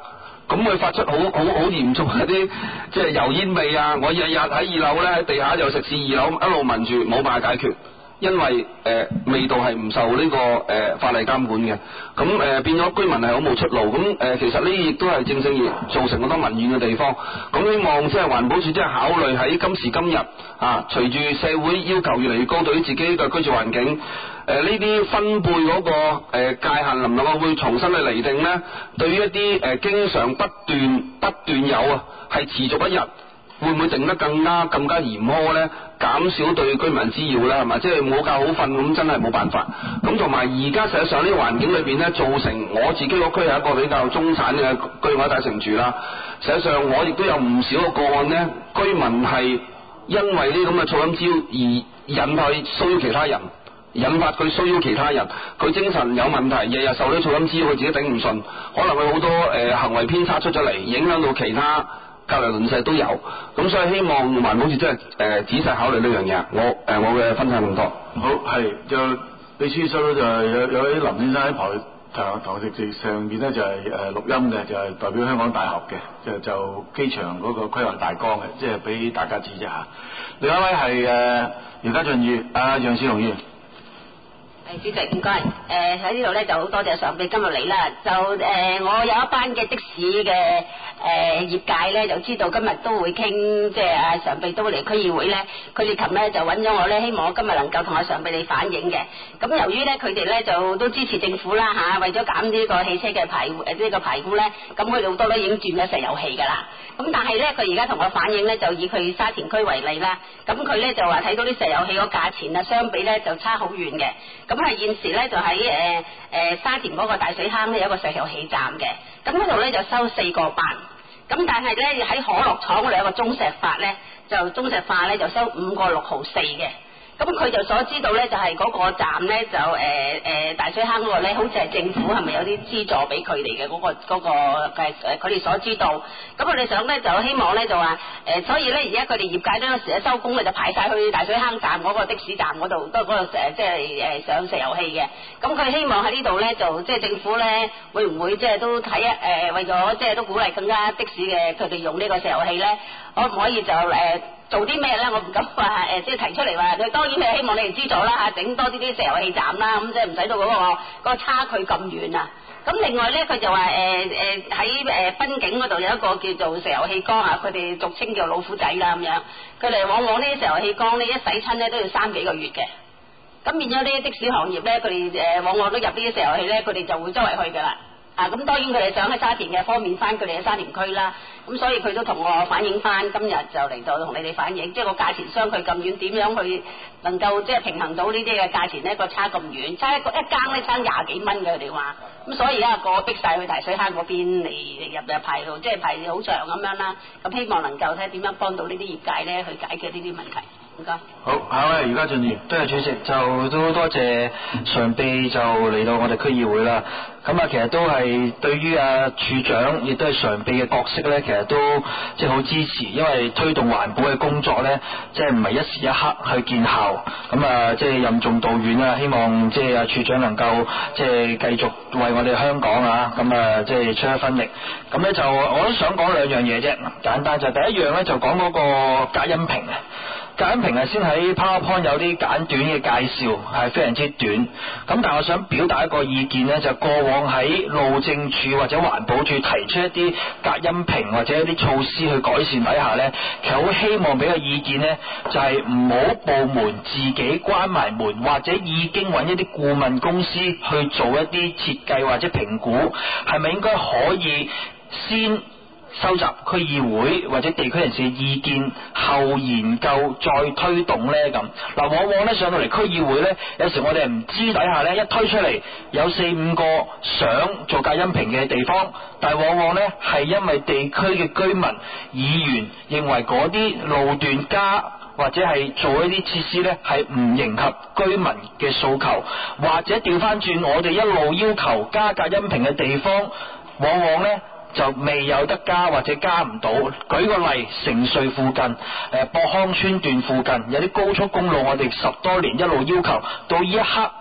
咁佢發出好好好嚴重嗰啲即係油煙味啊！我日日喺二樓咧喺地下就食肆二樓一路聞住，冇辦法解決。因為誒、呃、味道係唔受呢、這個誒、呃、法例監管嘅，咁誒、呃、變咗居民係好冇出路，咁誒、呃、其實呢亦都係正正而造成好多民怨嘅地方。咁希望即係環保署即係考慮喺今時今日啊，隨住社會要求越嚟越高，對於自己嘅居住環境，誒呢啲分配嗰、那個誒、呃、界限能唔能夠會重新去釐定呢？對於一啲誒、呃、經常不斷不斷有啊，係持續一日。會唔會定得更加更加嚴苛呢？減少對居民滋擾呢？係咪？即係冇覺好瞓咁，真係冇辦法。咁同埋而家實際上呢個環境裏邊呢，造成我自己個區係一個比較中產嘅居，我喺大城住啦。實際上我亦都有唔少個個案呢，居民係因為呢咁嘅噪音滋擾而引發去騷擾其他人，引發佢騷擾其他人，佢精神有問題，日日受呢噪音滋擾，佢自己頂唔順，可能佢好多誒、呃、行為偏差出咗嚟，影響到其他隔離鄰舍都有，咁所以希望環保署真係誒仔細考慮呢樣嘢。我誒、呃、我嘅分享咁多。 好，係就秘書收到就係有有啲林先生喺台台台席席上邊咧就係誒錄音嘅，就係、是、代表香港大學嘅，就就機場嗰個規劃大綱嘅，即係俾大家知啫嚇。另一位係誒姚家俊議員，阿楊兆龍議員。 主席唔該，誒喺呢度咧就好多謝常秘今日嚟啦。就誒、呃、我有一班嘅的，的士嘅誒、呃、業界咧，就知道今日都會傾，即係阿常秘都嚟區議會咧，佢哋琴日就揾咗我咧，希望我今日能夠同阿常秘你反映嘅。咁由於咧佢哋咧就都支持政府啦嚇、啊，為咗減呢個汽車嘅排誒呢個排污咧，咁佢哋好多都已經轉咗石油氣㗎啦。咁但係咧佢而家同我反映咧，就以佢沙田區為例啦，咁佢咧就話睇到啲石油氣個價錢啊，相比咧就差好遠嘅。咁係現時咧就喺誒誒沙田嗰個大水坑咧有一個石油氣站嘅，咁嗰度咧就收四個八，咁但係咧喺可樂廠嗰度有個中石化咧，就中石化咧就收五個六毫四嘅。咁佢就所知道咧，就係、是、嗰個站咧，就誒誒、呃、大水坑嗰個咧，好似係政府係咪有啲資助俾佢哋嘅嗰個嗰、嗰個誒佢哋所知道。咁我哋想咧就希望咧就話誒、呃，所以咧而家佢哋業界都有時咧收工咧就排晒去大水坑站嗰個的士站嗰度，都嗰度誒即係誒上石油氣嘅。咁佢希望喺呢度咧就即係政府咧會唔會即係都睇一誒、呃、為咗即係都鼓勵更加的士嘅佢哋用呢個石油氣咧，可唔可以就誒？呃做啲咩咧？我唔敢話誒，即係提出嚟話，佢當然係希望你哋資助啦嚇，整多啲啲石油氣站啦，咁即係唔使到嗰個嗰個差距咁遠啊。咁另外咧，佢就話誒誒喺誒濱景嗰度有一個叫做石油氣缸啊，佢哋俗稱叫老虎仔啦咁樣。佢哋往往呢啲石油氣缸呢，一洗親咧都要三幾個月嘅。咁變咗呢啲的士行業咧，佢哋誒往往都入呢啲石油氣咧，佢哋就會周圍去㗎啦。啊，咁當然佢哋想喺沙田嘅方便翻佢哋嘅沙田區啦，咁所以佢都同我反映翻，今日就嚟到同你哋反映，即係個價錢相距咁遠，點樣去能夠即係平衡到呢啲嘅價錢呢？個差咁遠，差一個一間咧差廿幾蚊嘅佢哋話，咁所以而家個逼晒去大水坑嗰邊嚟入入排路，即係排好長咁樣啦。咁希望能夠睇下點樣幫到呢啲業界咧去解決呢啲問題。唔該。 好，下一位而家進入。 多謝主席，就都多謝常秘就嚟到我哋區議會啦。咁啊，其實都係對於啊處長，亦都係常秘嘅角色咧，其實都即係好支持，因為推動環保嘅工作咧，即係唔係一時一刻去見效。咁啊，即係任重道遠啊，希望即係啊處長能夠即係繼續為我哋香港啊，咁啊即係出一分力。咁咧就我都想講兩樣嘢啫，簡單就係第一樣咧就講嗰個隔音屏啊。隔音屏係先喺 PowerPoint 有啲簡短嘅介紹，係非常之短。咁但係我想表達一個意見呢，就過往喺路政署或者環保署提出一啲隔音屏或者一啲措施去改善底下呢，其實好希望俾個意見呢，就係唔好部門自己關埋門，或者已經揾一啲顧問公司去做一啲設計或者評估，係咪應該可以先收集區議會或者地區人士嘅意見，後研究再推動呢？咁嗱，往往咧上到嚟區議會咧，有時我哋唔知底下咧一推出嚟有四五個想做隔音屏嘅地方，但係往往咧係因為地區嘅居民議員認為嗰啲路段加或者係做一啲設施咧係唔迎合居民嘅訴求，或者調翻轉我哋一路要求加隔音屏嘅地方，往往咧就未有得加或者加唔到。舉個例，城隧附近誒博康村段附近有啲高速公路，我哋十多年一路要求，到呢一刻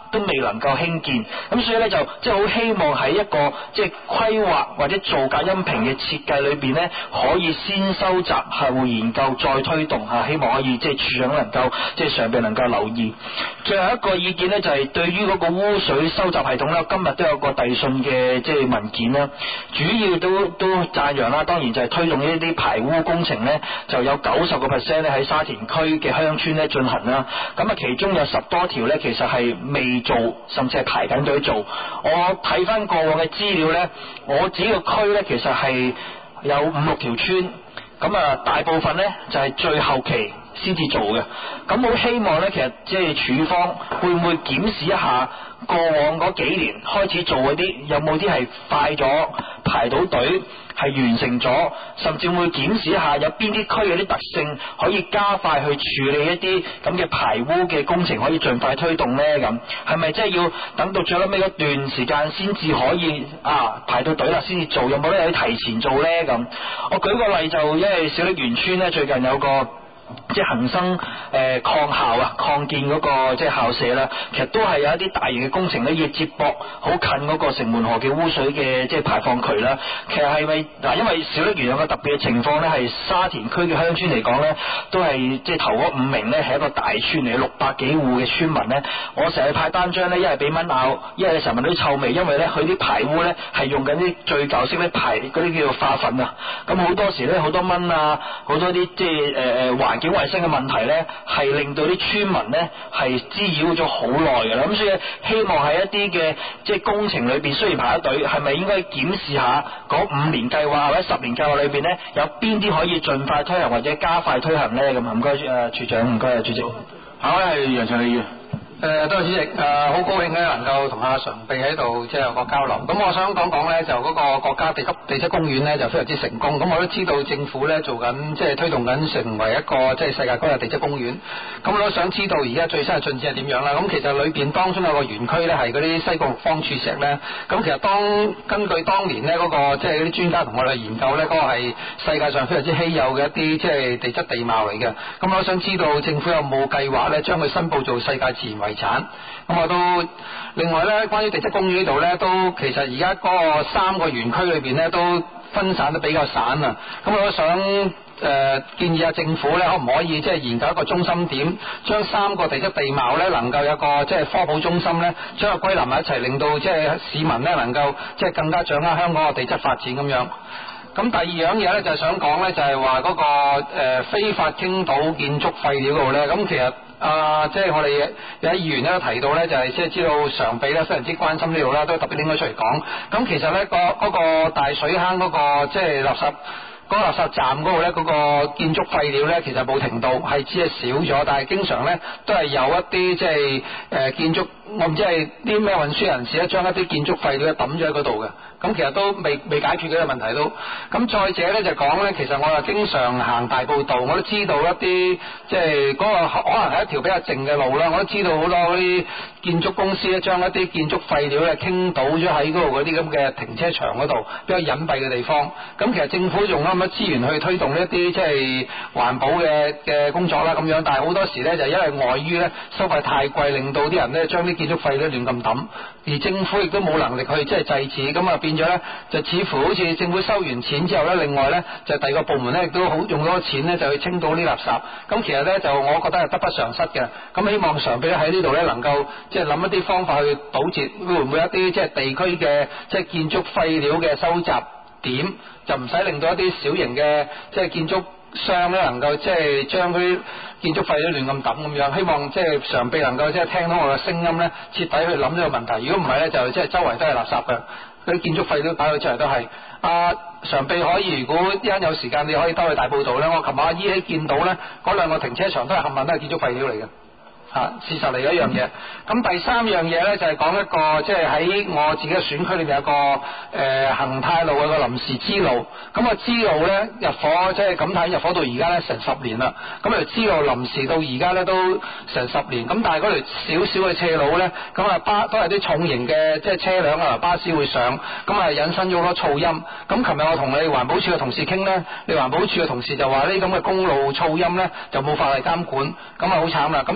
都未能夠興建，咁所以咧就即係好希望喺一個即係規劃或者造價音屏嘅設計裏邊咧，可以先收集後研究再推動嚇，希望可以即係處長能夠即係上邊能夠留意。最後一個意見咧就係、是、對於嗰個污水收集系統咧，今日都有個遞信嘅即係文件啦，主要都都讚揚啦，當然就係推動呢啲排污工程咧，就有九十個 percent 咧喺沙田區嘅鄉村咧進行啦。咁啊，其中有十多條咧，其實係未做，甚至係排緊隊做。我睇翻過往嘅資料咧，我自己個區咧其實係有五六條村，咁啊大部分咧就係最後期先至做嘅。咁我希望咧，其實即係署方會唔會檢視一下過往嗰幾年開始做嗰啲，有冇啲係快咗排到隊？係完成咗，甚至會檢視一下有邊啲區有啲特性，可以加快去處理一啲咁嘅排污嘅工程，可以盡快推動呢？咁係咪即係要等到最後尾嗰段時間先至可以啊排到隊啦，先至做？有冇咧可以提前做呢？咁我舉個例就，因為小瀝源村咧最近有個即係恒生誒、呃、抗校啊，抗建嗰、那個即係校舍啦，其實都係有一啲大型嘅工程咧，要接駁好近嗰個城門河嘅污水嘅即係排放渠啦。其實係咪嗱？因為小瀝源有個特別嘅情況咧，係沙田區嘅鄉村嚟講咧，都係即係頭嗰五名咧係一個大村嚟，六百幾戶嘅村民咧，我成日派單張咧，一係俾蚊咬，一係成日聞到啲臭味，因為咧佢啲排污咧係用緊啲最舊式咧排嗰啲叫做化糞啊，咁好多時咧好多蚊啊，好多啲即係誒誒環境衛生嘅問題咧，係令到啲村民咧係滋擾咗好耐嘅啦。咁所以希望喺一啲嘅即係工程裏邊，雖然排咗隊，係咪應該檢視下嗰五年計劃或者十年計劃裏邊咧，有邊啲可以盡快推行或者加快推行咧？咁唔該誒處長，唔該啊主席。 好，係楊長利議員。 誒，多謝主席。誒、呃，好高興咧，能夠同阿常秘喺度即係有個交流。咁我想講講咧，就嗰個國家地級地質公園咧，就非常之成功。咁我都知道政府咧做緊即係推動緊成為一個即係世界級嘅地質公園。咁我都想知道而家最新嘅進展係點樣啦。咁其實裏邊當中有個園區咧，係嗰啲西貢方柱石咧。咁其實當根據當年咧嗰、那個即係嗰啲專家同我哋研究咧，嗰、那個係世界上非常之稀有嘅一啲即係地質地貌嚟嘅。咁我想知道政府有冇計劃咧，將佢申報做世界自然遺產？咁我都另外咧，關於地質公園呢度咧，都其實而家嗰個三個園區裏邊咧，都分散得比較散啊。咁我都想誒、呃、建議下政府咧，可唔可以即係研究一個中心點，將三個地質地貌咧，能夠有個即係科普中心咧，將佢歸納埋一齊，令到即係市民咧能夠即係更加掌握香港嘅地質發展咁樣。咁第二樣嘢咧就係想講咧，就係話嗰個誒、呃、非法傾倒建築廢料嗰度咧，咁其實。啊，即係我哋有啲議員咧都提到咧，就係即係知道常秘咧非常之關心呢度啦，都特別拎咗出嚟講。咁其實咧個嗰個大水坑嗰個即係垃圾嗰個垃圾站嗰度咧，嗰個建築廢料咧其實冇停到，係只係少咗，但係經常咧都係有一啲即係誒建築，我唔知係啲咩運輸人士咧將一啲建築廢料抌咗喺嗰度嘅。咁其實都未未解決嘅問題都，咁再者咧就講咧，其實我又經常行大埔道，我都知道一啲即係嗰個可能係一條比較靜嘅路啦，我都知道好多嗰啲建築公司咧將一啲建築廢料咧傾倒咗喺嗰度嗰啲咁嘅停車場嗰度比較隱蔽嘅地方。咁其實政府用咁多資源去推動呢一啲即係環保嘅嘅工作啦咁樣，但係好多時咧就因為礙於咧收費太貴，令到啲人咧將啲建築廢料亂咁抌，而政府亦都冇能力去即係制止，咁啊變咗咧就似乎好似政府收完錢之後咧，另外咧就第二個部門咧亦都好用咗錢咧就去清倒啲垃圾。咁其實咧就我覺得係得不償失嘅。咁希望常秘咧喺呢度咧能夠即係諗一啲方法去堵截，會唔會一啲即係地區嘅即係建築廢料嘅收集點，就唔使令到一啲小型嘅即係建築商咧能夠即係將佢建築廢料亂咁抌咁樣。希望即係常秘能夠即係聽到我嘅聲音咧，徹底去諗呢個問題。如果唔係咧，就即係周圍都係垃圾嘅。嗰啲建築廢料擺到出嚟都係。啊，常秘可以，如果一陣有時間，你可以兜去大埔道咧。我琴晚依稀見到咧，嗰兩個停車場都係冚唪唥都係建築廢料嚟嘅。啊，事實嚟嘅一樣嘢。咁第三樣嘢咧就係、是、講一個，即係喺我自己嘅選區裏面有個誒、呃、恒泰路有個臨時支路。咁個支路咧入伙，即係咁睇入伙到而家咧成十年啦。咁條支路臨時到而家咧都成十年。咁但係嗰條少少嘅斜路咧，咁啊巴都係啲重型嘅即係車輛啊巴士會上，咁啊引申咗好多噪音。咁琴日我同你環保署嘅同事傾咧，你環保署嘅同事就話呢啲咁嘅公路噪音咧就冇法例監管，咁啊好慘啦。咁雖然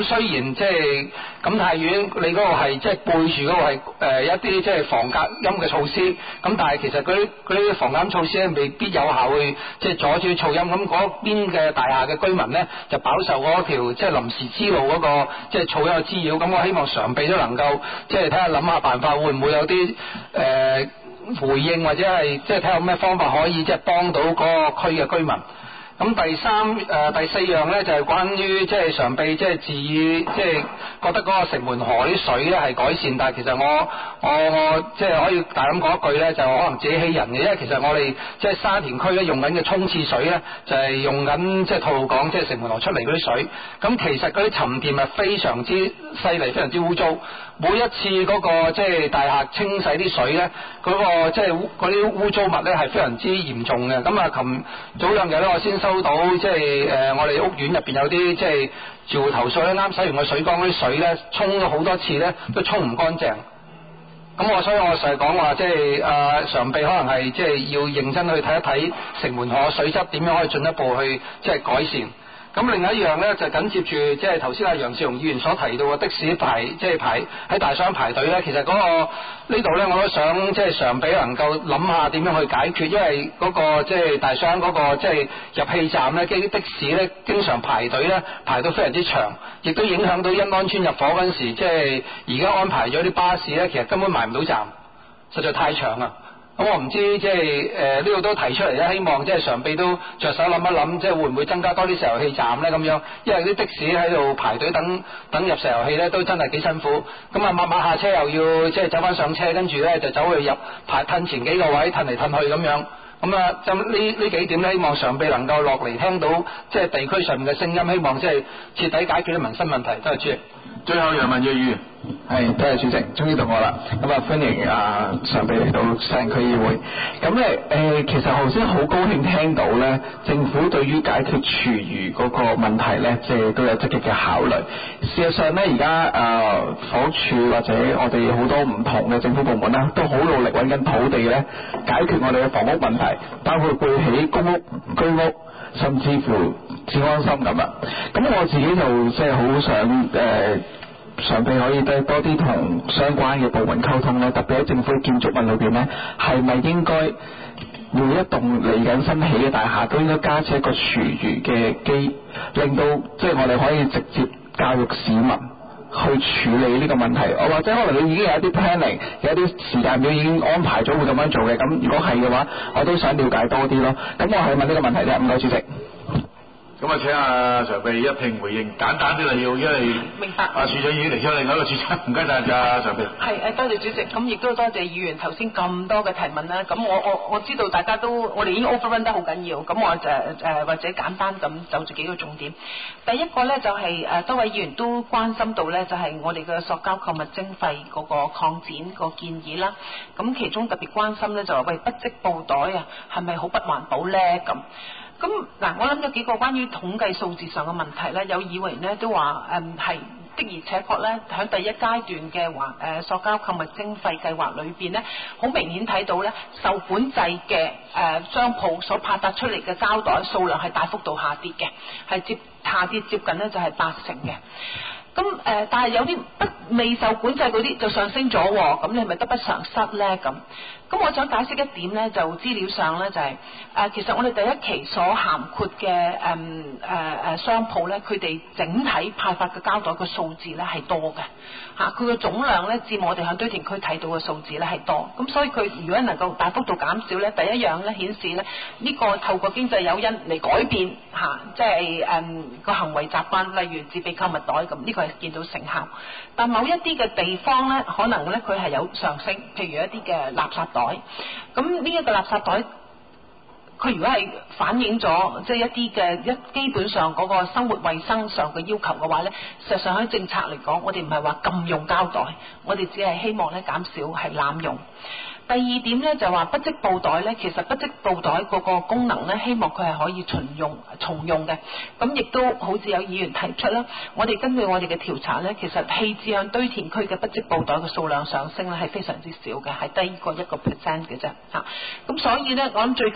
然即係錦泰苑你嗰個係即係背住嗰個係誒一啲即係防隔音嘅措施，咁但係其實嗰啲嗰啲防隔音措施咧未必有效去即係阻止噪音，咁嗰邊嘅大廈嘅居民咧就飽受嗰條即係臨時支路嗰個即係噪音嘅滋擾，咁我希望常秘都能夠即係睇下諗下辦法，會唔會有啲誒、呃、回應或者係即係睇下有咩方法可以即係幫到嗰個區嘅居民。咁第三誒、呃、第四樣咧就係、是、關於即係常秘即係自即係覺得嗰個城門河啲水咧係改善，但係其實我我我即係可以大膽講一句咧，就可能自己欺人嘅，因為其實我哋即係沙田區咧用緊嘅沖廁水咧就係、是、用緊即係吐露港即係城門河出嚟嗰啲水，咁其實嗰啲沉澱係非常之犀利，非常之污糟。每一次嗰、那個即係大廈清洗啲水咧，嗰、那個即係嗰啲污糟物咧係非常之嚴重嘅。咁啊，琴早兩日咧，我先收到即係誒、呃、我哋屋苑入邊有啲即係住戶投訴咧，啱洗完個水缸嗰啲水咧，沖咗好多次咧都沖唔乾淨。咁我所以我成日講話即係誒常秘可能係即係要認真去睇一睇城門河水質點樣可以進一步去即係改善。咁另一樣咧就緊接住即係頭先阿楊兆雄議員所提到嘅的士排即係排喺大商排隊咧，其實嗰、那個呢度咧我都想即係常秘能夠諗下點樣去解決，因為嗰、那個即係大商嗰個即係入氣站咧，啲的士咧經常排隊咧排到非常之長，亦都影響到欣安邨入伙嗰陣時，即係而家安排咗啲巴士咧，其實根本埋唔到站，實在太長啊！咁我唔知即係誒呢度都提出嚟咧，希望即係常秘都着手諗一諗，即係會唔會增加多啲石油氣站咧咁樣，因為啲的士喺度排隊等等入石油氣咧，都真係幾辛苦。咁啊，抹抹下車又要即係走翻上車，跟住咧就走去入排褪前幾個位，褪嚟褪去咁樣。咁啊，就呢呢幾點咧，希望常秘能夠落嚟聽到即係地區上面嘅聲音，希望即係徹底解決啲民生問題。多謝主席。 最後楊文業議員。 係，多謝主席，終於到我啦。咁啊，歡迎啊常秘嚟到沙田區議會。咁咧誒，其實頭先好高興聽到咧，政府對於解決廚餘嗰個問題咧，即係都有積極嘅考慮。事實上咧，而家啊房署或者我哋好多唔同嘅政府部門啦，都好努力揾緊土地咧，解決我哋嘅房屋問題，包括背起公屋、居屋，甚至乎置安心咁啊。咁我自己就即係好想誒。呃常秘可以多多啲同相關嘅部門溝通咧，特別喺政府建築物裏邊咧，係咪應該每一棟嚟緊新起嘅大廈都應該加設一個廚餘嘅機，令到即係我哋可以直接教育市民去處理呢個問題，或者可能你已經有一啲 planning， 有一啲時間表已經安排咗會咁樣做嘅，咁如果係嘅話，我都想了解多啲咯。咁我係問呢個問題啫，唔該主席。 咁啊，請阿常秘一併回應，簡單啲啦要，因為明白。 阿處長已經嚟咗另外一個處長，唔該晒阿常秘。 係誒，多謝主席，咁亦都多謝議員頭先咁多嘅提問啦。咁我我我知道大家都我哋已經 overrun 得好緊要，咁我就誒、呃、或者簡單咁就住幾個重點。第一個咧就係、是、誒多位議員都關心到咧，就係我哋嘅塑膠購物徵費嗰個擴展個建議啦。咁其中特別關心咧就話喂，不織布袋啊，係咪好不環保咧咁？咁嗱，我諗咗幾個關於統計數字上嘅問題咧，有議員咧都話誒係的而且確咧，喺第一階段嘅話誒塑膠購物徵費計劃裏邊咧，好明顯睇到咧受管制嘅誒商鋪所拍達出嚟嘅膠袋數量係大幅度下跌嘅，係接下跌接近咧就係八成嘅。咁誒、呃，但係有啲不未受管制嗰啲就上升咗喎，咁你係咪得不償失咧？咁咁我想解釋一點咧，就資料上咧就係、是、誒、呃，其實我哋第一期所涵括嘅誒誒誒商鋪咧，佢哋整體派發嘅膠袋嘅數字咧係多嘅嚇，佢、啊、嘅總量咧佔我哋喺堆填區睇到嘅數字咧係多，咁所以佢如果能夠大幅度減少咧，第一樣咧顯示咧呢、這個透過經濟誘因嚟改變嚇、啊，即係誒個行為習慣，例如自備購物袋咁，呢、這個係見到成效。但某一啲嘅地方咧，可能咧佢係有上升，譬如一啲嘅垃圾袋。咁呢一個垃圾袋，佢如果係反映咗即係一啲嘅一基本上嗰個生活衛生上嘅要求嘅話咧，實際上喺政策嚟講，我哋唔係話禁用膠袋，我哋只係希望咧減少係濫用。第二點咧就話不織布袋咧，其實不織布袋嗰個功能咧，希望佢係可以循用重用嘅。咁亦都好似有議員提出啦，我哋根據我哋嘅調查咧，其實棄置向堆填區嘅不織布袋嘅數量上升咧係非常之少嘅，係低過一個 percent 嘅啫嚇。咁所以咧，我諗最緊要咧就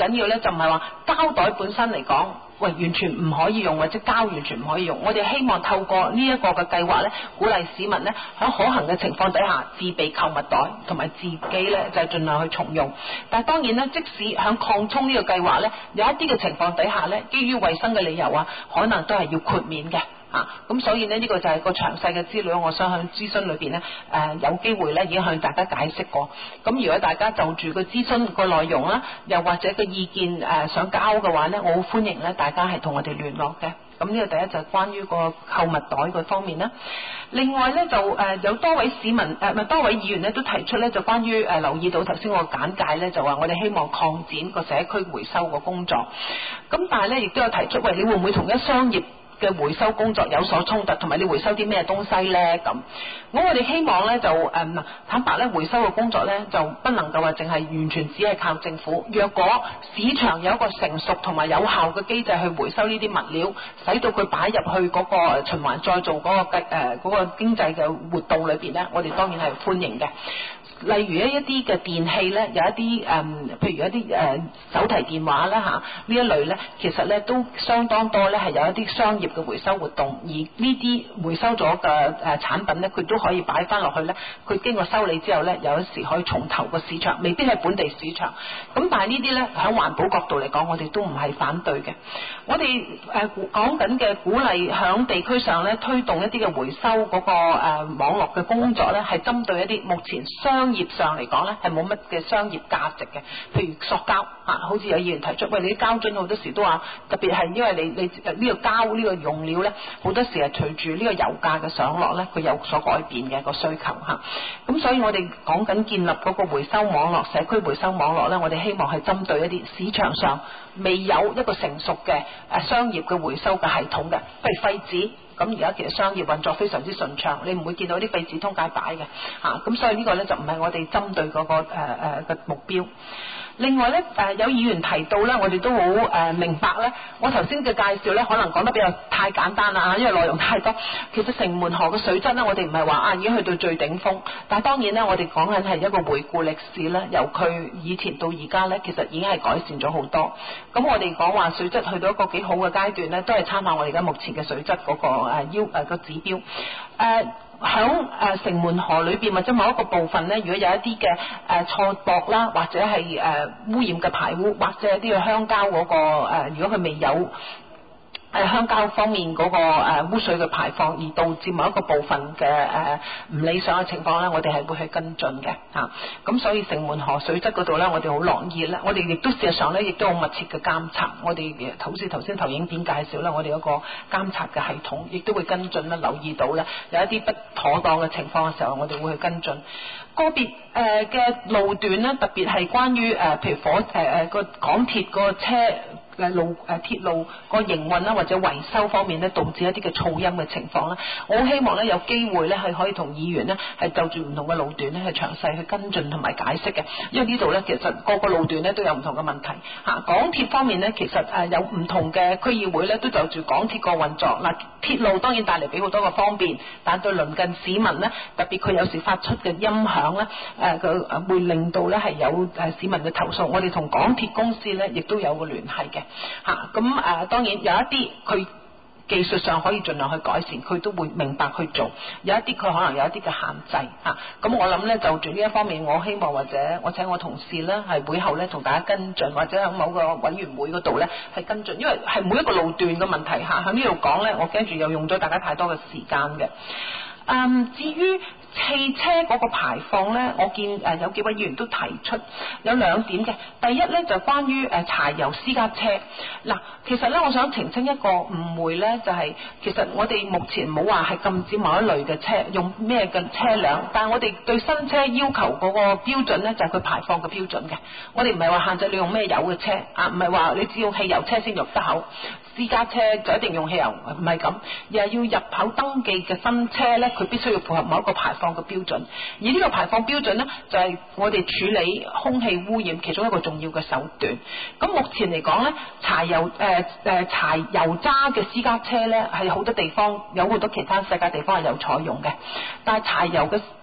就唔係話膠袋本身嚟講，喂完全唔可以用或者膠完全唔可以用。我哋希望透過呢一個嘅計劃咧，鼓勵市民咧喺可行嘅情況底下自備購物袋，同埋自己咧就係盡量去重用。但係當然咧，即使喺擴充呢個計劃咧，有一啲嘅情況底下咧，基於衛生嘅理由啊，可能都係要豁免嘅。啊，咁所以呢，呢、這個就係個詳細嘅資料，我想喺諮詢裏邊呢，誒、呃、有機會呢已經向大家解釋過。咁如果大家就住個諮詢個內容啦，又或者個意見誒、呃、想交嘅話呢，我好歡迎呢大家係同我哋聯絡嘅。咁呢個第一就係關於個購物袋嗰方面啦。另外呢，就誒、呃、有多位市民誒唔係多位議員呢都提出呢，就關於誒、呃、留意到頭先我簡介呢，就話我哋希望擴展個社區回收個工作。咁但係呢，亦都有提出，喂，你會唔會同一商業嘅回收工作有所衝突，同埋你回收啲咩東西呢？咁，咁我哋希望呢，就誒、嗯、坦白咧，回收嘅工作呢，就不能夠話淨係完全只係靠政府。若果市場有一個成熟同埋有效嘅機制去回收呢啲物料，使到佢擺入去嗰個循環再造嗰、嗰個誒嗰、呃嗰個經濟嘅活動裏邊呢，我哋當然係歡迎嘅。例如一啲嘅電器咧，有一啲誒、嗯，譬如一啲誒、呃、手提電話啦嚇，呢一類咧，其實咧都相當多咧，係有一啲商業嘅回收活動，而呢啲回收咗嘅誒產品咧，佢都可以擺翻落去咧，佢經過修理之後咧，有時可以重投個市場，未必係本地市場。咁但係呢啲咧喺環保角度嚟講，我哋都唔係反對嘅。我哋誒講緊嘅鼓勵響地區上咧推動一啲嘅回收嗰、那個誒、呃、網絡嘅工作咧，係針對一啲目前商業上嚟講咧係冇乜嘅商業價值嘅，譬如塑膠啊，好似有議員提出，喂，你啲膠樽好多時都話，特別係因為你你呢個膠呢個用料咧，好多時係隨住呢個油價嘅上落咧，佢有所改變嘅個需求嚇。咁所以我哋講緊建立嗰個回收網絡、社區回收網絡咧，我哋希望係針對一啲市場上未有一個成熟嘅誒商業嘅回收嘅系統嘅，譬如廢紙。咁而家其實商業運作非常之順暢，你唔會見到啲廢紙通街擺嘅嚇，咁、啊、所以呢個咧就唔係我哋針對嗰、那個誒誒嘅目標。另外咧誒、呃、有議員提到咧，我哋都好誒、呃、明白咧，我頭先嘅介紹咧可能講得比較太簡單啦，因為內容太多。其實城門河嘅水質咧，我哋唔係話啊已經去到最頂峰，但係當然咧，我哋講緊係一個回顧歷史咧，由佢以前到而家咧，其實已經係改善咗好多。咁我哋講話水質去到一個幾好嘅階段咧，都係參考我哋而家目前嘅水質嗰、那個。誒要誒個指標，誒響誒城門河裏邊或者某一個部分咧，如果有一啲嘅誒錯駁啦，或者係誒、呃、污染嘅排污，或者一啲嘅鄉郊嗰個誒、呃，如果佢未有。誒鄉郊方面嗰個誒污水嘅排放，而導致某一個部分嘅誒唔理想嘅情況咧，我哋係會去跟進嘅嚇。咁、啊、所以城門河水質嗰度咧，我哋好樂意咧，我哋亦都事實上咧，亦都好密切嘅監察。我哋好似頭先投影片介紹咧，我哋有個監察嘅系統，亦都會跟進咧，留意到咧有一啲不妥當嘅情況嘅時候，我哋會去跟進。個別誒嘅路段咧，特別係關於誒、呃、譬如火誒誒個港鐵個車。誒路誒鐵路個營運啦，或者維修方面咧，導致一啲嘅噪音嘅情況啦。我好希望咧有機會咧係可以同議員咧係就住唔同嘅路段咧係詳細去跟進同埋解釋嘅，因為呢度咧其實個個路段咧都有唔同嘅問題嚇。港鐵方面咧其實誒有唔同嘅區議會咧都就住港鐵個運作嗱，鐵路當然帶嚟俾好多個方便，但對鄰近市民咧，特別佢有時發出嘅音響咧誒佢誒會令到咧係有誒市民嘅投訴，我哋同港鐵公司咧亦都有個聯繫嘅。嚇咁誒，當然有一啲佢技術上可以盡量去改善，佢都會明白去做。有一啲佢可能有一啲嘅限制嚇。咁、啊、我諗咧就住呢一方面，我希望或者我請我同事咧係會後咧同大家跟進，或者喺某個委員會嗰度咧係跟進，因為係每一個路段嘅問題嚇。喺呢度講咧，我驚住又用咗大家太多嘅時間嘅。嗯，至於汽車嗰個排放呢，我見誒有幾位議員都提出有兩點嘅。第一呢，就關於誒柴油私家車。嗱，其實呢，我想澄清一個誤會呢，就係、是、其實我哋目前冇話係禁止某一類嘅車用咩嘅車輛，但係我哋對新車要求嗰個標準呢，就係、是、佢排放嘅標準嘅。我哋唔係話限制你用咩油嘅車啊，唔係話你只要汽油車先入得口，私家車就一定用汽油，唔係咁，而係要入口登記嘅新車呢，佢必須要符合某一個排放嘅標準，而呢個排放標準呢，就係、是、我哋處理空氣污染其中一個重要嘅手段。咁目前嚟講呢，柴油誒誒、呃、柴油渣嘅私家車呢，係好多地方有好多其他世界地方係有採用嘅，但係柴油嘅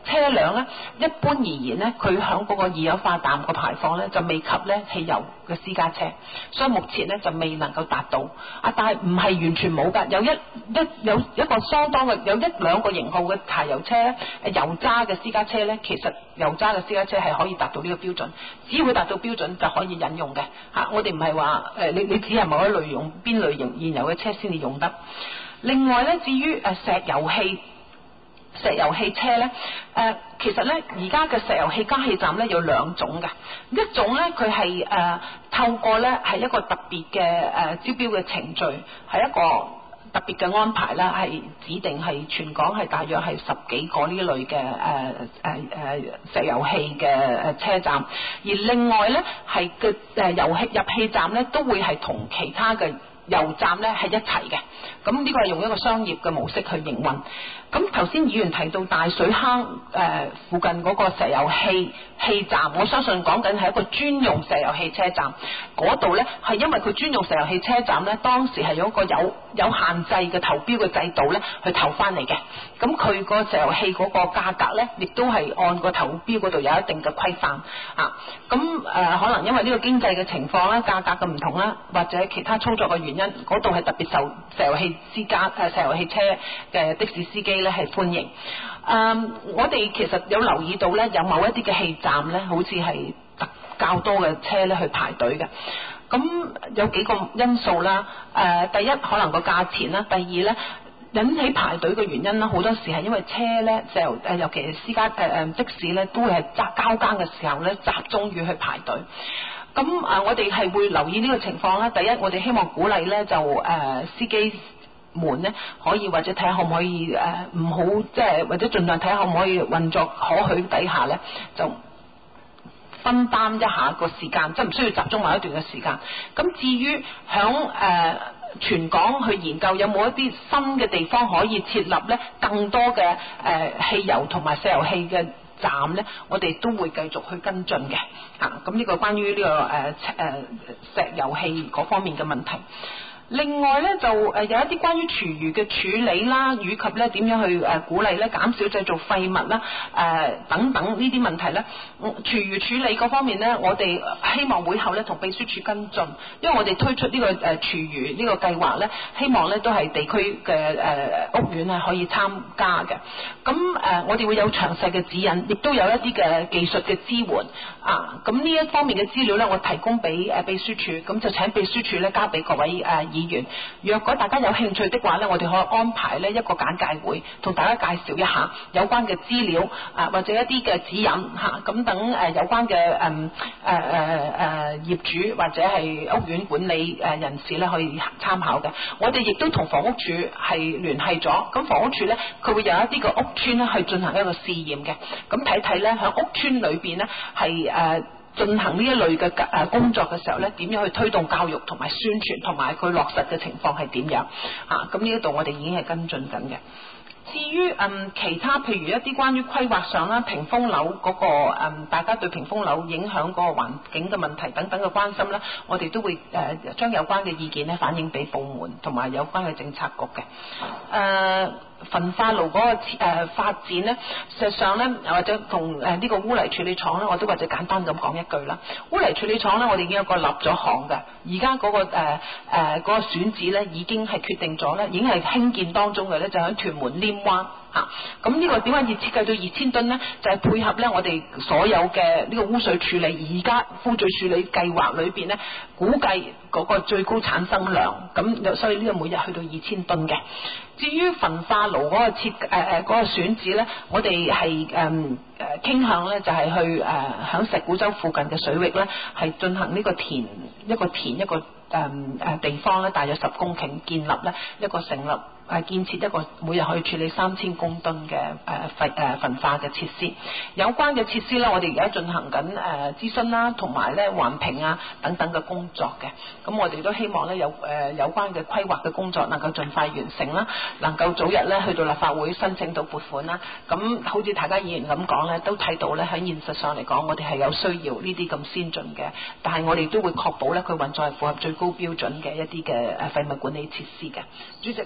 車輛咧，一般而言咧，佢響嗰個二氧化氮個排放咧就未及咧汽油嘅私家車，所以目前咧就未能夠達到。啊，但係唔係完全冇㗎，有一一有一個相當嘅有一兩個型號嘅柴油車咧，油渣嘅私家車咧，其實油渣嘅私家車係可以達到呢個標準，只要佢達到標準就可以引用嘅嚇、啊。我哋唔係話誒你你只係某一類用邊類型燃油嘅車先至用得。另外咧，至於誒石油氣石油氣車咧，誒、呃、其實咧而家嘅石油氣加氣站咧有兩種嘅，一種咧佢係誒透過咧係一個特別嘅誒招標嘅程序，係一個特別嘅安排啦，係指定係全港係大約係十幾個呢類嘅誒誒誒石油氣嘅誒車站，而另外咧係嘅誒油氣入氣站咧都會係同其他嘅油站咧係一齊嘅，咁呢個係用一個商業嘅模式去營運。咁頭先議員提到大水坑誒、呃、附近嗰個石油氣氣站，我相信講緊係一個專用石油氣車站，嗰度咧係因為佢專用石油氣車站咧，當時係有一個有有限制嘅投標嘅制度咧去投翻嚟嘅，咁佢個石油氣嗰個價格咧，亦都係按個投標嗰度有一定嘅規範啊。咁誒、呃、可能因為呢個經濟嘅情況啦、價格嘅唔同啦，或者其他操作嘅原因，嗰度係特別受石油氣私家誒石油氣車嘅的，的士司機咧係歡迎。誒、嗯，我哋其實有留意到咧，有某一啲嘅氣站咧，好似係特較多嘅車咧去排隊嘅。咁有幾個因素啦。誒、呃，第一可能個價錢啦，第二咧引起排隊嘅原因啦，好多時係因為車咧就誒，尤其係私家誒誒、呃、的士咧，都會係揸交更嘅時候咧集中於去排隊。咁啊、呃，我哋係會留意呢個情況啦。第一，我哋希望鼓勵咧就誒、呃、司機們咧可以或者睇下可唔可以誒唔好即係或者盡量睇下可唔可以運作可許底下咧就分擔一下個時間，即係唔需要集中埋一段嘅時間。咁至於響誒、呃、全港去研究有冇一啲新嘅地方可以設立咧更多嘅誒、呃、汽油同埋石油氣嘅站咧，我哋都會繼續去跟進嘅嚇。咁、啊、呢個關於呢、這個誒誒、呃、石油氣嗰方面嘅問題。另外咧就誒有一啲關於廚餘嘅處理啦，以及咧點樣去誒鼓勵咧減少製造廢物啦誒、呃、等等呢啲問題咧，廚餘處理嗰方面咧，我哋希望會後咧同秘書處跟進，因為我哋推出呢個誒廚餘呢個計劃咧，希望咧都係地區嘅誒屋苑係可以參加嘅。咁誒我哋會有詳細嘅指引，亦都有一啲嘅技術嘅支援啊。咁呢一方面嘅資料咧，我提供俾誒秘書處，咁就請秘書處咧交俾各位誒議員。若果大家有興趣的話咧，我哋可以安排咧一個簡介會，同大家介紹一下有關嘅資料啊，或者一啲嘅指引嚇，咁等誒有關嘅誒誒誒誒業主或者係屋苑管理誒人士咧可以參考嘅。我哋亦都同房屋署係聯繫咗，咁房屋署咧佢會有一啲嘅屋邨咧去進行一個試驗嘅，咁睇睇咧喺屋邨裏邊咧係誒進行呢一類嘅誒工作嘅時候咧，點樣去推動教育同埋宣傳，同埋佢落實嘅情況係點樣啊？咁呢一度我哋已經係跟進緊嘅。至於嗯其他譬如一啲關於規劃上啦、屏風樓嗰、那個、嗯、大家對屏風樓影響嗰個環境嘅問題等等嘅關心咧，我哋都會誒、呃、將有關嘅意見咧反映俾部門同埋有關嘅政策局嘅誒。呃焚化爐嗰個誒、呃、發展咧，事實上咧，或者同誒呢個污泥處理廠咧，我都或者簡單咁講一句啦。污泥處理廠咧，我哋已經有個立咗項嘅，而家嗰個誒誒嗰個選址咧已經係決定咗咧，已經係興建當中嘅咧，就喺屯門稔灣嚇。咁、啊、呢個點解要設計到二千噸咧？就係、是、配合咧我哋所有嘅呢個污水處理，而家污水處理計劃裏邊咧，估計嗰個最高產生量，咁所以呢個每日去到二千噸嘅。至於焚化爐嗰個設誒誒嗰個選址咧，我哋係誒誒傾向咧，就係去誒響石鼓洲附近嘅水域咧，係進行呢個填一個填一個誒誒地方咧，大約十公頃建立咧一個成立誒建設一個每日可以處理三千公噸嘅誒廢誒焚化嘅設施。有關嘅設施咧，我哋而家進行緊誒諮詢啦，同埋咧環評啊等等嘅工作嘅。咁我哋都希望咧有誒有關嘅規劃嘅工作能夠盡快完成啦。能夠早日咧去到立法會申請到撥款啦，咁好似大家議員咁講咧，都睇到咧喺現實上嚟講，我哋係有需要呢啲咁先進嘅，但係我哋都會確保咧佢運作係符合最高標準嘅一啲嘅誒廢物管理設施嘅。主席， 石油氣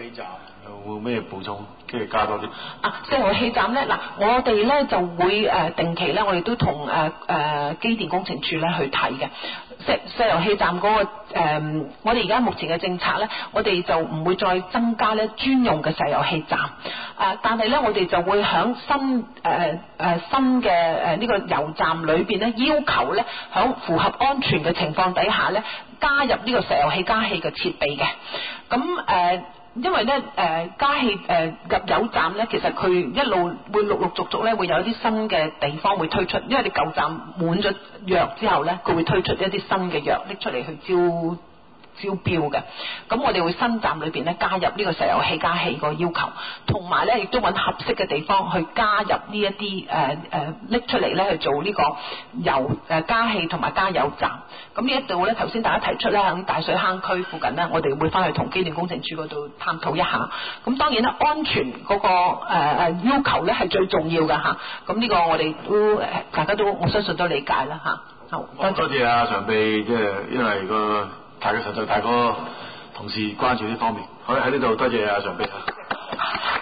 氣站有冇咩補充？跟住加多啲。 啊，石油氣站咧，嗱，我哋咧就會誒、呃、定期咧，我哋都同誒誒機電工程署咧去睇嘅。石石油氣站嗰、那個、呃、我哋而家目前嘅政策咧，我哋就唔會再增加咧專用嘅石油氣站。啊、呃，但係咧，我哋就會響新誒誒、呃呃、新嘅誒呢個油站裏邊咧，要求咧響符合安全嘅情況底下咧，加入呢個石油氣加氣嘅設備嘅。咁誒。呃因為咧，誒、呃、加氣誒、呃、入油站咧，其實佢一路會陸陸續續咧會有一啲新嘅地方會推出，因為你舊站滿咗藥之後咧，佢會推出一啲新嘅藥拎出嚟去招招標嘅。咁我哋會新站裏邊咧加入呢個石油氣加氣個要求，同埋咧亦都揾合適嘅地方去加入呢一啲誒誒拎出嚟咧去做呢個油誒加氣同埋加油站。咁呢一度咧，頭先大家提出咧喺大水坑區附近咧，我哋會翻去同機電工程署嗰度探討一下。咁當然啦，安全嗰、那個誒誒、呃、要求咧係最重要嘅嚇。咁呢個我哋都誒大家都我相信都理解啦嚇。好， 多多謝啊常秘，即係因為個大嘅實在大個同事關注呢方面。好喺呢度多謝啊常秘啊。